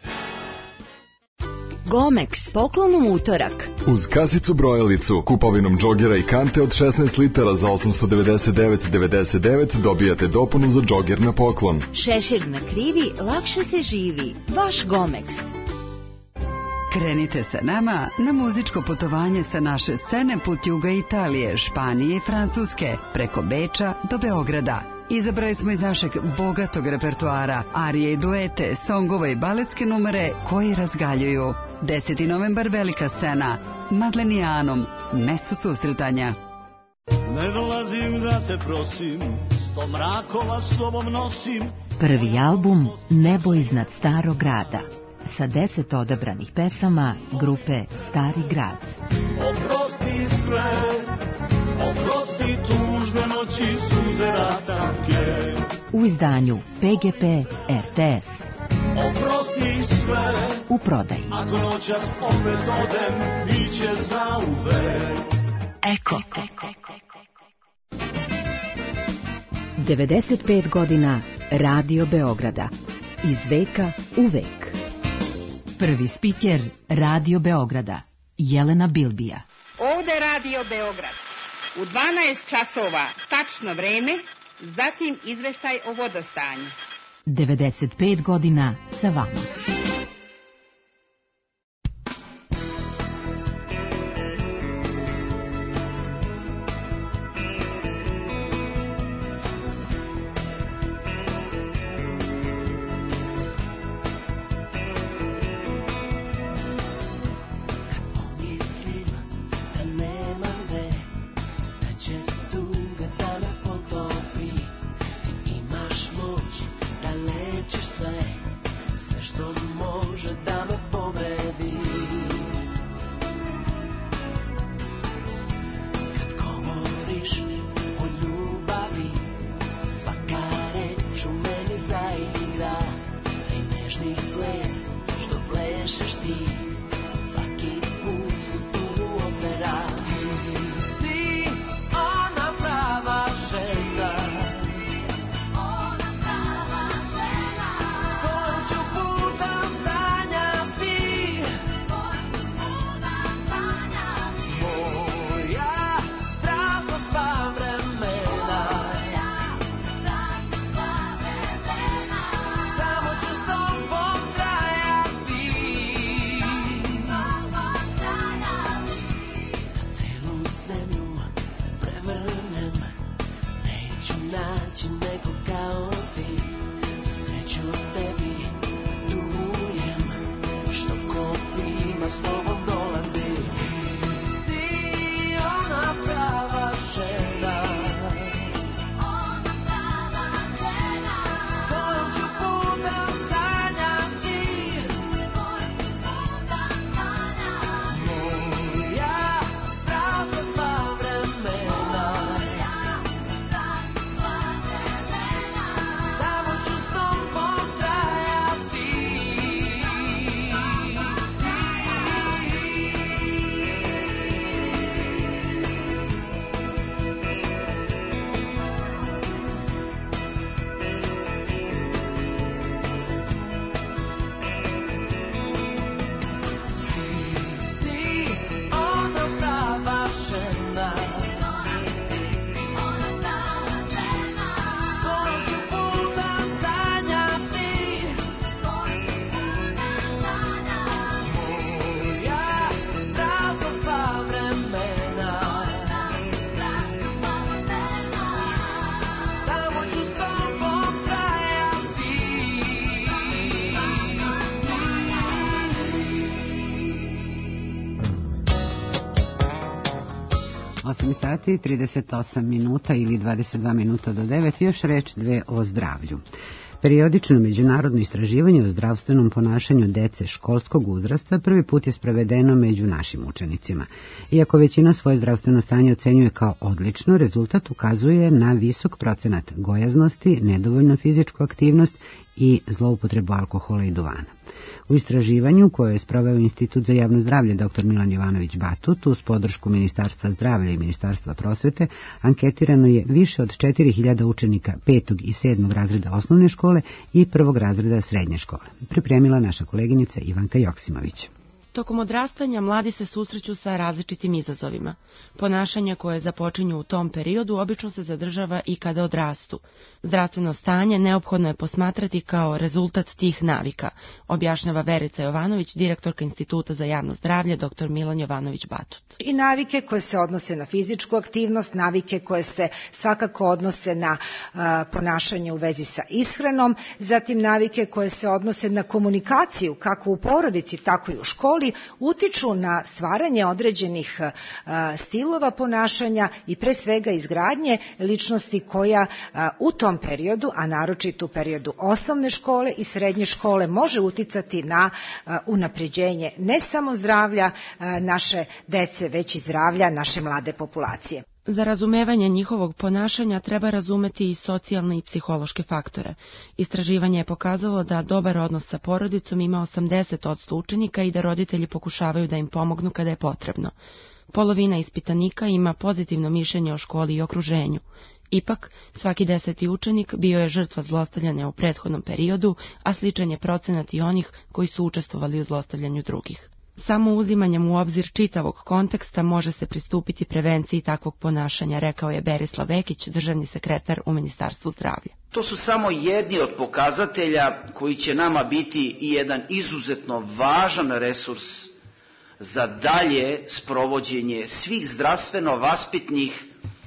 Gomex, poklon u utorak. Uz kasicu brojalicu, kupovinom džogera i kante od šesnaest litara za osamsto devedeset devet devedeset devet dobijate dopunu za džoger na poklon. Šešir na krivi, lakše se živi. Vaš Gomex. Krenite sa nama na muzičko putovanje sa naše scene put juga Italije, Španije i Francuske, preko Beča do Beograda. Izabrali smo iz našeg bogatog repertoara arije i duete, songove i baletske numere koji razgaljuju. deseti novembar velika scena, Madlenijanom, mesto susretanja. Ne dolazim da te prosim, sto mrakova sobom nosim. Prvi album Nebo iznad starog grada, sa deset odabranih pesama grupe Stari grad. Oprosti sve, oprosti tužne noći, suze rastanke. U izdanju P G P R T S. Oprosti sve, u prodaji. Ako noćas opet odem, biće zauvek. Eko. devedeset pet godina Radio Beograda. Iz veka u vek. Prvi spiker Radio Beograda, Jelena Bilbija. Ovde Radio Beograd. U dvanaest časova tačno vreme, zatim izveštaj o vodostanju. devedeset pet godina sa vama. osam sati, trideset osam minuta ili dvadeset dva minuta do devet, još reč dve o zdravlju. Periodično međunarodno istraživanje o zdravstvenom ponašanju dece školskog uzrasta prvi put je sprovedeno među našim učenicima. Iako većina svoje zdravstveno stanje ocenjuje kao odlično, rezultat ukazuje na visok procenat gojaznosti, nedovoljnu fizičku aktivnost i zloupotrebu alkohola i duvana. U istraživanju koje je sproveo Institut za javno zdravlje dr Milan Jovanović Batut uz podršku Ministarstva zdravlja i Ministarstva prosvete anketirano je više od četiri hiljade učenika petog i sedmog razreda osnovne škole i prvog razreda srednje škole. Pripremila naša koleginica Ivanka Joksimović. Tokom odrastanja mladi se susreću sa različitim izazovima. Ponašanja koje započinju u tom periodu obično se zadržava i kada odrastu. Zdravstveno stanje neophodno je posmatrati kao rezultat tih navika, objašnjava Verica Jovanović, direktorka Instituta za javno zdravlje dr Milan Jovanović Batut. I navike koje se odnose na fizičku aktivnost, navike koje se svakako odnose na a, ponašanje u vezi sa ishranom, zatim navike koje se odnose na komunikaciju kako u porodici, tako i u školi, utiču na stvaranje određenih a, stilova ponašanja i pre svega izgradnje ličnosti koja a, u tom periodu, a naročito u periodu osnovne škole i srednje škole, može uticati na a, unapređenje ne samo zdravlja a, naše dece, već i zdravlja naše mlade populacije. Za razumevanje njihovog ponašanja treba razumeti i socijalne i psihološke faktore. Istraživanje je pokazalo da dobar odnos sa porodicom ima osamdeset posto učenika i da roditelji pokušavaju da im pomognu kada je potrebno. Polovina ispitanika ima pozitivno mišljenje o školi i okruženju. Ipak, svaki deseti učenik bio je žrtva zlostavljanja u prethodnom periodu, a sličan je procenat i onih koji su učestvovali u zlostavljanju drugih. Samo uzimanjem u obzir čitavog konteksta može se pristupiti prevenciji takvog ponašanja, rekao je Berislav Vekić, državni sekretar u Ministarstvu zdravlja. To su samo jedni od pokazatelja koji će nama biti i jedan izuzetno važan resurs za dalje sprovođenje svih zdravstveno-vaspitnih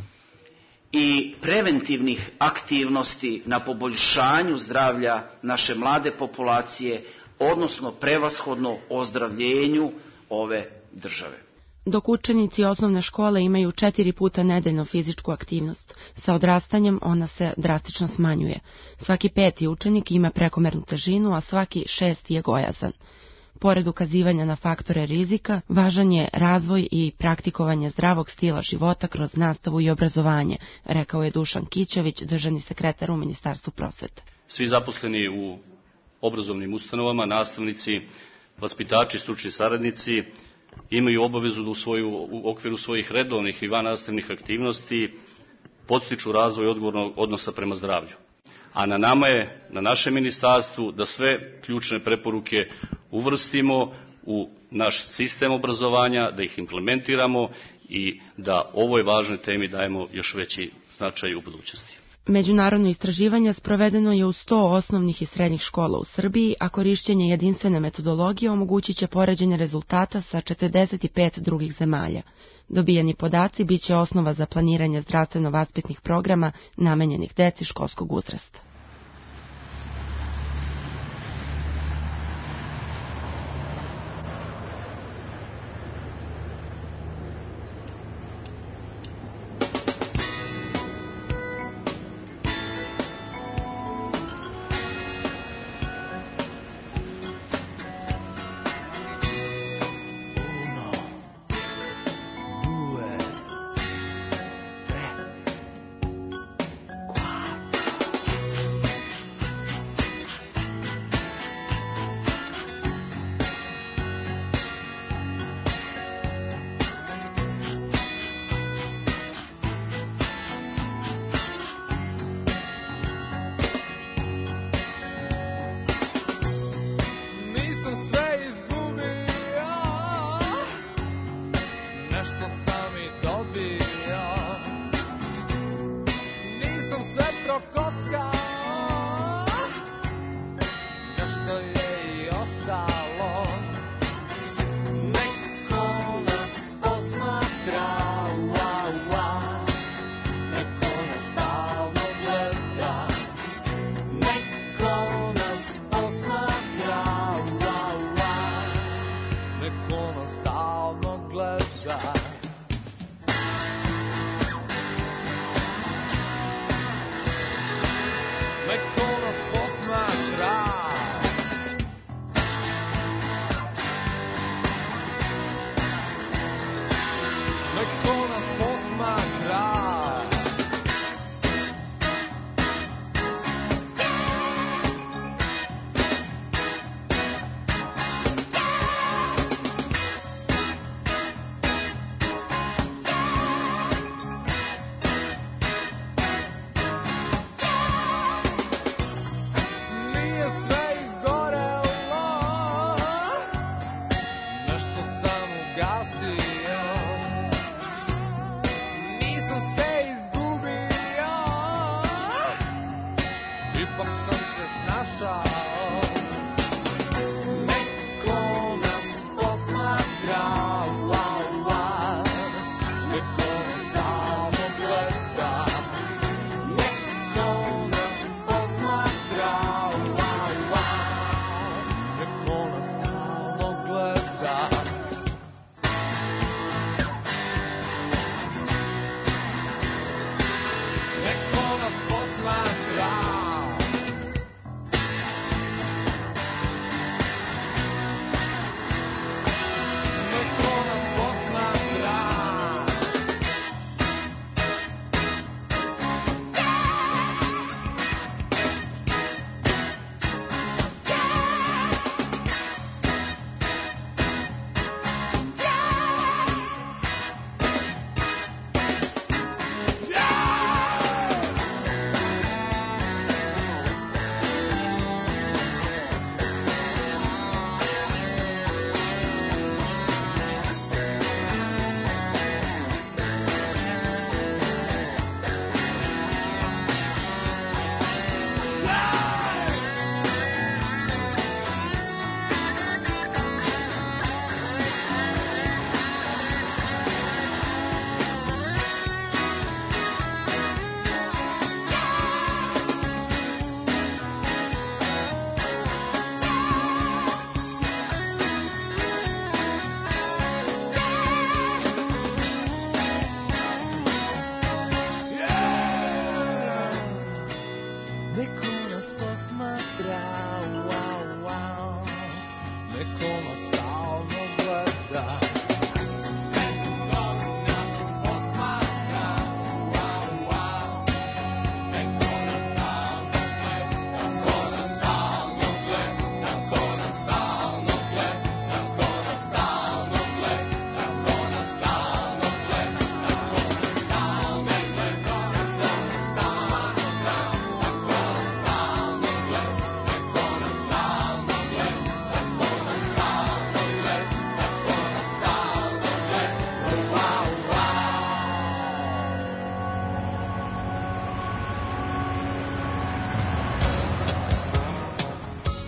i preventivnih aktivnosti na poboljšanju zdravlja naše mlade populacije, odnosno prevashodno ozdravljenju ove države. Dok učenici osnovne škole imaju četiri puta nedeljno fizičku aktivnost, sa odrastanjem ona se drastično smanjuje. Svaki peti učenik ima prekomernu težinu, a svaki šesti je gojazan. Pored ukazivanja na faktore rizika, važan je razvoj i praktikovanje zdravog stila života kroz nastavu i obrazovanje, rekao je Dušan Kićović, državni sekretar u Ministarstvu prosvete. Svi zaposleni u obrazovnim ustanovama, nastavnici, vaspitači, stručni saradnici imaju obavezu da u, svoju, u okviru svojih redovnih i vannastavnih aktivnosti podstiču razvoj odgovornog odnosa prema zdravlju. A na nama je, na našem ministarstvu, da sve ključne preporuke uvrstimo u naš sistem obrazovanja, da ih implementiramo i da ovoj važnoj temi dajemo još veći značaj u budućnosti. Međunarodno istraživanje sprovedeno je u sto osnovnih i srednjih škola u Srbiji, a korišćenje jedinstvene metodologije omogućit će poređenje rezultata sa četrdeset pet drugih zemalja. Dobijeni podaci bit će osnova za planiranje zdravstveno-vaspitnih programa namenjenih deci školskog uzrasta.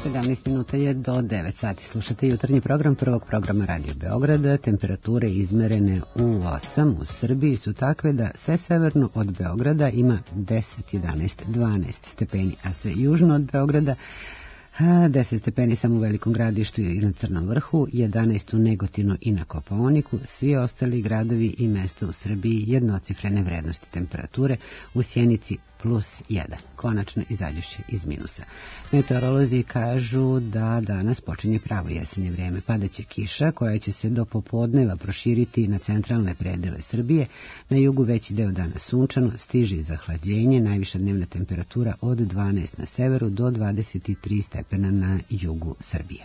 sedamnaest minuta je do devet sati. Slušate jutarnji program prvog programa Radio Beograda. Temperature izmerene u osam u Srbiji su takve da sve severno od Beograda ima deset, jedanaest, dvanaest stepeni, a sve južno od Beograda deset stepeni samo u Velikom Gradištu i na Crnom vrhu, jedanaest u Negotinu i na Kopaoniku, svi ostali gradovi i mesta u Srbiji jednocifrene vrednosti temperature, u Sjenici plus jedan, konačno izađuši iz minusa. Meteorolozi kažu da danas počinje pravo jesenje vrijeme, padaće kiša koja će se do popodneva proširiti na centralne predele Srbije, na jugu veći deo dana sunčano, stiže i zahlađenje, najviša dnevna temperatura od dvanaest na severu do dvadeset tri stepena na jugu Srbije.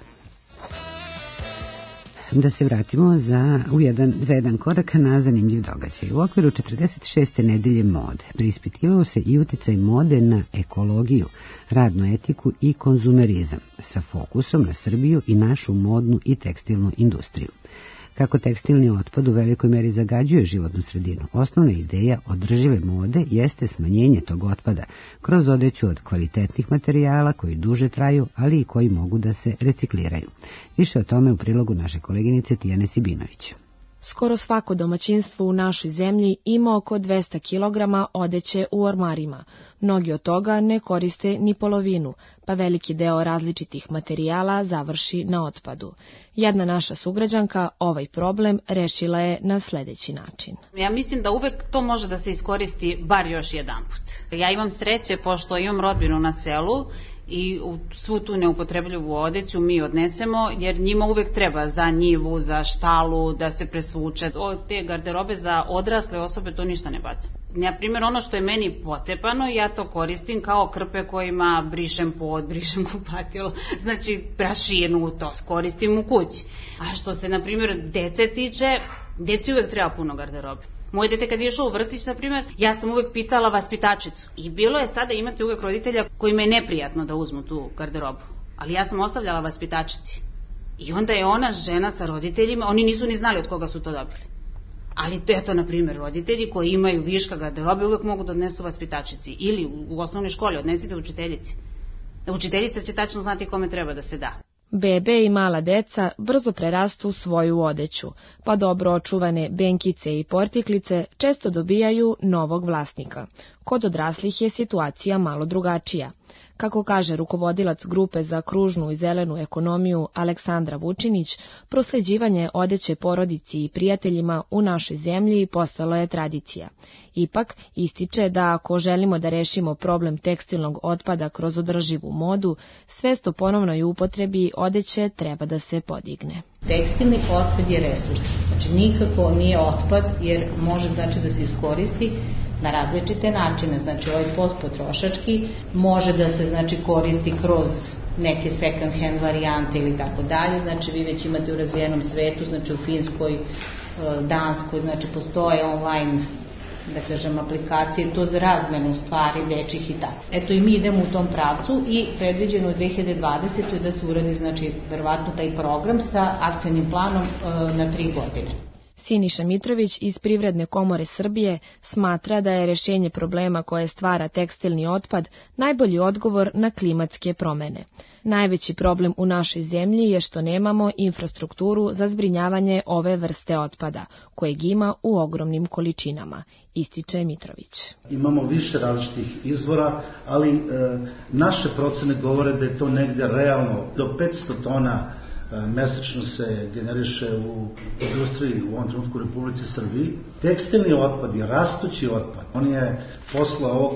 Da se vratimo za, u jedan, za jedan korak na zanimljiv događaj. U okviru četrdeset šeste nedelje mode preispitivao se i uticaj mode na ekologiju, radnu etiku i konzumerizam, sa fokusom na Srbiju i našu modnu i tekstilnu industriju. Kako tekstilni otpad u velikoj meri zagađuje životnu sredinu, osnovna ideja održive mode jeste smanjenje tog otpada kroz odeću od kvalitetnih materijala koji duže traju, ali i koji mogu da se recikliraju. Više o tome u prilogu naše koleginice Tijane Sibinović. Skoro svako domaćinstvo u našoj zemlji ima oko dvesta kilograma odeće u ormarima. Mnogi od toga ne koriste ni polovinu, pa veliki deo različitih materijala završi na otpadu. Jedna naša sugrađanka ovaj problem rešila je na sledeći način. Ja mislim da uvek to može da se iskoristi bar još jedan put. Ja imam sreće pošto imam rodbinu na selu i svu tu neupotrebljivu odeću mi odnesemo, jer njima uvek treba za njivu, za štalu, da se presvuče. Od te garderobe za odrasle osobe to ništa ne bacam. Na primjer, ono što je meni pocepano, ja to koristim kao krpe kojima brišem pod, brišem kupatilo, znači prašinu, to koristim u kući. A što se, na primjer, dece tiče, deci uvek treba puno garderobe. Moje dete kad je išao u vrtić, na primjer, ja sam uvek pitala vaspitačicu. I bilo je sada, imate uvek roditelja kojima je neprijatno da uzmu tu garderobu. Ali ja sam ostavljala vaspitačici. I onda je ona žena sa roditeljima, oni nisu ni znali od koga su to dobili. Ali to je to, na primjer, roditelji koji imaju viška garderobe uvek mogu da odnesu vaspitačici. Ili u osnovnoj školi odnesite učiteljici. Učiteljica će tačno znati kome treba da se da. Bebe i mala deca brzo prerastu svoju odeću, pa dobro očuvane benkice i portiklice često dobijaju novog vlasnika. Kod odraslih je situacija malo drugačija. Kako kaže rukovodilac grupe za kružnu i zelenu ekonomiju Aleksandra Vučinić, prosleđivanje odeće porodici i prijateljima u našoj zemlji postalo je tradicija. Ipak, ističe da ako želimo da rešimo problem tekstilnog otpada kroz održivu modu, svest o ponovnoj upotrebi odeće treba da se podigne. Tekstilni otpad je resurs, znači nikako nije otpad jer može znači da se iskoristi na različite načine, znači ovaj postpotrošački može da se znači koristi kroz neke second hand varijante ili tako dalje, znači vi već imate u razvijenom svetu, znači u Finskoj, Danskoj, znači postoje online, da kažem, aplikacije, to za razmenu stvari, dečih i tako. Eto i mi idemo u tom pravcu i predviđeno je dve hiljade dvadesete da se uradi, znači, verovatno taj program sa akcionim planom e, na tri godine. Siniša Mitrović iz Privredne komore Srbije smatra da je rešenje problema koje stvara tekstilni otpad najbolji odgovor na klimatske promene. Najveći problem u našoj zemlji je što nemamo infrastrukturu za zbrinjavanje ove vrste otpada, kojeg ima u ogromnim količinama, ističe Mitrović. Imamo više različitih izvora, ali e, naše procene govore da je to negde realno do petsto tona mesečno se generiše u industriji u ovom trenutku u Republici Srbiji. Tekstilni otpad je rastući otpad. On je posle ovog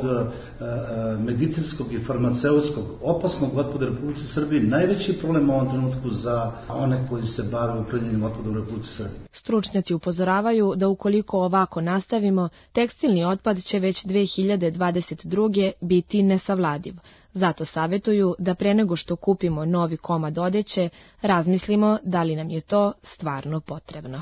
medicinskog i farmaceutskog opasnog otpada u Republici Srbiji najveći problem u ovom trenutku za one koji se bave uklanjanjem otpada u Republici Srbiji. Stručnjaci upozoravaju da ukoliko ovako nastavimo, tekstilni otpad će već dve hiljade dvadeset druge biti nesavladiv. Zato savjetuju da pre nego što kupimo novi komad odeće, razmislimo da li nam je to stvarno potrebno.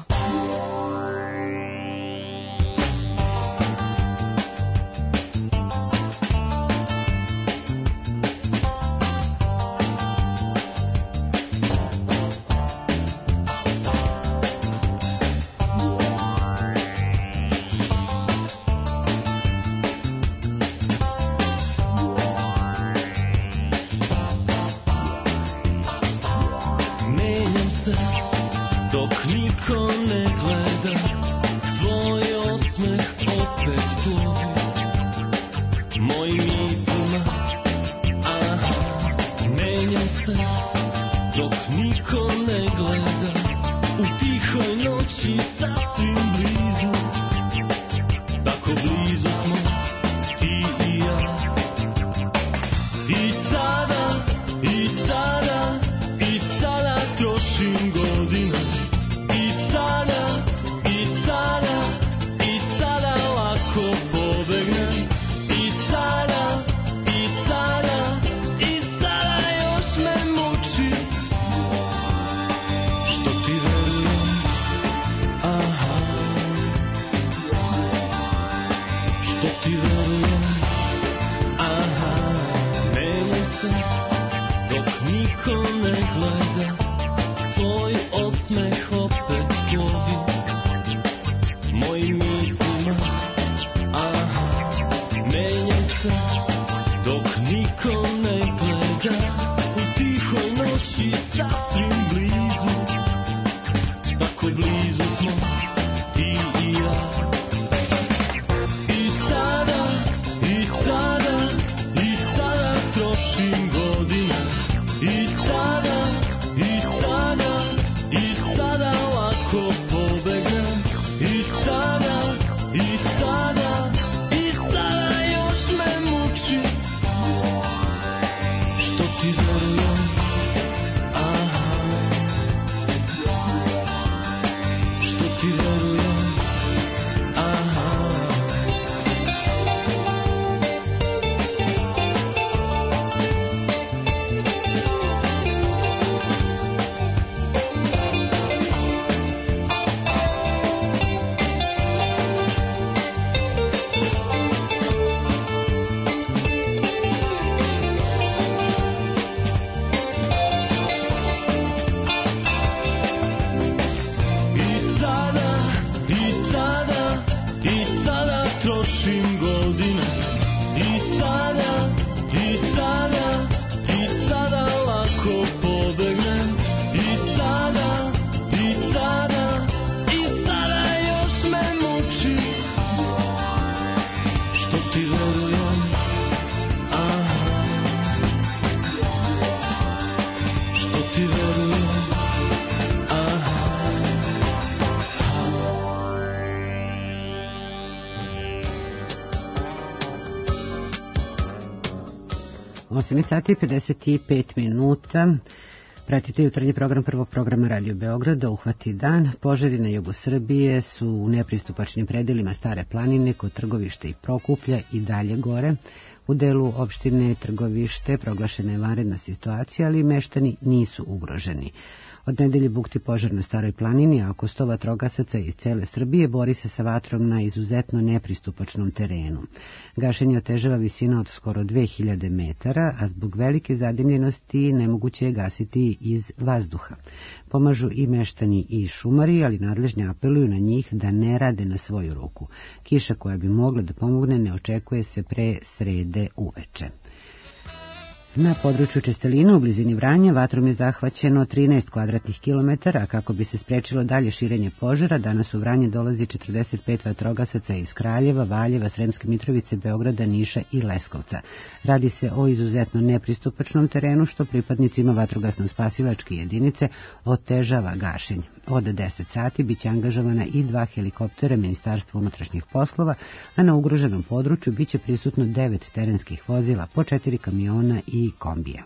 osam sati i pedeset pet minuta. Pratite jutarnji program prvog programa Radio Beograda, Uhvati dan. Požari na jugu Srbije su u nepristupačnim predelima Stare planine kod Trgovište i Prokuplja i dalje gore. U delu opštine Trgovište proglašena je vanredna situacija, ali meštani nisu ugroženi. Od nedelje bukti požar na Staroj planini, a oko sto vatrogasaca iz cele Srbije bori se sa vatrom na izuzetno nepristupačnom terenu. Gašenje otežava visina od skoro dve hiljade metara, a zbog velike zadimljenosti nemoguće je gasiti iz vazduha. Pomažu i meštani i šumari, ali nadležni apeluju na njih da ne rade na svoju ruku. Kiša koja bi mogla da pomogne ne očekuje se pre srede uveče. Na području Čestelina u blizini Vranja vatrom je zahvaćeno trinaest kvadratnih kilometara, a kako bi se sprečilo dalje širenje požara, danas u Vranje dolazi četrdeset pet vatrogasaca iz Kraljeva, Valjeva, Sremske Mitrovice, Beograda, Niša i Leskovca. Radi se o izuzetno nepristupačnom terenu, što pripadnicima vatrogasno-spasilačke jedinice otežava gašenje. Od deset sati biće angažovana i dva helikoptera Ministarstva unutrašnjih poslova, a na ugroženom području biće prisutno devet terenskih vozila, po četiri kamiona i kombija.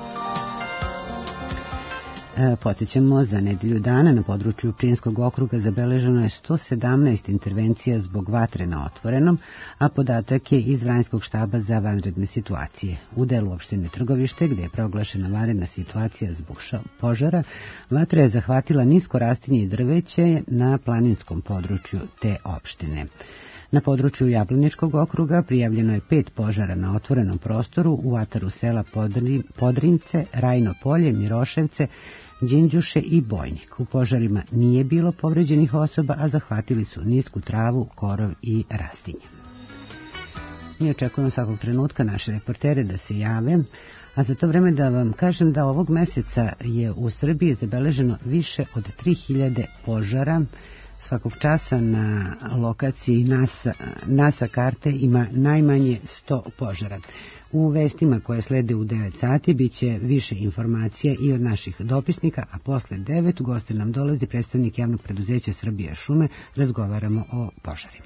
E, podsjećamo, za nedelju dana na području Pčinjskog okruga zabeleženo je sto sedamnaest intervencija zbog vatre na otvorenom, a podatak je iz Vranjskog štaba za vanredne situacije. U delu opštine Trgovište, gde je proglašena vanredna situacija zbog požara, vatra je zahvatila nisko rastinje i drveće na planinskom području te opštine. Na području Jablaničkog okruga prijavljeno je pet požara na otvorenom prostoru u ataru sela Podrince, Rajno polje, Miroševce, Đinđuše i Bojnik. U požarima nije bilo povređenih osoba, a zahvatili su nisku travu, korov i rastinje. Mi očekujemo svakog trenutka naše reportere da se jave, a za to vreme da vam kažem da ovog meseca je u Srbiji zabeleženo više od tri hiljade požara. Svakog časa na lokaciji NASA, NASA karte ima najmanje sto požara. U vestima koje slede u devet sati biće više informacija i od naših dopisnika, a posle devet u goste nam dolazi predstavnik javnog preduzeća Srbija šume, razgovaramo o požarima.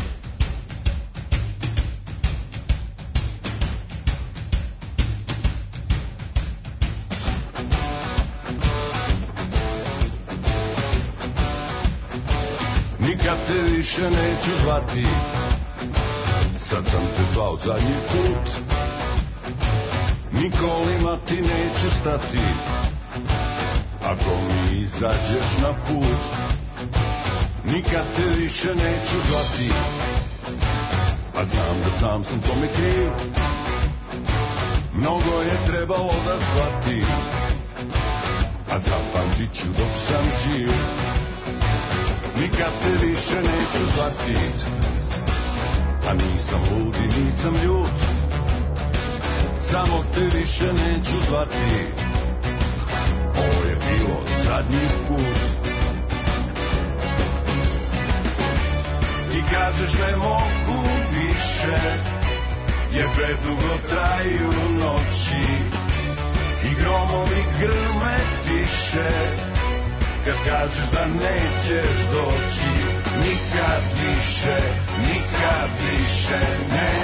Nikad te više neću zvati, sad sam te zvao zadnji put. Nikolima ti neću stati, ako mi izađeš na put. Nikad te više neću zvati, a znam da sam sam tome kriv. Mnogo je trebalo da shvati, a zapamtit ću dok sam živ. Nikad te više neću zvati, a nisam lud i nisam ljut. Samo te više neću zvati, ovo je bilo zadnji put. Ti kažeš ne mogu više, jer predugo traju noći i gromovi grme tiše. Kad kažeš da nećeš doći, nikad više, nikad više ne.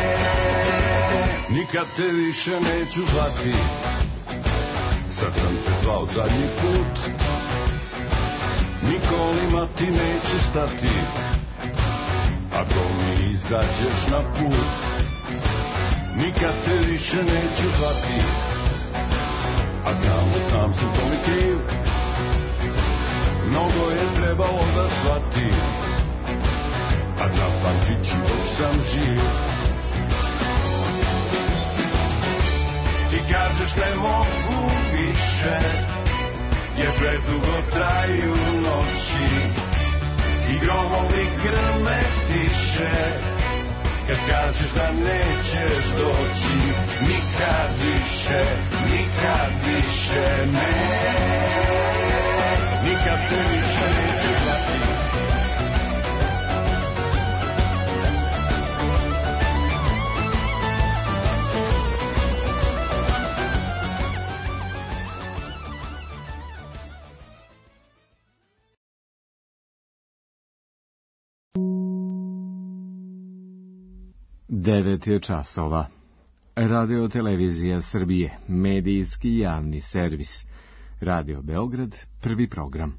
Nikad te više neću zvati, sad sam te zvao zadnji put. Nikolima ti neću stati, ako mi izađeš na put. Nikad te više neću zvati, a znam da sam sam tome kriv. Mnogo je trebalo da shvati, a zapamtit ću dok sam živ. Ti kažeš ne mogu više, jer predugo traju noći i gromovi grme tiše. Kad kažeš da nećeš doći, nikad više, nikad više ne. Nikad te više neću zvati. Devet je časova. Radio Televizija Srbije, medijski javni servis. Radio Beograd, prvi program.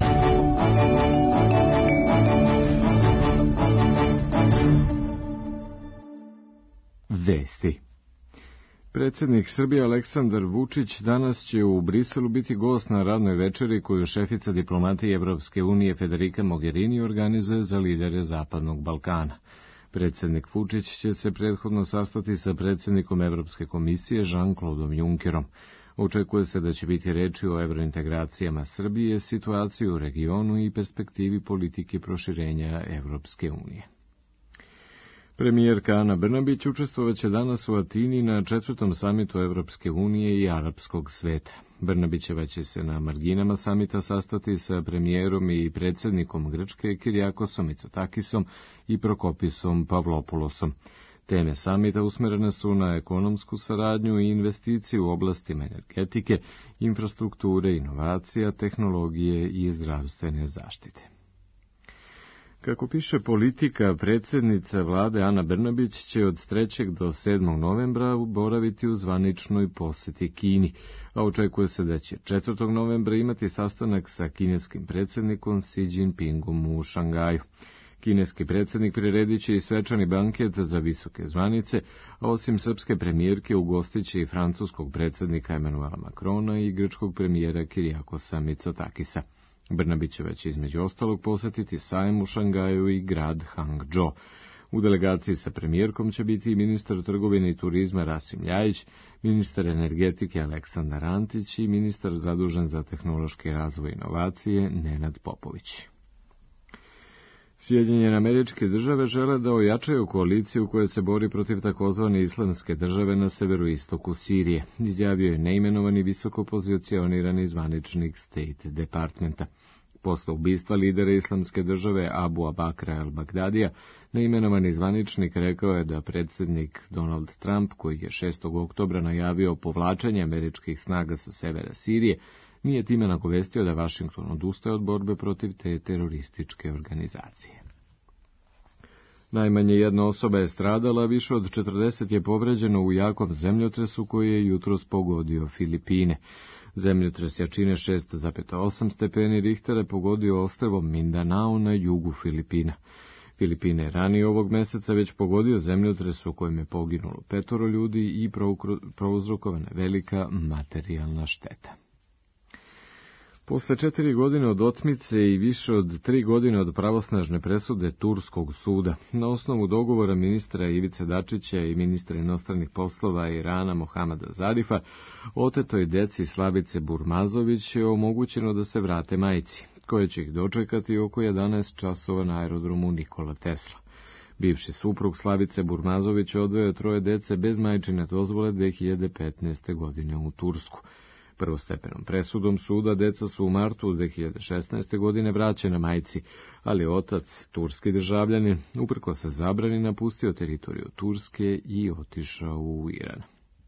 Vesti. Predsjednik Srbije Aleksandar Vučić danas će u Briselu biti gost na radnoj večeri koju šefica diplomatije Evropske unije Federica Mogherini organizuje za lidere Zapadnog Balkana. Predsjednik Vučić će se prethodno sastati sa predsjednikom Evropske komisije Jean-Claudeom Junckerom. Očekuje se da će biti reči o evrointegracijama Srbije, situaciji u regionu i perspektivi politike proširenja Evropske unije. Premijerka Ana Brnabić učestvovaće danas u Atini na četvrtom samitu Evropske unije i arapskog sveta. Brnabićeva će se na marginama samita sastati sa premijerom i predsjednikom Grčke Kirijakosom Mitsotakisom i Prokopisom Pavlopoulosom. Teme samita usmerene su na ekonomsku saradnju i investiciju u oblastima energetike, infrastrukture, inovacija, tehnologije i zdravstvene zaštite. Kako piše Politika, predsjednica vlade Ana Brnabić će od trećeg do sedmog novembra boraviti u zvaničnoj posjeti Kini, a očekuje se da će četvrtog novembra imati sastanak sa kineskim predsjednikom Xi Jinpingom u Šangaju. Kineski predsjednik priredit će i svečani banket za visoke zvanice, a osim srpske premijerke ugostiće i francuskog predsjednika Emanuela Macrona i grčkog premijera Kirijakosa Mitsotakisa. Brnabićeva će između ostalog posjetiti sajam u Šangaju i grad Hangzhou. U delegaciji sa premijerkom će biti i ministar trgovine i turizma Rasim Ljajić, ministar energetike Aleksandar Antić i ministar zadužen za tehnološki razvoj i inovacije Nenad Popović. Sjedinjene Američke Države žele da ojačaju koaliciju koja se bori protiv takozvane islamske države na severoistoku Sirije, izjavio je neimenovani visoko pozicionirani zvaničnik State Departmenta. Posle ubistva lidera islamske države Abu Abakra al-Bagdadija, neimenovani zvaničnik rekao je da predsjednik Donald Trump, koji je šestog oktobra najavio povlačenje američkih snaga sa severa Sirije, nije time nagovestio da Vašington odustaje od borbe protiv te terorističke organizacije. Najmanje jedna osoba je stradala, više od četrdeset je povređeno u jakom zemljotresu koji je jutros pogodio Filipine. Zemljotres jačine šest zarez osam stepeni Richtera pogodio ostrvo Mindanao na jugu Filipina. Filipine je ranije ovog meseca već pogodio zemljotres u kojem je poginulo petoro ljudi i prouzrokovana velika materijalna šteta. Posle četiri godine od otmice i više od tri godine od pravosnažne presude Turskog suda, na osnovu dogovora ministra Ivice Dačića i ministra inostranih poslova Irana Mohameda Zarifa, otetoj deci Slavice Burmazović je omogućeno da se vrate majci, koje će ih dočekati oko jedanaest časova na aerodromu Nikola Tesla. Bivši suprug Slavice Burmazović odveo troje dece bez majčine dozvole dve hiljade petnaeste. godine u Tursku. Prvostepenom presudom suda deca su u martu dve hiljade šesnaeste. godine vraćena majci, ali otac, turski državljanin, uprkos se zabrani napustio teritoriju Turske i otišao u Iran.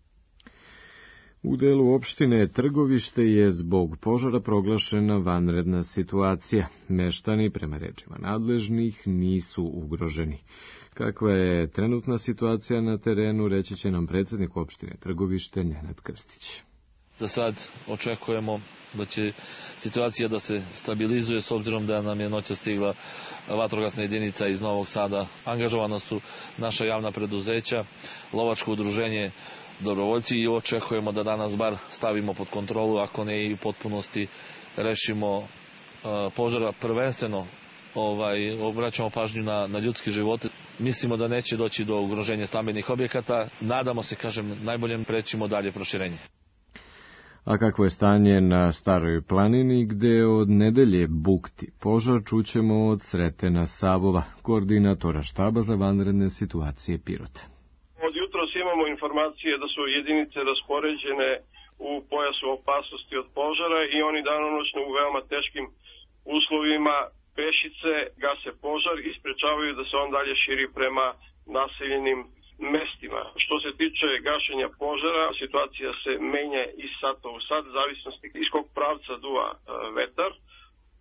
U delu opštine Trgovište je zbog požara proglašena vanredna situacija. Meštani, prema rečima nadležnih, nisu ugroženi. Kakva je trenutna situacija na terenu, reći će nam predsjednik opštine Trgovište Nenad Krstić. Za sad očekujemo da će situacija da se stabilizuje s obzirom da nam je noća stigla vatrogasna jedinica iz Novog Sada. Angažovana su naša javna preduzeća, lovačko udruženje, dobrovoljci i očekujemo da danas bar stavimo pod kontrolu, ako ne i u potpunosti rešimo uh, požara. Prvenstveno ovaj, obraćamo pažnju na, na ljudske živote. Mislimo da neće doći do ugroženja stambenih objekata. Nadamo se, kažem, najboljem prećimo dalje proširenje. A kakvo je stanje na Staroj planini, gde od nedelje bukti požar, čućemo od Sretena Savova, koordinatora štaba za vanredne situacije Pirota. Od jutros imamo informacije da su jedinice raspoređene u pojasu opasnosti od požara i oni danonoćno u veoma teškim uslovima pešice gase požar i sprečavaju da se on dalje širi prema naseljenim mestima. Što se tiče gašenja požara, situacija se menja iz sata u sat, zavisnosti iz kog pravca duva vetar,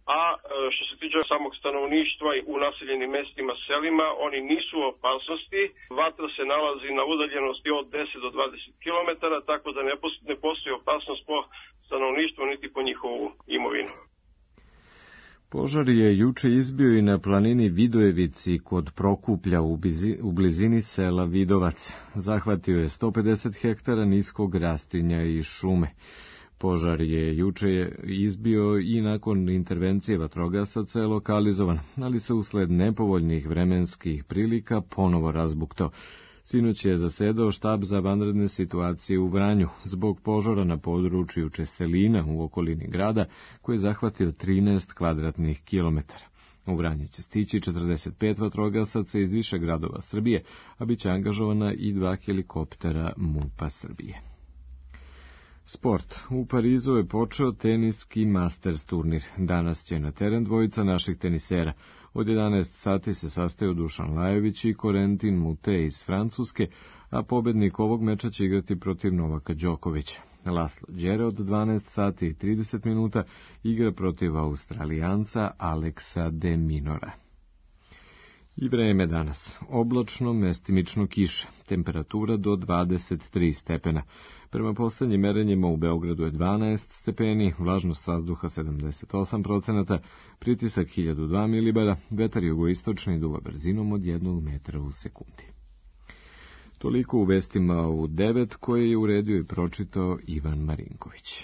a što se tiče samog stanovništva u naseljenim mestima, selima, oni nisu u opasnosti. Vatra se nalazi na udaljenosti od deset do dvadeset kilometara, tako da ne postoji opasnost po stanovništvu niti po njihovu imovinu. Požar je juče izbio i na planini Vidojevici kod Prokuplja u blizini sela Vidovac. Zahvatio je sto pedeset hektara niskog rastinja i šume. Požar je juče izbio i nakon intervencije vatrogasaca je lokalizovan, ali se usled nepovoljnih vremenskih prilika ponovo razbuktao. Sinoć je zasedao štab za vanredne situacije u Vranju zbog požara na području Čestelina u okolini grada koji je zahvatio trinaest kvadratnih kilometara. U Vranje će stići četrdeset pet vatrogasaca iz više gradova Srbije, a bit će angažovana i dva helikoptera MUP-a Srbije. Sport. U Parizu je počeo teniski Masters turnir. Danas će na teren dvojica naših tenisera. Od jedanaest sati se sastaju Dušan Lajović i Corentin Moutet iz Francuske, a pobednik ovog meča će igrati protiv Novaka Đokovića. Laslo Đere od dvanaest sati i trideset minuta igra protiv Australijanca Aleksa de Minora. I vreme danas. Oblačno, mestimično kiša. Temperatura do dvadeset tri stepena. Prema poslednjim merenjima u Beogradu je dvanaest stepeni, vlažnost vazduha sedamdeset osam procenata, pritisak hiljadu dva milibara, vetar jugoistočni duva brzinom od jednog metra u sekundi. Toliko u vestima u devet koje je uredio i pročitao Ivan Marinković.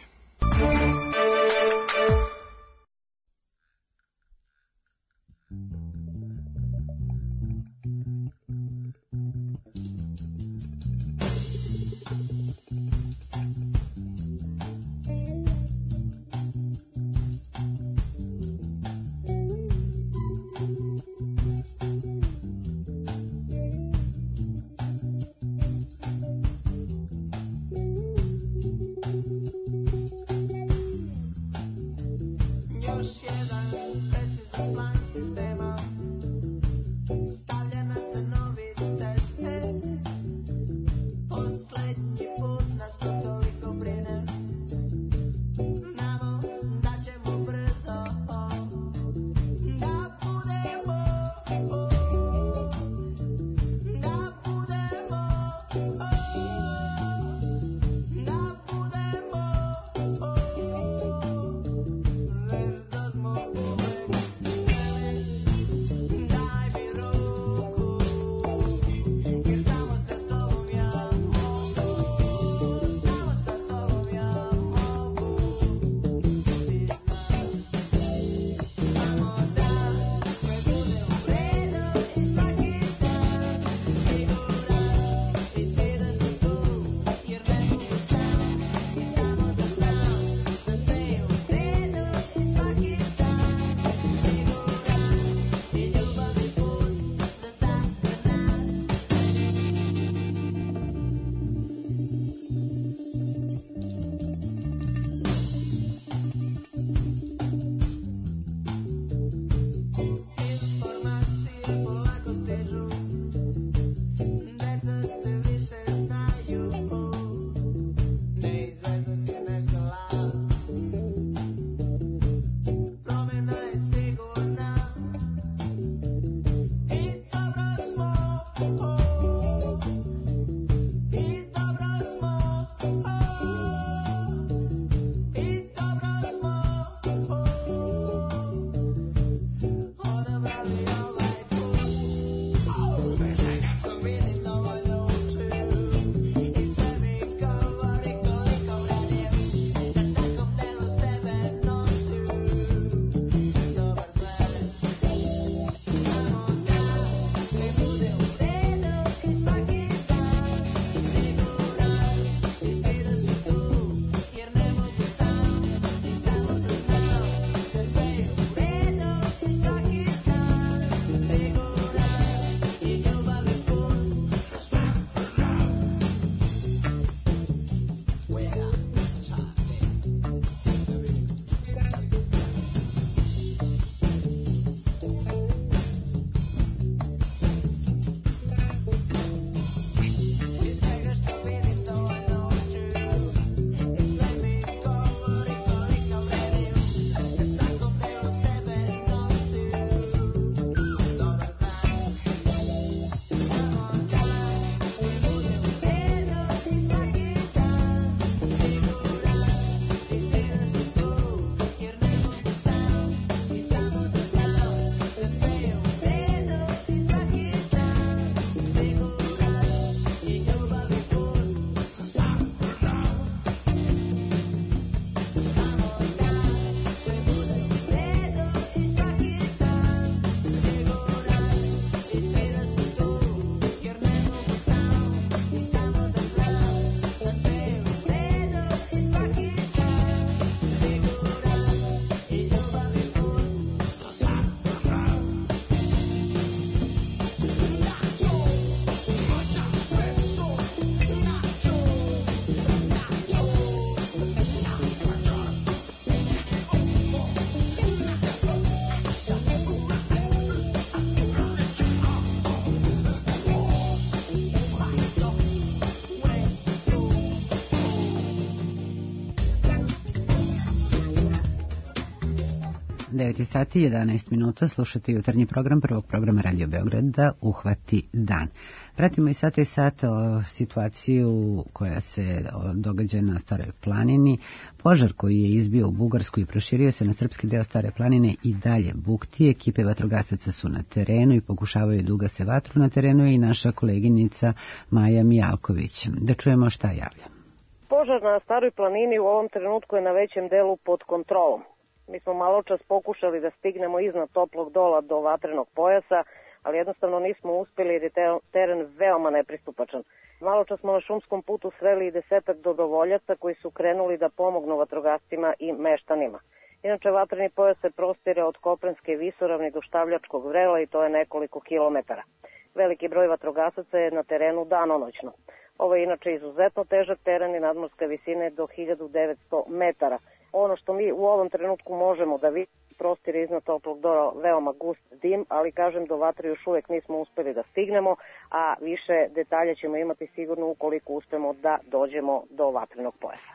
devet sati i jedanaest minuta, slušate jutarnji program prvog programa Radio Beograda Uhvati dan. Pratimo i sat i sat o situaciju koja se događa na Staroj planini. Požar koji je izbio u Bugarsku i proširio se na srpski deo Stare planine i dalje bukti. Ekipe vatrogasaca su na terenu i pokušavaju da ugase vatru. Na terenu je i naša koleginica Maja Mijalković. Da čujemo šta javlja. Požar na Staroj planini u ovom trenutku je na većem delu pod kontrolom. Mi smo malo čas pokušali da stignemo iznad toplog dola do vatrenog pojasa, ali jednostavno nismo uspjeli jer je teren veoma nepristupačan. Malo čas smo na šumskom putu sreli i desetak dodovoljaca koji su krenuli da pomognu vatrogascima i meštanima. Inače, vatreni pojas se prostire od Koprenske visoravni do Štavljačkog vrela i to je nekoliko kilometara. Veliki broj vatrogasaca je na terenu danonoćno. Ovo je inače izuzetno težak teren i nadmorska visina je do hiljadu devetsto metara. Ono što mi u ovom trenutku možemo da vidimo, prostor iznad toplog dola veoma gust dim, ali kažem do vatre još uvijek nismo uspjeli da stignemo, a više detalja ćemo imati sigurno ukoliko uspemo da dođemo do vatrenog pojasa.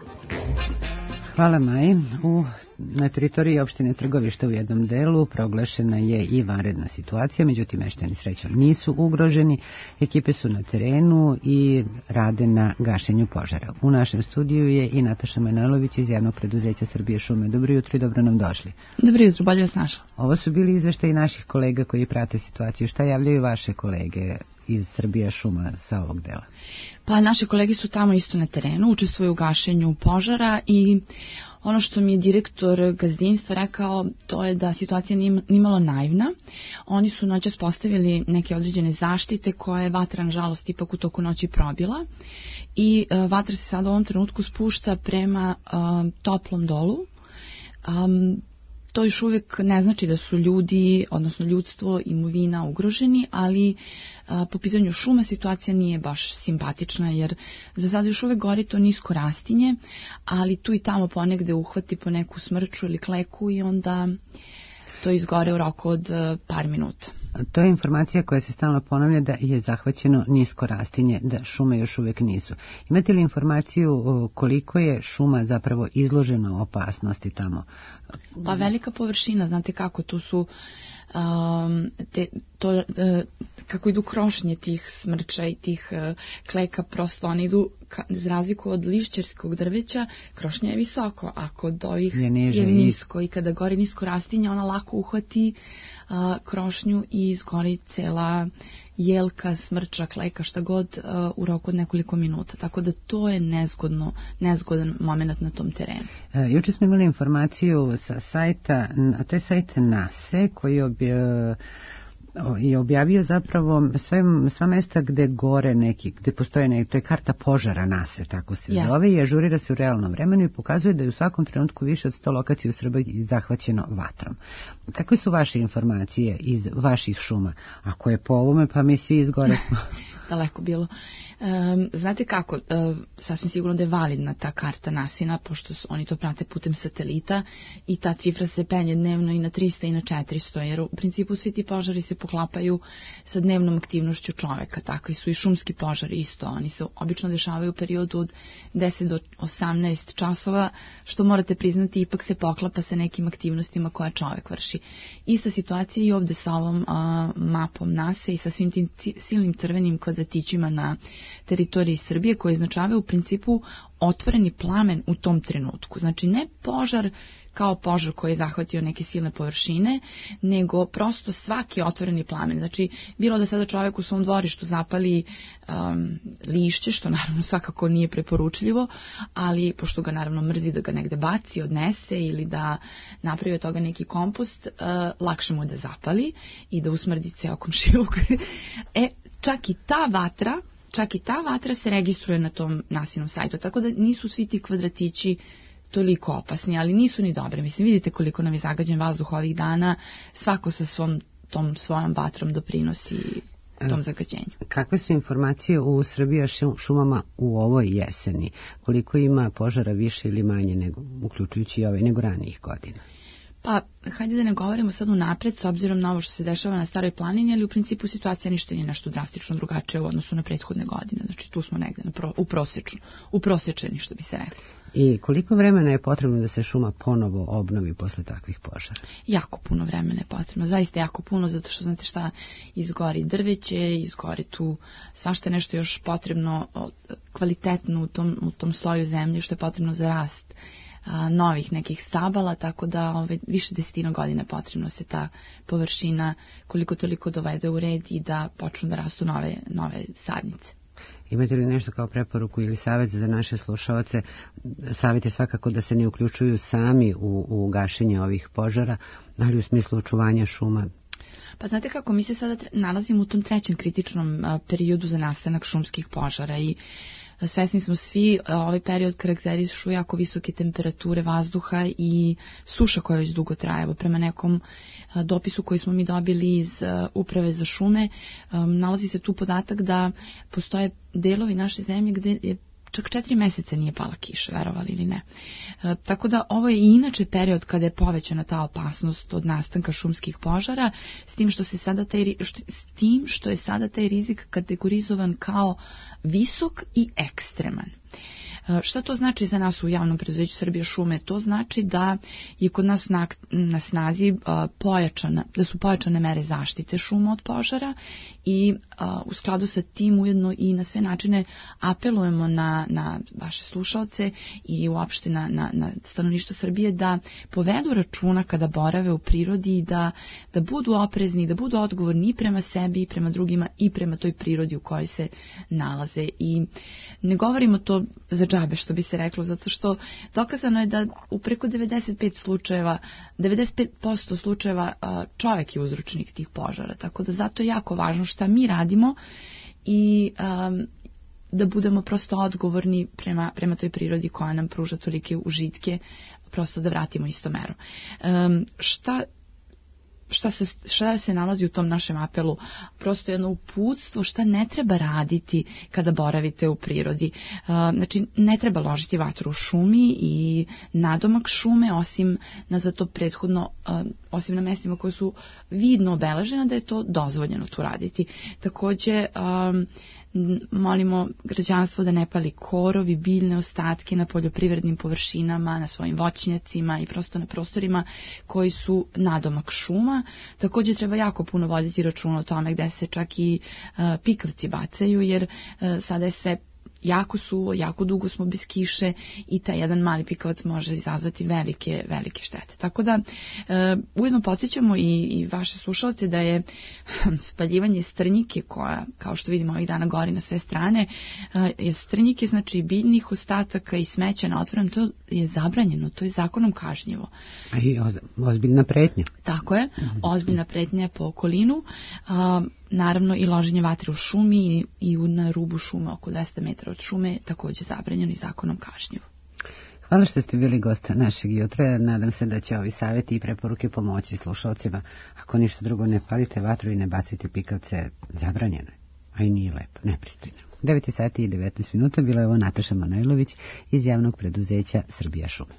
Hvala Maji. U, na teritoriji opštine Trgovište u jednom delu proglašena je i vanredna situacija, međutim meštani srećom nisu ugroženi. Ekipe su na terenu i rade na gašenju požara. U našem studiju je i Nataša Manojlović iz javnog preduzeća Srbije šume. Dobro jutro i dobro nam došli. Dobro jutro, bolje vas našla. Ovo su bili izveštaji naših kolega koji prate situaciju. Šta javljaju vaše kolege iz Srbije šuma sa ovog dela? Pa naši kolege su tamo isto na terenu, učestvuju u gašenju požara i ono što mi je direktor gazdinstva rekao, to je da situacija nije nimalo naivna. Oni su noćas postavili neke određene zaštite koje je vatra, nažalost, ipak u toku noći probila i uh, vatra se sada u ovom trenutku spušta prema uh, toplom dolu. Um, To još uvijek ne znači da su ljudi, odnosno ljudstvo, imovina ugroženi, ali a, po pitanju šuma situacija nije baš simpatična, jer za sada još uvijek gori to nisko rastinje, ali tu i tamo ponegde uhvati po neku smrču ili kleku i onda to izgore u roku od a, par minuta. To je informacija koja se stalno ponavlja da je zahvaćeno nisko rastinje, da šume još uvijek nisu. Imate li informaciju koliko je šuma zapravo izloženo opasnosti tamo? Pa velika površina, znate kako, tu su um, te, to, uh, kako idu krošnje tih smrča i tih uh, kleka, prosto one idu, ka, za razliku od lišćarskog drveća, krošnja je visoko, a kod ovih je, niže, je nisko i kada gori nisko rastinje, ona lako uhvati uh, krošnju i izgori cela jelka, smrča, kleka, šta god uh, u roku od nekoliko minuta. Tako da to je nezgodno, nezgodan moment na tom terenu. E, juče smo imali informaciju sa sajta, a to je sajt NASE koji obje, je objavio zapravo sve, sva mesta gde gore neki, gde postoje neki, to je karta požara NASE, tako se yes. zove, i ažurira se u realnom vremenu i pokazuje da je u svakom trenutku više od sto lokacija u Srbiji zahvaćeno vatrom. Kakve su vaše informacije iz vaših šuma? Ako je po ovome, pa mi svi izgore smo. Daleko bilo. Um, znate kako, uh, sasvim sigurno da je validna ta karta NASINA, pošto su, oni to prate putem satelita i ta cifra se penje dnevno i na tristo i na četiristo, jer u principu svi ti požari se poklapaju sa dnevnom aktivnošću čoveka, takvi su i šumski požari isto, oni se obično dešavaju u periodu od deset do osamnaest časova, što morate priznati ipak se poklapa sa nekim aktivnostima koje čovek vrši. Ista situacija i ovde sa ovom a, mapom NASE i sa svim tim silnim crvenim kvadratićima na teritoriji Srbije koje označavaju u principu otvoreni plamen u tom trenutku. Znači ne požar kao požar koji je zahvatio neke silne površine, nego prosto svaki otvoreni plamen. Znači, bilo da sada čovjek u svom dvorištu zapali um, lišće, što naravno svakako nije preporučljivo, ali pošto ga naravno mrzi da ga negde baci, odnese ili da napravi od toga neki kompost, uh, lakše mu je da zapali i da usmrdi ceo komšiluk. e, čak i ta vatra Čak i ta vatra se registruje na tom NASInom sajtu, tako da nisu svi ti kvadratići toliko opasni, ali nisu ni dobre. Mislim, vidite koliko nam je zagađen vazduh ovih dana, svako sa svom tom svojom vatrom doprinosi tom zagađenju. Kakve su informacije u Srbiji šumama u ovoj jeseni? Koliko ima požara više ili manje, nego, uključujući i ove, nego ranijih godina? Pa, hajde da ne govorimo sad unapred, s obzirom na ovo što se dešava na Staroj planini, ali u principu situacija ništa nije nešto drastično drugačije u odnosu na prethodne godine. Znači, tu smo negde na pro, u prosječu, u prosječeni, što bi se reklo. I koliko vremena je potrebno da se šuma ponovo obnovi posle takvih požara? Jako puno vremena je potrebno, zaista jako puno, zato što znate šta, izgori drveće, izgori tu svašta nešto još potrebno, kvalitetno u tom, u tom sloju zemlje, što je potrebno za rast a, novih nekih stabala, tako da ove, više desetina godina potrebno se ta površina koliko toliko dovede u red i da počnu da rastu nove, nove sadnice. Imate li nešto kao preporuku ili savjet za naše slušalce? Savjet je svakako da se ne uključuju sami u, u gašenje ovih požara, ali u smislu očuvanja šuma. Pa znate kako, mi se sada nalazimo u tom trećem kritičnom a, periodu za nastanak šumskih požara i svesni smo svi, ovaj period karakterišu jako visoke temperature vazduha i suša koja već dugo traje. Evo, prema nekom dopisu koji smo mi dobili iz Uprave za šume, nalazi se tu podatak da postoje delovi naše zemlje gde je čak četiri meseca nije pala kiša, verovali ili ne. E, tako da ovo je i inače period kada je povećana ta opasnost od nastanka šumskih požara, s tim što se sada taj, što, s tim što je sada taj rizik kategorizovan kao visok i ekstreman. E, šta to znači za nas u javnom preduzeću Srbije šume? To znači da je kod nas na, na snazi a, pojačana, da su pojačane mere zaštite šuma od požara i a, u skladu sa tim ujedno i na sve načine apelujemo na, na vaše slušalce i uopšte na, na, na stanovništvo Srbije da povedu računa kada borave u prirodi i da, da budu oprezni, da budu odgovorni i prema sebi i prema drugima i prema toj prirodi u kojoj se nalaze. I ne govorimo to za džabe, što bi se reklo, zato što dokazano je da u preko devedeset pet slučajeva, devedeset pet posto slučajeva čovjek je uzročnik tih požara, tako da zato je jako važno šta mi radimo i um, da budemo prosto odgovorni prema, prema toj prirodi koja nam pruža tolike užitke, prosto da vratimo isto meru. Um, šta Šta se, šta se nalazi u tom našem apelu? Prosto jedno uputstvo šta ne treba raditi kada boravite u prirodi. Znači, ne treba ložiti vatru u šumi i nadomak šume, osim na za to prethodno, osim na mestima koje su vidno obeležena da je to dozvoljeno tu raditi. Takođe, molimo građanstvo da ne pali korov i biljne ostatke na poljoprivrednim površinama, na svojim voćnjacima i prosto na prostorima koji su nadomak šuma. Također treba jako puno voditi računa o tome gde se čak i uh, pikavci bacaju, jer uh, sada je sve jako suvo, jako dugo smo bez kiše i taj jedan mali pikavac može izazvati velike, velike štete. Tako da e, ujedno podsjećamo i, i vaše slušalce da je spaljivanje strnjike koja, kao što vidimo ovih dana gori na sve strane, e, je strnjike, znači biljnih ostataka i smeća na otvorenom, to je zabranjeno, to je zakonom kažnjivo. A i ozbiljna pretnja. Tako je, ozbiljna pretnja je po okolinu, a, naravno i loženje vatre u šumi i, i na rubu šume oko dvesta metara od šume je također zabranjeno i zakonom kažnjivo. Hvala što ste bili gost našeg jutra. Nadam se da će ovi savjeti i preporuke pomoći slušalcima. Ako ništa drugo, ne palite vatru i ne bacite pikavce, zabranjeno je. A i nije lepo, nepristojno. devet sati i devetnaest minuta, bila je ovo Nataša Manojlović iz javnog preduzeća Srbija šume.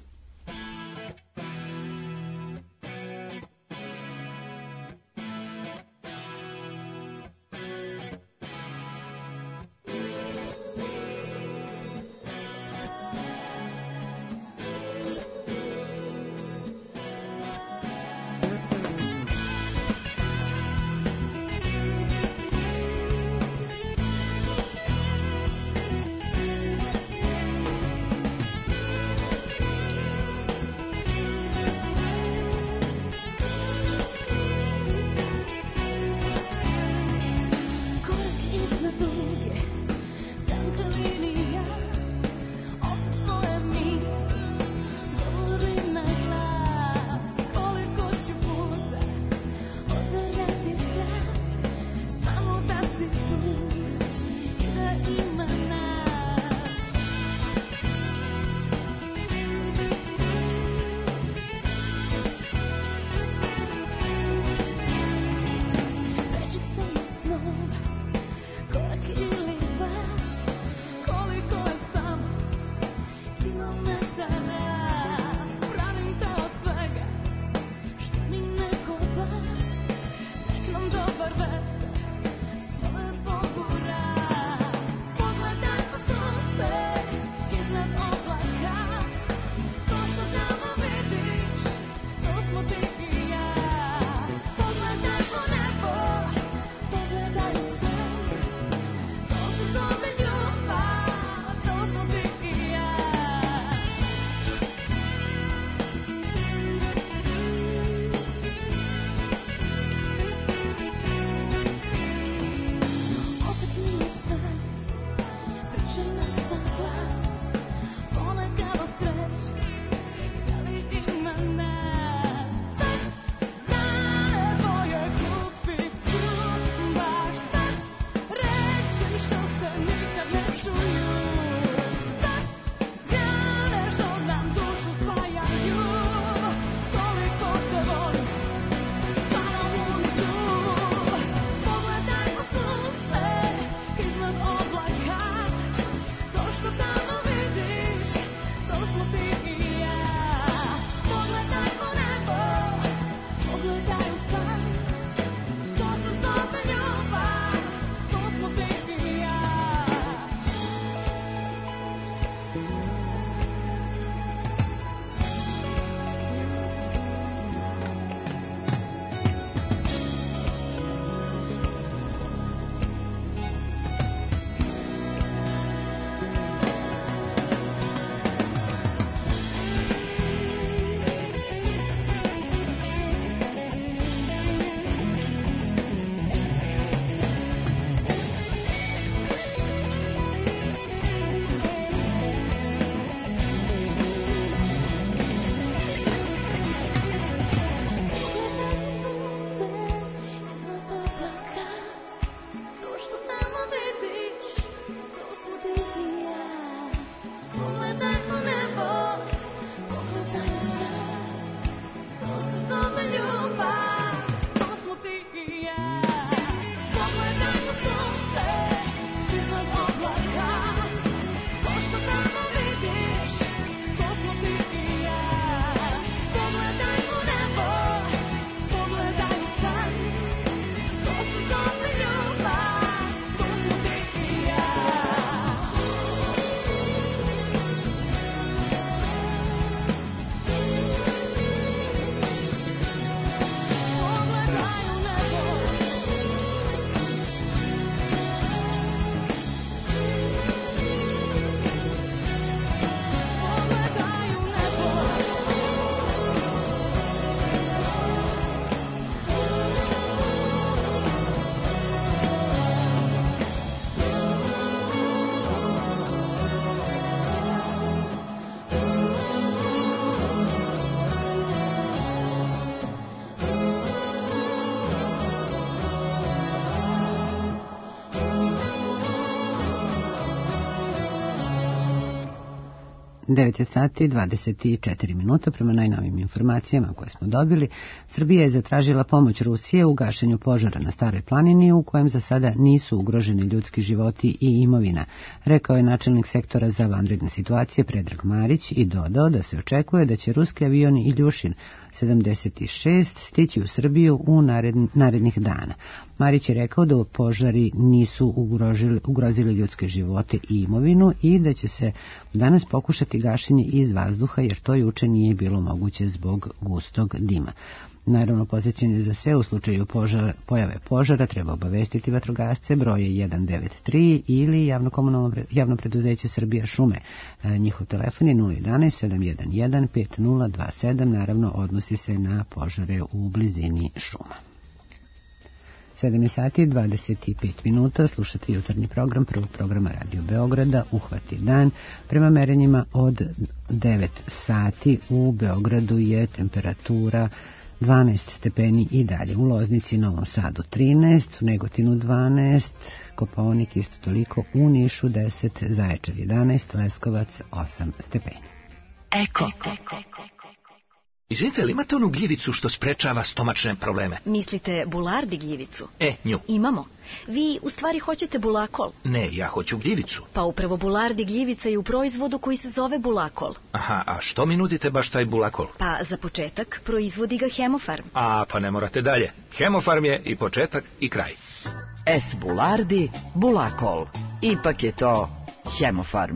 devet sati i dvadeset četiri minuta. Prema najnovim informacijama koje smo dobili, Srbija je zatražila pomoć Rusije u gašenju požara na Staroj planini, u kojem za sada nisu ugroženi ljudski životi i imovina, rekao je načelnik sektora za vanredne situacije Predrag Marić i dodao da se očekuje da će ruski avion Iljušin sedamdeset šest stići u Srbiju u narednih dana. Marić je rekao da požari nisu ugrozili, ugrozili ljudske živote i imovinu i da će se danas pokušati gašenje iz vazduha, jer to juče nije bilo moguće zbog gustog dima. Naravno, posjećanje za sve u slučaju požara, pojave požara treba obavestiti vatrogasce broje jedan devet tri ili javno, komunalno, javno preduzeće Srbija šume. Njihov telefon je nula jedan sedam jedan jedan pet nula dva sedam, naravno odnosi se na požare u blizini šuma. sedam sati i dvadeset pet minuta, slušate jutarnji program prvog programa Radio Beograda, Uhvati dan. Prema merenjima od devet sati u Beogradu je temperatura dvanaest stepeni i dalje. U Loznici i Novom Sadu trinaest, u Negotinu dvanaest, Kopaonik isto toliko, u Nišu deset, Zaječar jedanaest, Leskovac osam stepeni. Eko. Izvinite, li imate onu gljivicu što sprečava stomačne probleme? Mislite bulardi gljivicu? E, nju. Imamo. Vi u stvari hoćete bulakol. Ne, ja hoću gljivicu. Pa upravo bulardi gljivica je u proizvodu koji se zove bulakol. Aha, a što mi nudite baš taj bulakol? Pa za početak proizvodi ga Hemofarm. A, pa ne morate dalje. Hemofarm je i početak i kraj. S bulardi, bulakol. Ipak je to Hemofarm.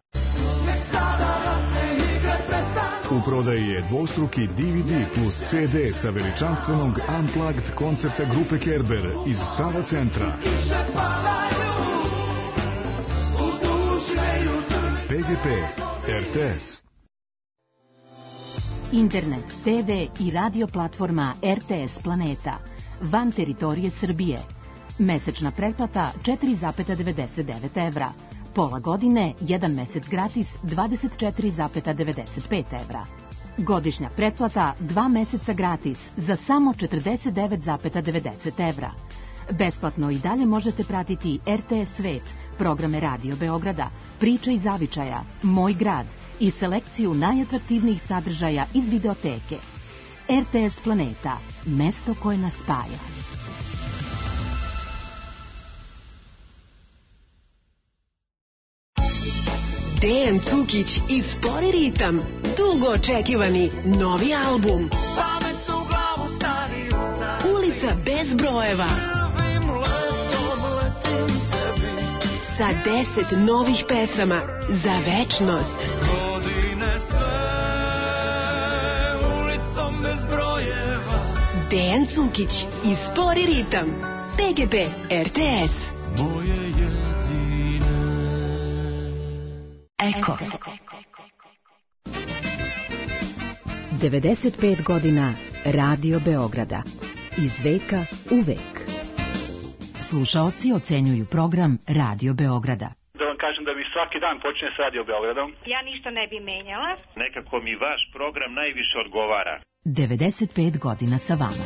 U prodaji je dvostruki D V D plus C D sa veličanstvenog Unplugged koncerta grupe Kerber iz Sava centra. P G P, R T S. Internet, T V i radio platforma R T S Planeta. Van teritorije Srbije. Mesečna pretplata četiri zarez devedeset devet evra. Pola godine, jedan mesec gratis, dvadeset četiri zarez devedeset pet evra. Godišnja pretplata, dva meseca gratis, za samo četrdeset devet zarez devedeset evra. Besplatno i dalje možete pratiti R T S Svet, programe Radio Beograda, Priče iz zavičaja, Moj grad i selekciju najatraktivnijih sadržaja iz videoteke. R T S Planeta, mesto koje nas spaja. Dejan Cukić i Spori ritam, dugo očekivani novi album. Ulica bez brojeva. Sa deset novih pesama za večnost. Dejan Cukić i Spori ritam. P G P R T S. Eko. devedeset pet godina Radio Beograda. Iz veka u vek. Slušaoci ocenjuju program Radio Beograda. Da vam kažem da mi svaki dan počne s Radio Beogradom. Ja ništa ne bi menjala. Nekako mi vaš program najviše odgovara. devedeset pet godina sa vama.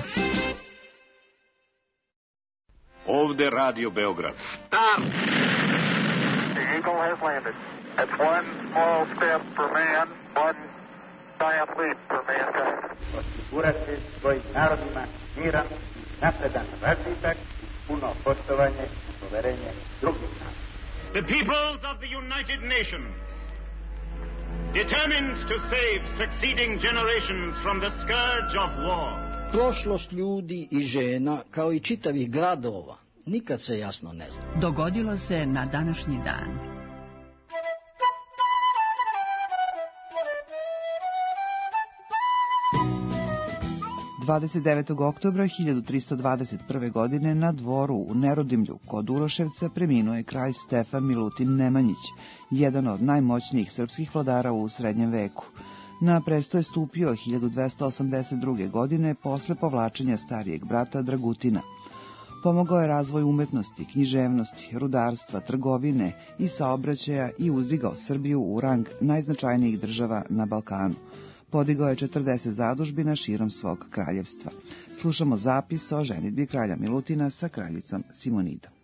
Ovde Radio Beograd. Stop! The Eagle has landed. That's one small step for man, one giant leap for mankind. Osigurati svojim narodima miran, napredan razvitak, puno poštovanje i poverenje drugih naroda. The peoples of the United Nations, determined to save succeeding generations from the scourge of war. Prošlost ljudi i žena, kao i čitavih gradova, nikad se jasno ne zna. Dogodilo se na današnji dan. dvadeset devetog oktobra hiljadu tristo dvadeset prve. godine na dvoru u Nerodimlju kod Uroševca preminuo je kralj Stefan Milutin Nemanjić, jedan od najmoćnijih srpskih vladara u srednjem veku. Na presto je stupio hiljadu dvesta osamdeset druge. godine posle povlačenja starijeg brata Dragutina. Pomogao je razvoj umetnosti, književnosti, rudarstva, trgovine i saobraćaja i uzdigao Srbiju u rang najznačajnijih država na Balkanu. Podigao je četrdeset zadužbina širom svog kraljevstva. Slušamo zapis o ženidbi kralja Milutina sa kraljicom Simonidom.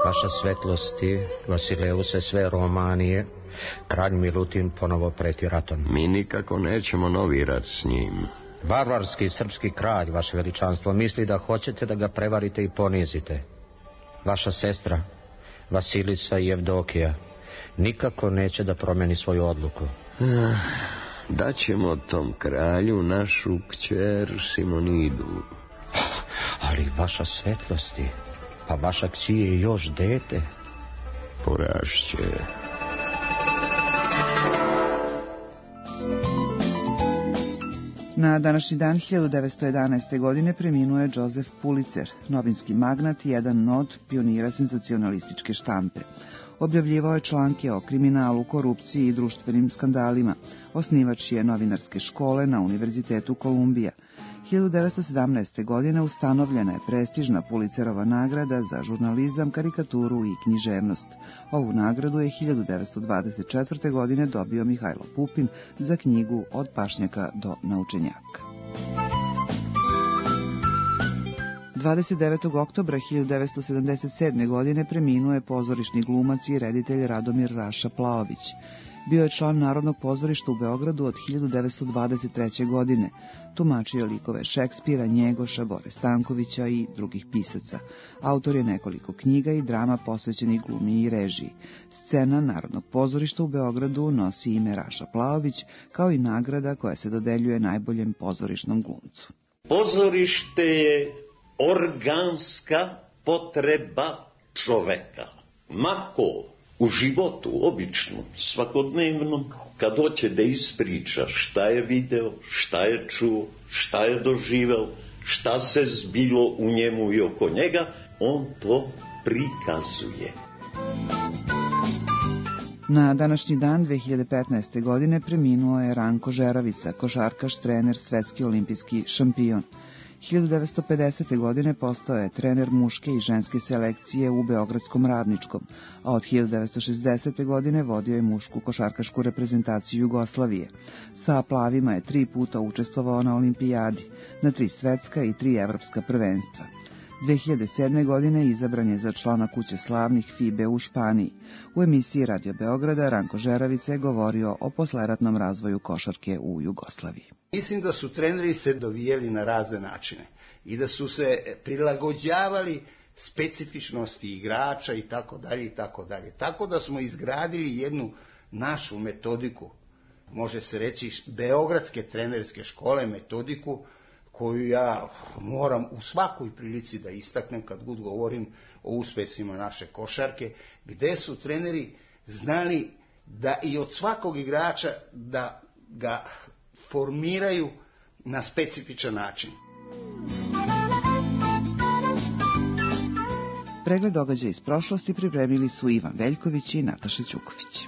Vaša svetlosti, Vasileuse sve Romanije, kralj Milutin ponovo preti ratom. Mi nikako nećemo novi rat s njim. Varvarski srpski kralj, vaše veličanstvo, misli da hoćete da ga prevarite i ponizite. Vaša sestra, Vasilisa i Evdokija, nikako neće da promeni svoju odluku. Daćemo tom kralju našu kćer Simonidu. Ali vaša svetlosti, pa vaša kći je još dete. Porašće. Na današnji dan hiljadu devetsto jedanaeste. godine preminuo je Joseph Pulitzer, novinski magnat i jedan od pionira senzacionalističke štampe. Objavljivao je članke o kriminalu, korupciji i društvenim skandalima. Osnivač je novinarske škole na Univerzitetu Kolumbija. hiljadu devetsto sedamnaeste. godine ustanovljena je prestižna Pulitzerova nagrada za žurnalizam, karikaturu i književnost. Ovu nagradu je hiljadu devetsto dvadeset četvrte. godine dobio Mihajlo Pupin za knjigu Od pašnjaka do naučenjaka. dvadeset devetog oktobra hiljadu devetsto sedamdeset sedme. godine preminuo je pozorišni glumac i reditelj Radomir Raša Plaović. Bio je član Narodnog pozorišta u Beogradu od hiljadu devetsto dvadeset treće. godine. Tumačio likove Šekspira, Njegoša, Bore Stankovića i drugih pisaca. Autor je nekoliko knjiga i drama posvećenih glumi i režiji. Scena Narodnog pozorišta u Beogradu nosi ime Raša Plaović, kao i nagrada koja se dodeljuje najboljem pozorišnom glumcu. Pozorište je organska potreba čoveka. Mako u životu, običnom, svakodnevnom, kad hoće da ispriča šta je video, šta je čuo, šta je doživeo, šta se zbilo u njemu i oko njega, on to prikazuje. Na današnji dan dve hiljade petnaeste. godine preminuo je Ranko Žeravica, košarkaš, trener, svetski olimpijski šampion. hiljadu devetsto pedesete. godine postao je trener muške i ženske selekcije u Beogradskom Radničkom, a od hiljadu devetsto šezdesete. godine vodio je mušku košarkašku reprezentaciju Jugoslavije. Sa plavima je tri puta učestvovao na olimpijadi, na tri svetska i tri evropska prvenstva. dve hiljade sedme. godine izabran je za člana Kuće slavnih F I B E u Španiji. U emisiji Radio Beograda Ranko Žeravica je govorio o posleratnom razvoju košarke u Jugoslaviji. Mislim da su treneri se dovijeli na razne načine i da su se prilagođavali specifičnosti igrača i tako dalje i tako dalje. Tako da smo izgradili jednu našu metodiku, može se reći beogradske trenerske škole, metodiku koju ja moram u svakoj prilici da istaknem kad god govorim o uspesima naše košarke, gde su treneri znali da i od svakog igrača da ga formiraju na specifičan način. Pregled događaja iz prošlosti pripremili su Ivan Veljković i Nataša Ćuković.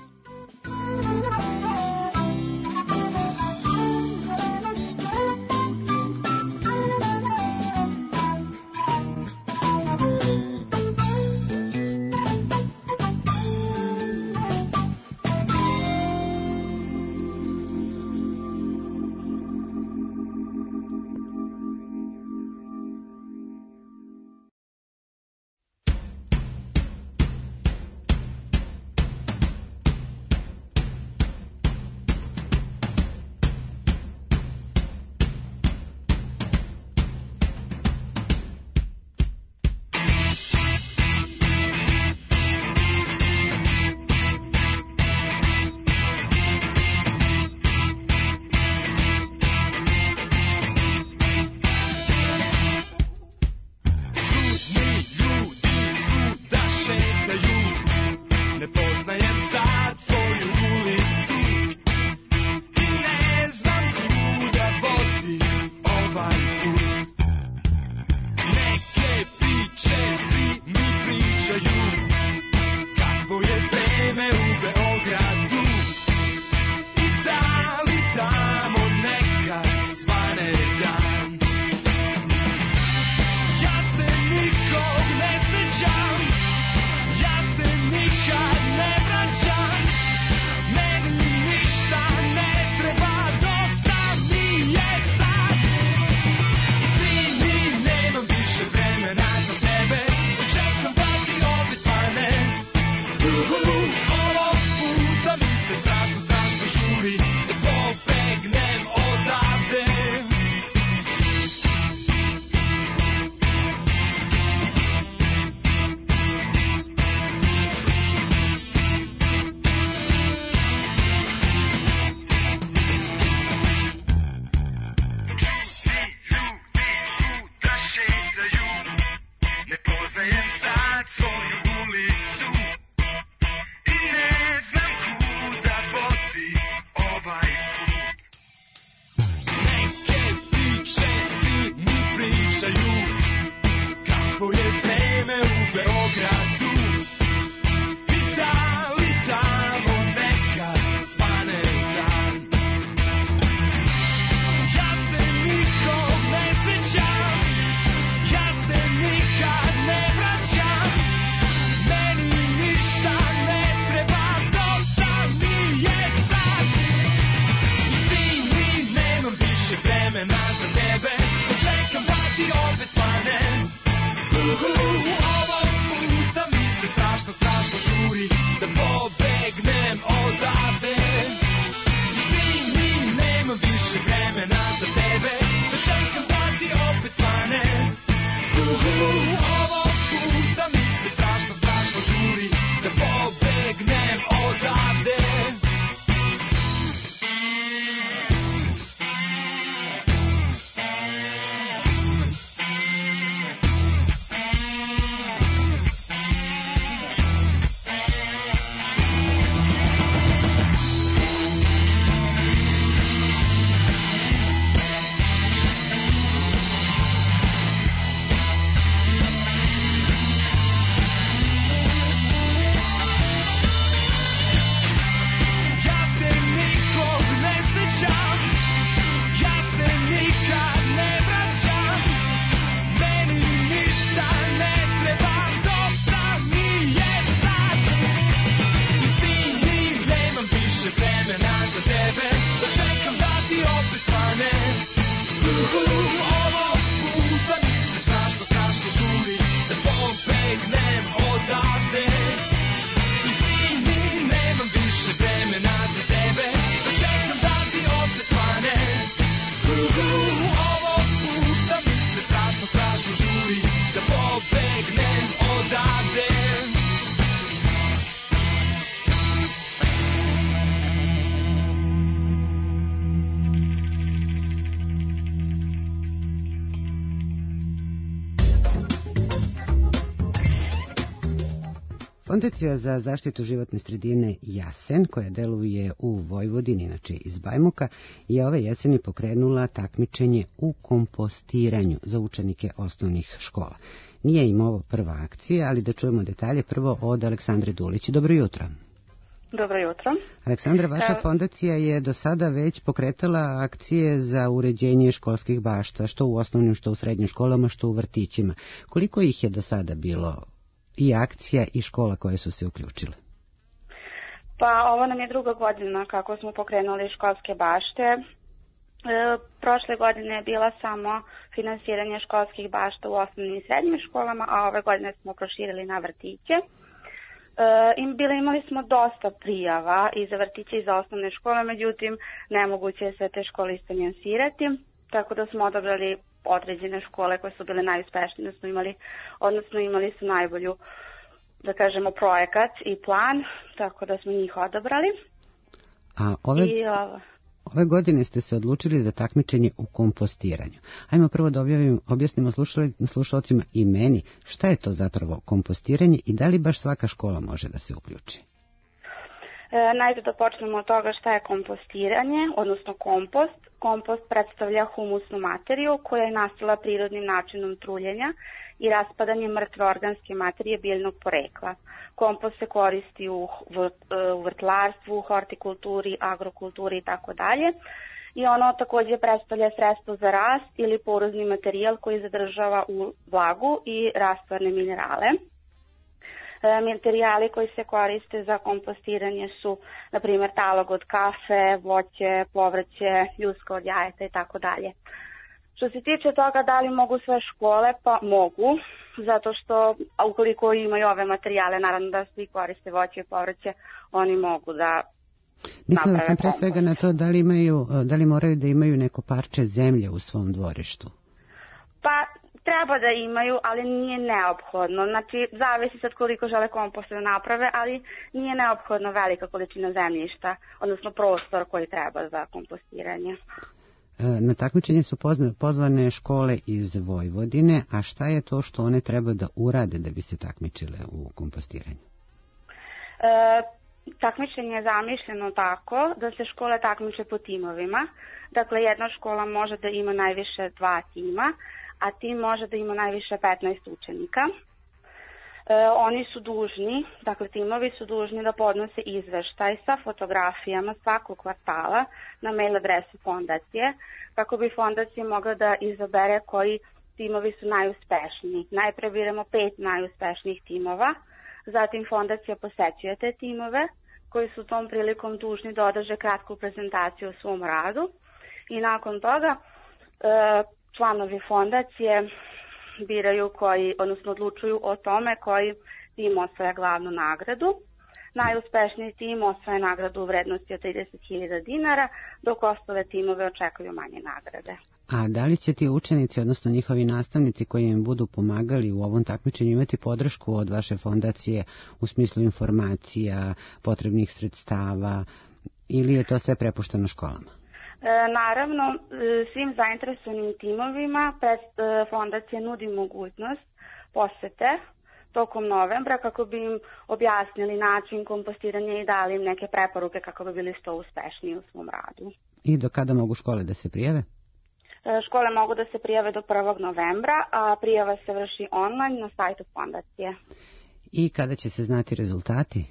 Fondacija za zaštitu životne sredine Jasen, koja deluje u Vojvodini, inače iz Bajmoka, je ove jeseni pokrenula takmičenje u kompostiranju za učenike osnovnih škola. Nije im ovo prva akcija, ali da čujemo detalje prvo od Aleksandre Dulić. Dobro jutro. Dobro jutro. Aleksandra, vaša Evo. fondacija je do sada već pokretala akcije za uređenje školskih bašta, što u osnovnim, što u srednjim školama, što u vrtićima. Koliko ih je do sada bilo i akcija i škola koje su se uključile? Pa ovo nam je druga godina kako smo pokrenuli školske bašte. E, prošle godine je bila samo finansiranje školskih bašta u osnovnim i srednjim školama, a ove godine smo proširili na vrtiće. E, bili, imali smo dosta prijava i za vrtiće i za osnovne škole, međutim nemoguće je sve te škole isfinansirati, tako da smo odabrali određene škole koje su bile najuspešnije, odnosno imali, odnosno imali su najbolju, da kažemo, projekat i plan, tako da smo njih odabrali. A ove, I, ovo, ove godine ste se odlučili za takmičenje u kompostiranju. Ajmo prvo da objavim, objasnimo slušalcima i meni šta je to zapravo kompostiranje i da li baš svaka škola može da se uključi. E, najde da počnemo od toga šta je kompostiranje, odnosno kompost. Kompost predstavlja humusnu materiju koja je nastala prirodnim načinom truljenja i raspadanjem mrtve organske materije biljnog porekla. Kompost se koristi u, u vrtlarstvu, hortikulturi, agrokulturi i tako dalje. I ono također predstavlja sredstvo za rast ili porozni materijal koji zadržava u vlagu i rastvarne minerale. Materijali koji se koriste za kompostiranje su, na primjer, talog od kafe, voće, povrće, ljuska od jajeta i tako dalje. Što se tiče toga da li mogu sve škole, pa mogu, zato što ukoliko imaju ove materijale, naravno da svi koriste voće i povrće, oni mogu da Mislila naprave sam pre kompost. svega na to da li, imaju, da li moraju da imaju neko parče zemlje u svom dvorištu. Pa treba da imaju, ali nije neophodno. Znači, zavisi sad koliko žele kompost da naprave, ali nije neophodno velika količina zemljišta, odnosno prostor koji treba za kompostiranje. Na takmičenje su pozvane škole iz Vojvodine, a šta je to što one treba da urade da bi se takmičile u kompostiranju? E, takmičenje je zamišljeno tako da se škole takmiče po timovima. Dakle, jedna škola može da ima najviše dva tima, a tim može da ima najviše petnaest učenika. E, oni su dužni, dakle timovi su dužni da podnose izveštaj sa fotografijama svakog kvartala na mail adresu fondacije, kako bi fondacija mogla da izabere koji timovi su najuspešniji. Najpre biramo pet najuspešnijih timova, zatim fondacija posećuje te timove, koji su tom prilikom dužni da održe kratku prezentaciju o svom radu i nakon toga e, članovi fondacije biraju koji, odnosno odlučuju o tome koji tim osvaja glavnu nagradu. Najuspešniji tim osvaja nagradu u vrednosti od trideset hiljada dinara, dok ostale timove očekuju manje nagrade. A da li će ti učenici, odnosno njihovi nastavnici koji im budu pomagali u ovom takmičenju imati podršku od vaše fondacije u smislu informacija, potrebnih sredstava, ili je to sve prepušteno školama? E, naravno, svim zainteresovanim timovima fondacija nudi mogućnost posete tokom novembra kako bi im objasnili način kompostiranja i dali im neke preporuke kako bi bili što uspešniji u svom radu. I do kada mogu škole da se prijave? E, škole mogu da se prijave do prvog novembra, a prijava se vrši online na sajtu fondacije. I kada će se znati rezultati?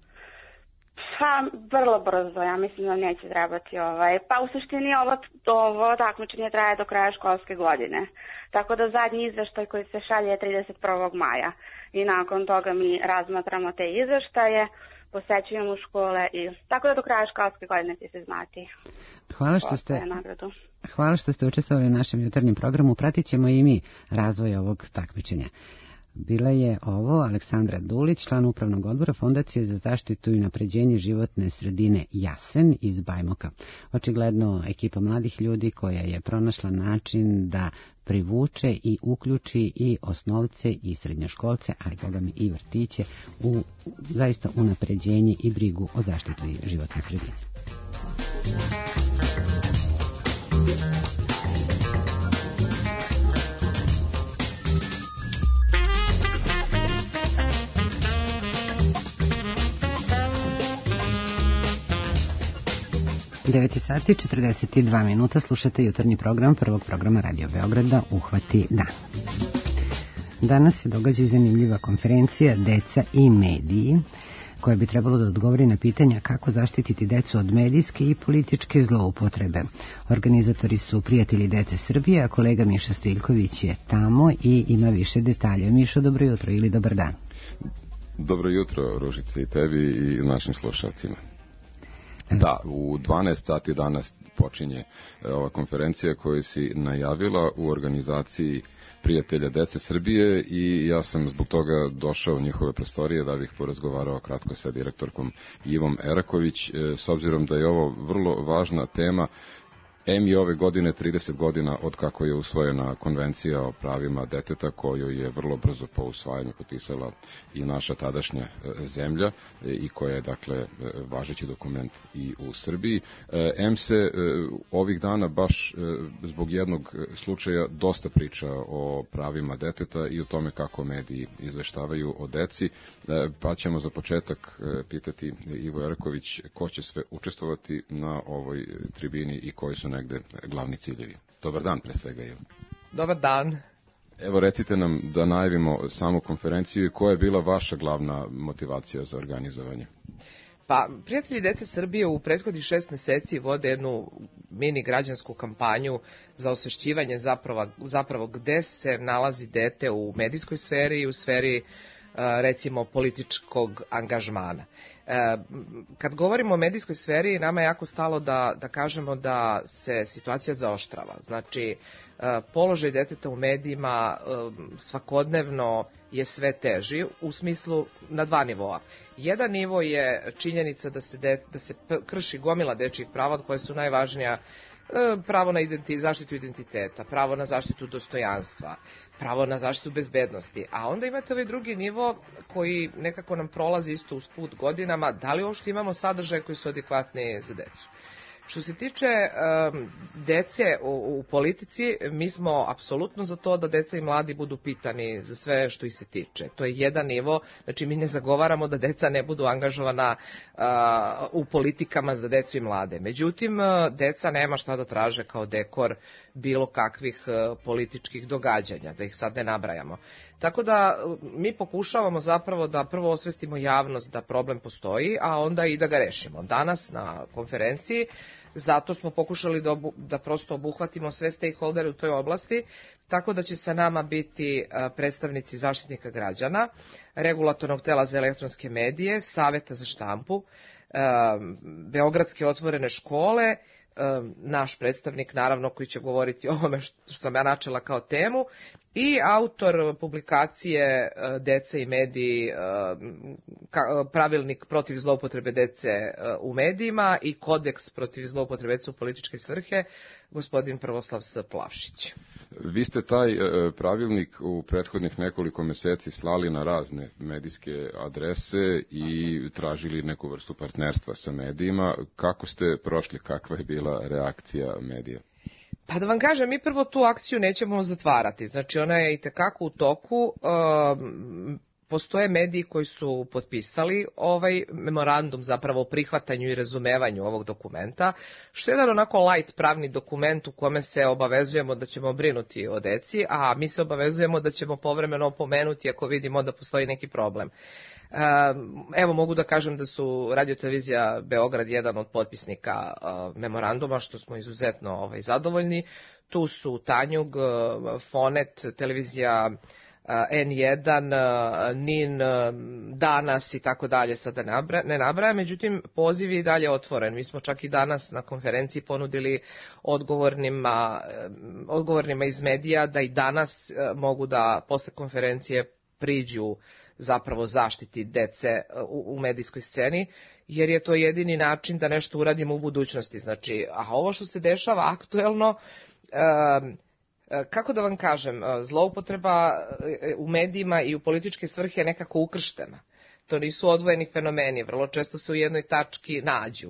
Pa, vrlo brzo, ja mislim da neće trebati ovaj. Pa u suštini ovo, ovo takmičenje traje do kraja školske godine. Tako da zadnji izveštaj koji se šalje je trideset prvog maja. I nakon toga mi razmatramo te izveštaje, posećujemo škole i tako da do kraja školske godine će se znati. Hvala što ste, hvala što ste učestvovali u našem jutarnjem programu. Pratit ćemo i mi razvoj ovog takmičenja. Bila je ovo Aleksandra Dulić, član upravnog odbora Fondacije za zaštitu i unapređenje životne sredine Jasen iz Bajmoka. Očigledno ekipa mladih ljudi koja je pronašla način da privuče i uključi i osnovce i srednjoškolce, ali boga mi i vrtiće, u zaista unapređenje i brigu o zaštiti životne sredine. devet sati četrdeset dva minuta, slušate jutarnji program prvog programa Radio Beograda Uhvati dan. Danas se događa zanimljiva konferencija Deca i mediji, koja bi trebalo da odgovori na pitanja kako zaštititi decu od medijske i političke zloupotrebe. Organizatori su prijatelji Dece Srbije, a kolega Miša Stojljković je tamo i ima više detalja. Mišo, dobro jutro ili dobar dan. Dobro jutro, Ružice, i tebi i našim slušalcima. Da, u dvanaest sati danas počinje ova konferencija koju si najavila u organizaciji prijatelja Dece Srbije i ja sam zbog toga došao u njihove prostorije da bih porazgovarao kratko sa direktorkom Ivom Eraković, s obzirom da je ovo vrlo važna tema. Em je ove godine trideset godina od kako je usvojena konvencija o pravima deteta, koju je vrlo brzo po usvajanju potpisala i naša tadašnja zemlja i koja je, dakle, važeći dokument i u Srbiji. Em se ovih dana baš zbog jednog slučaja dosta priča o pravima deteta i o tome kako mediji izveštavaju o deci, pa ćemo za početak pitati Ivo Eraković ko će sve učestvovati na ovoj tribini i koji su negde glavni ciljevi. Dobar dan pre svega, Ivo. Dobar dan. Evo, recite nam da najavimo samu konferenciju i koja je bila vaša glavna motivacija za organizovanje? Pa, prijatelji Dece Srbije u prethodnih šest meseci vode jednu mini građansku kampanju za osvešćivanje zapravo, zapravo gde se nalazi dete u medijskoj sferi i u sferi recimo političkog angažmana. Kad govorimo o medijskoj sferi, nama je jako stalo da, da kažemo da se situacija zaoštrava. Znači, položaj deteta u medijima svakodnevno je sve teži u smislu na dva nivoa. Jedan nivo je činjenica da se, de, da se krši gomila dečjih prava, od koje su najvažnija pravo na identi, zaštitu identiteta, pravo na zaštitu dostojanstva, pravo na zaštitu bezbednosti. A onda imate ovaj drugi nivo koji nekako nam prolazi isto usput godinama, da li uopšte imamo sadržaje koji su adekvatni za decu. Što se tiče um, dece u, u politici, mi smo apsolutno za to da deca i mladi budu pitani za sve što ih se tiče. To je jedan nivo, znači mi ne zagovaramo da deca ne budu angažovana uh, u politikama za decu i mlade. Međutim, deca nema šta da traže kao dekor bilo kakvih uh, političkih događanja, da ih sad ne nabrajamo. Tako da mi pokušavamo zapravo da prvo osvestimo javnost da problem postoji, a onda i da ga rešimo. Danas na konferenciji zato smo pokušali da, obu, da prosto obuhvatimo sve stakeholdere u toj oblasti, tako da će sa nama biti predstavnici Zaštitnika građana, Regulatornog tela za elektronske medije, Saveta za štampu, Beogradske otvorene škole, naš predstavnik naravno koji će govoriti o ovome što sam ja načela kao temu i autor publikacije Dece i mediji, pravilnik protiv zloupotrebe dece u medijima i kodeks protiv zloupotrebe dece u političke svrhe, gospodin Prvoslav S. Plavšić. Vi ste taj pravilnik u prethodnih nekoliko meseci slali na razne medijske adrese i tražili neku vrstu partnerstva sa medijima. Kako ste prošli, kakva je bila reakcija medija? Pa da vam kažem, mi prvo tu akciju nećemo zatvarati. Znači ona je i tekako u toku. Um, Postoje mediji koji su potpisali ovaj memorandum zapravo o prihvatanju i razumevanju ovog dokumenta, što je jedan onako light pravni dokument u kome se obavezujemo da ćemo brinuti o deci, a mi se obavezujemo da ćemo povremeno opomenuti ako vidimo da postoji neki problem. Evo mogu da kažem da su Radio-televizija Beograd jedan od potpisnika memoranduma, što smo izuzetno ovaj, zadovoljni. Tu su Tanjug, Fonet, televizija en jedan, Nin, Danas i tako dalje, sada ne nabraja, međutim poziv je i dalje otvoren. Mi smo čak i danas na konferenciji ponudili odgovornima, odgovornima iz medija da i danas mogu da posle konferencije priđu zapravo zaštiti dece u, u medijskoj sceni, jer je to jedini način da nešto uradimo u budućnosti. Znači, a ovo što se dešava aktuelno, um, kako da vam kažem, zloupotreba u medijima i u političke svrhe je nekako ukrštena. To nisu odvojeni fenomeni, vrlo često se u jednoj tački nađu.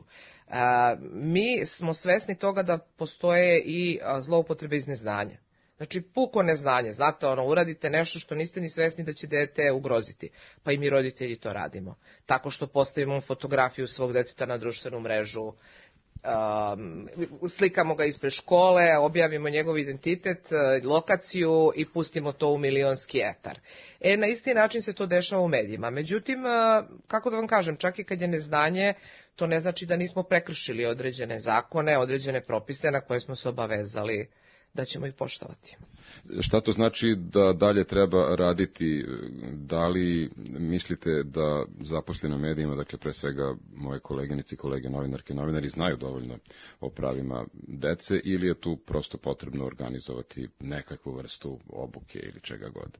Mi smo svesni toga da postoje i zloupotrebe iz neznanja. Znači, puko neznanje, znate, ono, uradite nešto što niste ni svesni da će dete ugroziti, pa i mi roditelji to radimo. Tako što postavimo fotografiju svog deteta na društvenu mrežu, Um, slikamo ga ispred škole, objavimo njegov identitet, lokaciju i pustimo to u milionski etar. E, na isti način se to dešava u medijima. Međutim, kako da vam kažem, čak i kad je neznanje, to ne znači da nismo prekršili određene zakone, određene propise na koje smo se obavezali da ćemo ih poštovati. Šta to znači da dalje treba raditi? Da li mislite da zaposleni u medijima, dakle pre svega moje koleginice i kolege novinarke i novinari, znaju dovoljno o pravima dece ili je tu prosto potrebno organizovati nekakvu vrstu obuke ili čega god?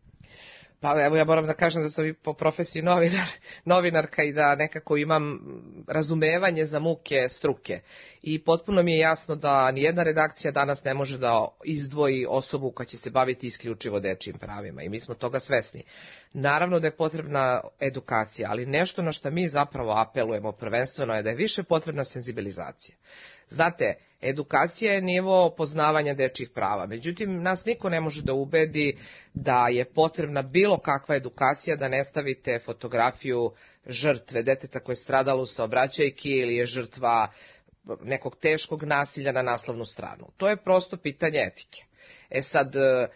Pa evo ja moram da kažem da sam i po profesiji novinar, novinarka i da nekako imam razumevanje za muke struke. I potpuno mi je jasno da nijedna redakcija danas ne može da izdvoji osobu koja će se baviti isključivo dečijim pravima i mi smo toga svesni. Naravno da je potrebna edukacija, ali nešto na što mi zapravo apelujemo prvenstveno je da je više potrebna senzibilizacija. Znate, edukacija je nivo poznavanja dečjih prava, međutim nas niko ne može da ubedi da je potrebna bilo kakva edukacija, da ne stavite fotografiju žrtve deteta koje je stradalo u saobraćajki ili je žrtva nekog teškog nasilja na naslovnu stranu. To je prosto pitanje etike. E sad,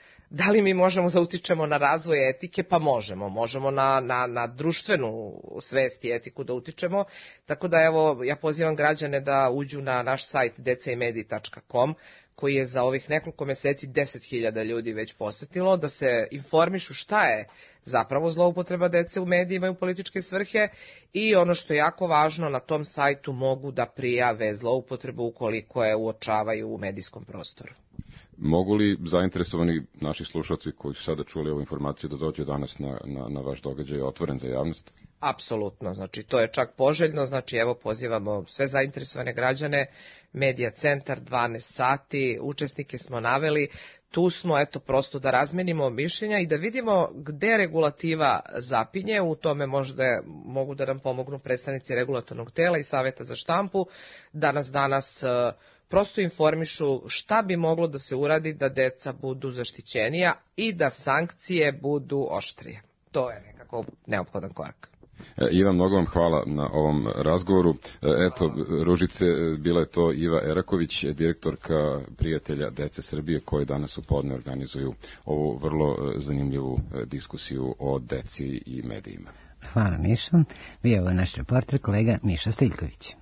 da li mi možemo da utičemo na razvoj etike? Pa možemo. Možemo na, na, na društvenu svest i etiku da utičemo. Tako da evo, ja pozivam građane da uđu na naš sajt decemediji tačka com koji je za ovih nekoliko meseci deset hiljada ljudi već posetilo, da se informišu šta je zapravo zloupotreba dece u medijima i u političke svrhe i ono što je jako važno, na tom sajtu mogu da prijave zloupotrebu ukoliko je uočavaju u medijskom prostoru. Mogu li zainteresovani naši slušalci koji su sada čuli ovu informaciju da dođu danas na, na, na vaš događaj otvoren za javnost? Apsolutno, znači to je čak poželjno, znači evo pozivamo sve zainteresovane građane, Medija centar dvanaest sati, učesnike smo naveli, tu smo eto prosto da razmenimo mišljenja i da vidimo gde regulativa zapinje, u tome možda mogu da nam pomognu predstavnici regulatornog tela i Saveta za štampu, da nas danas prosto informišu šta bi moglo da se uradi da deca budu zaštićenija i da sankcije budu oštrije. To je nekako neophodan korak. Iva, mnogo vam hvala na ovom razgovoru. Eto, Ružice, bila je to Iva Eraković, direktorka Prijatelja dece Srbije, koji danas u podne organizuju ovu vrlo zanimljivu diskusiju o deci i medijima. Hvala, Miša. Bio je naš reporter, kolega Miša Stiljković.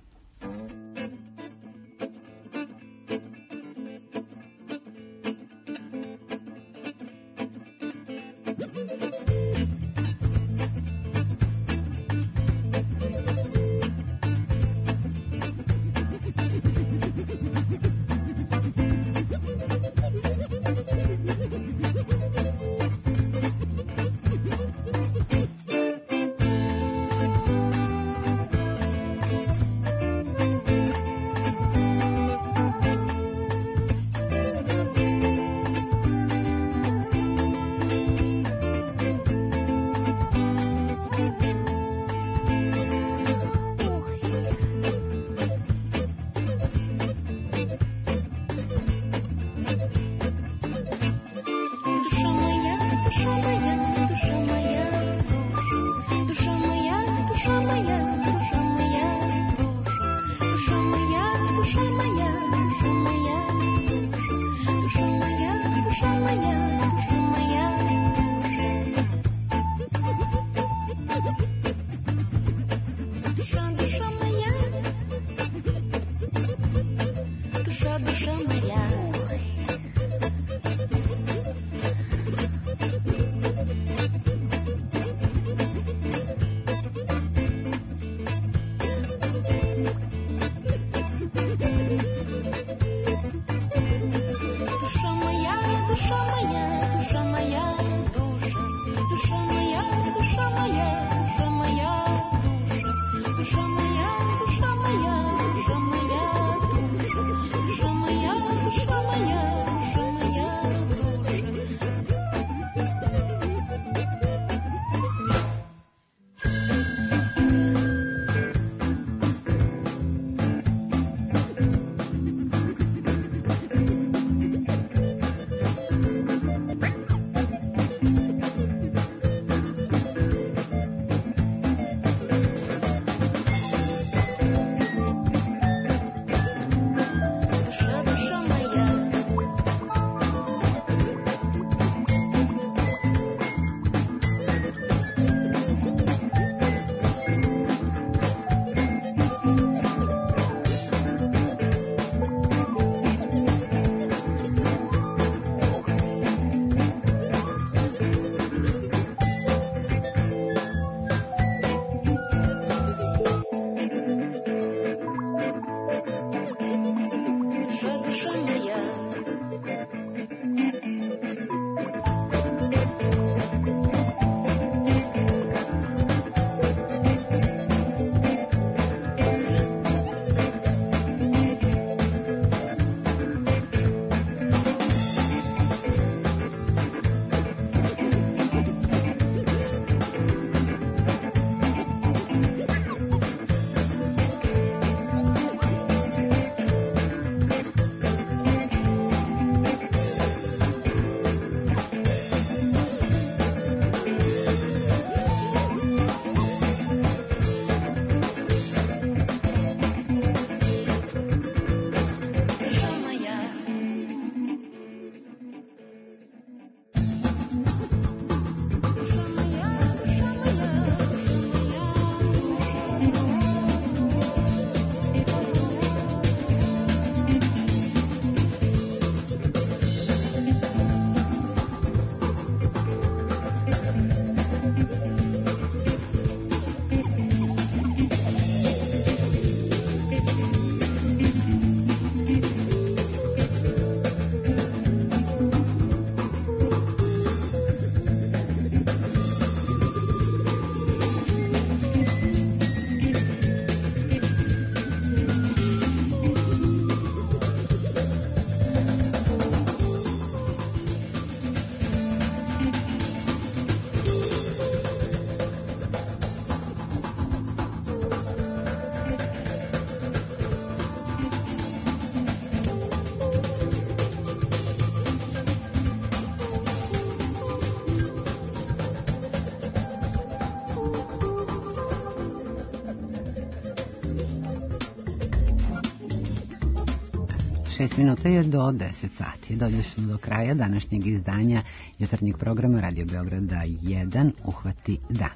šest minuta je do deset sati. Dođeli smo do kraja današnjeg izdanja jutarnjeg programa Radio Beograda jedan Uhvati dan.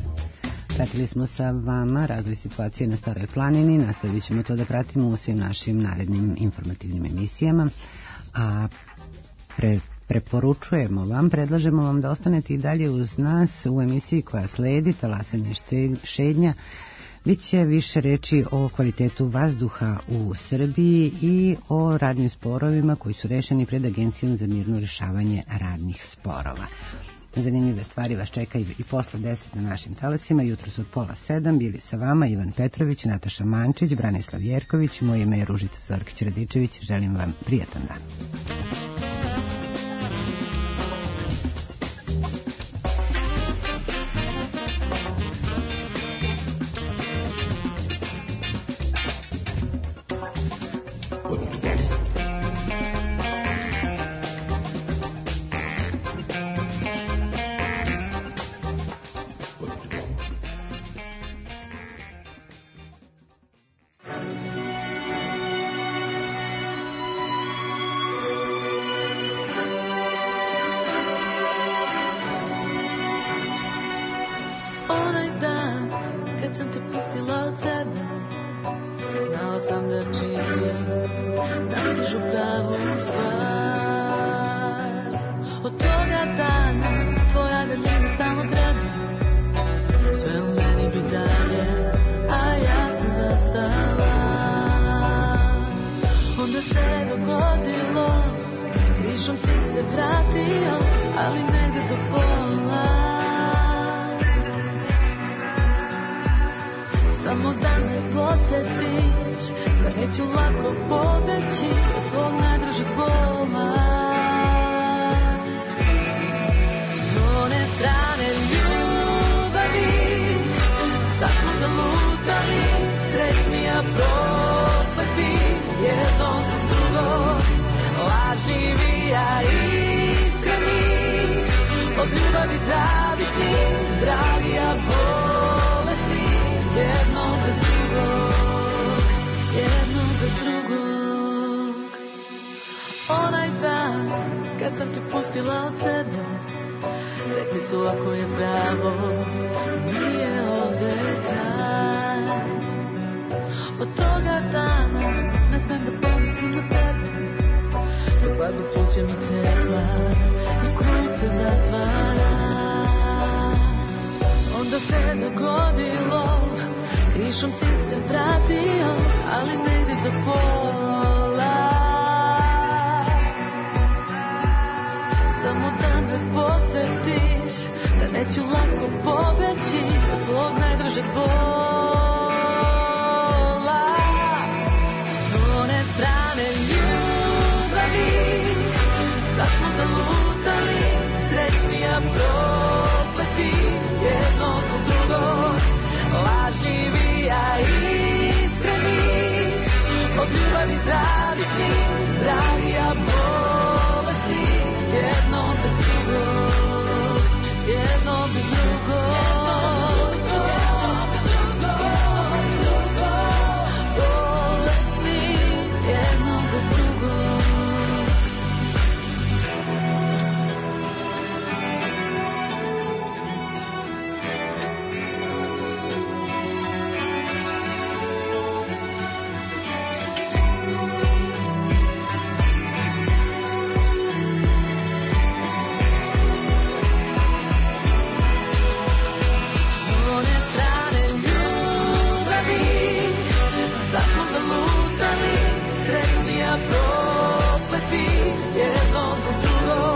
Pratili smo sa vama razvoj situacije na Staroj planini, nastavit ćemo to da pratimo u svim našim narednim informativnim emisijama, a pre, preporučujemo vam, predlažemo vam da ostanete i dalje uz nas u emisiji koja sledi, Talasanje šednja. Biće više reči o kvalitetu vazduha u Srbiji i o radnim sporovima koji su rešeni pred Agencijom za mirno rešavanje radnih sporova. Zanimljive stvari vas čekaju i posle deset na našim talasima. Jutro su od pola sedam bili sa vama Ivan Petrović, Nataša Mančić, Branislav Jerković, moje ime je Ružica Zorkić-Radičević. Želim vam prijatan dan.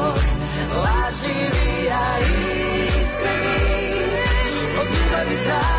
Lažni vi, a iskreni, od ljubavi za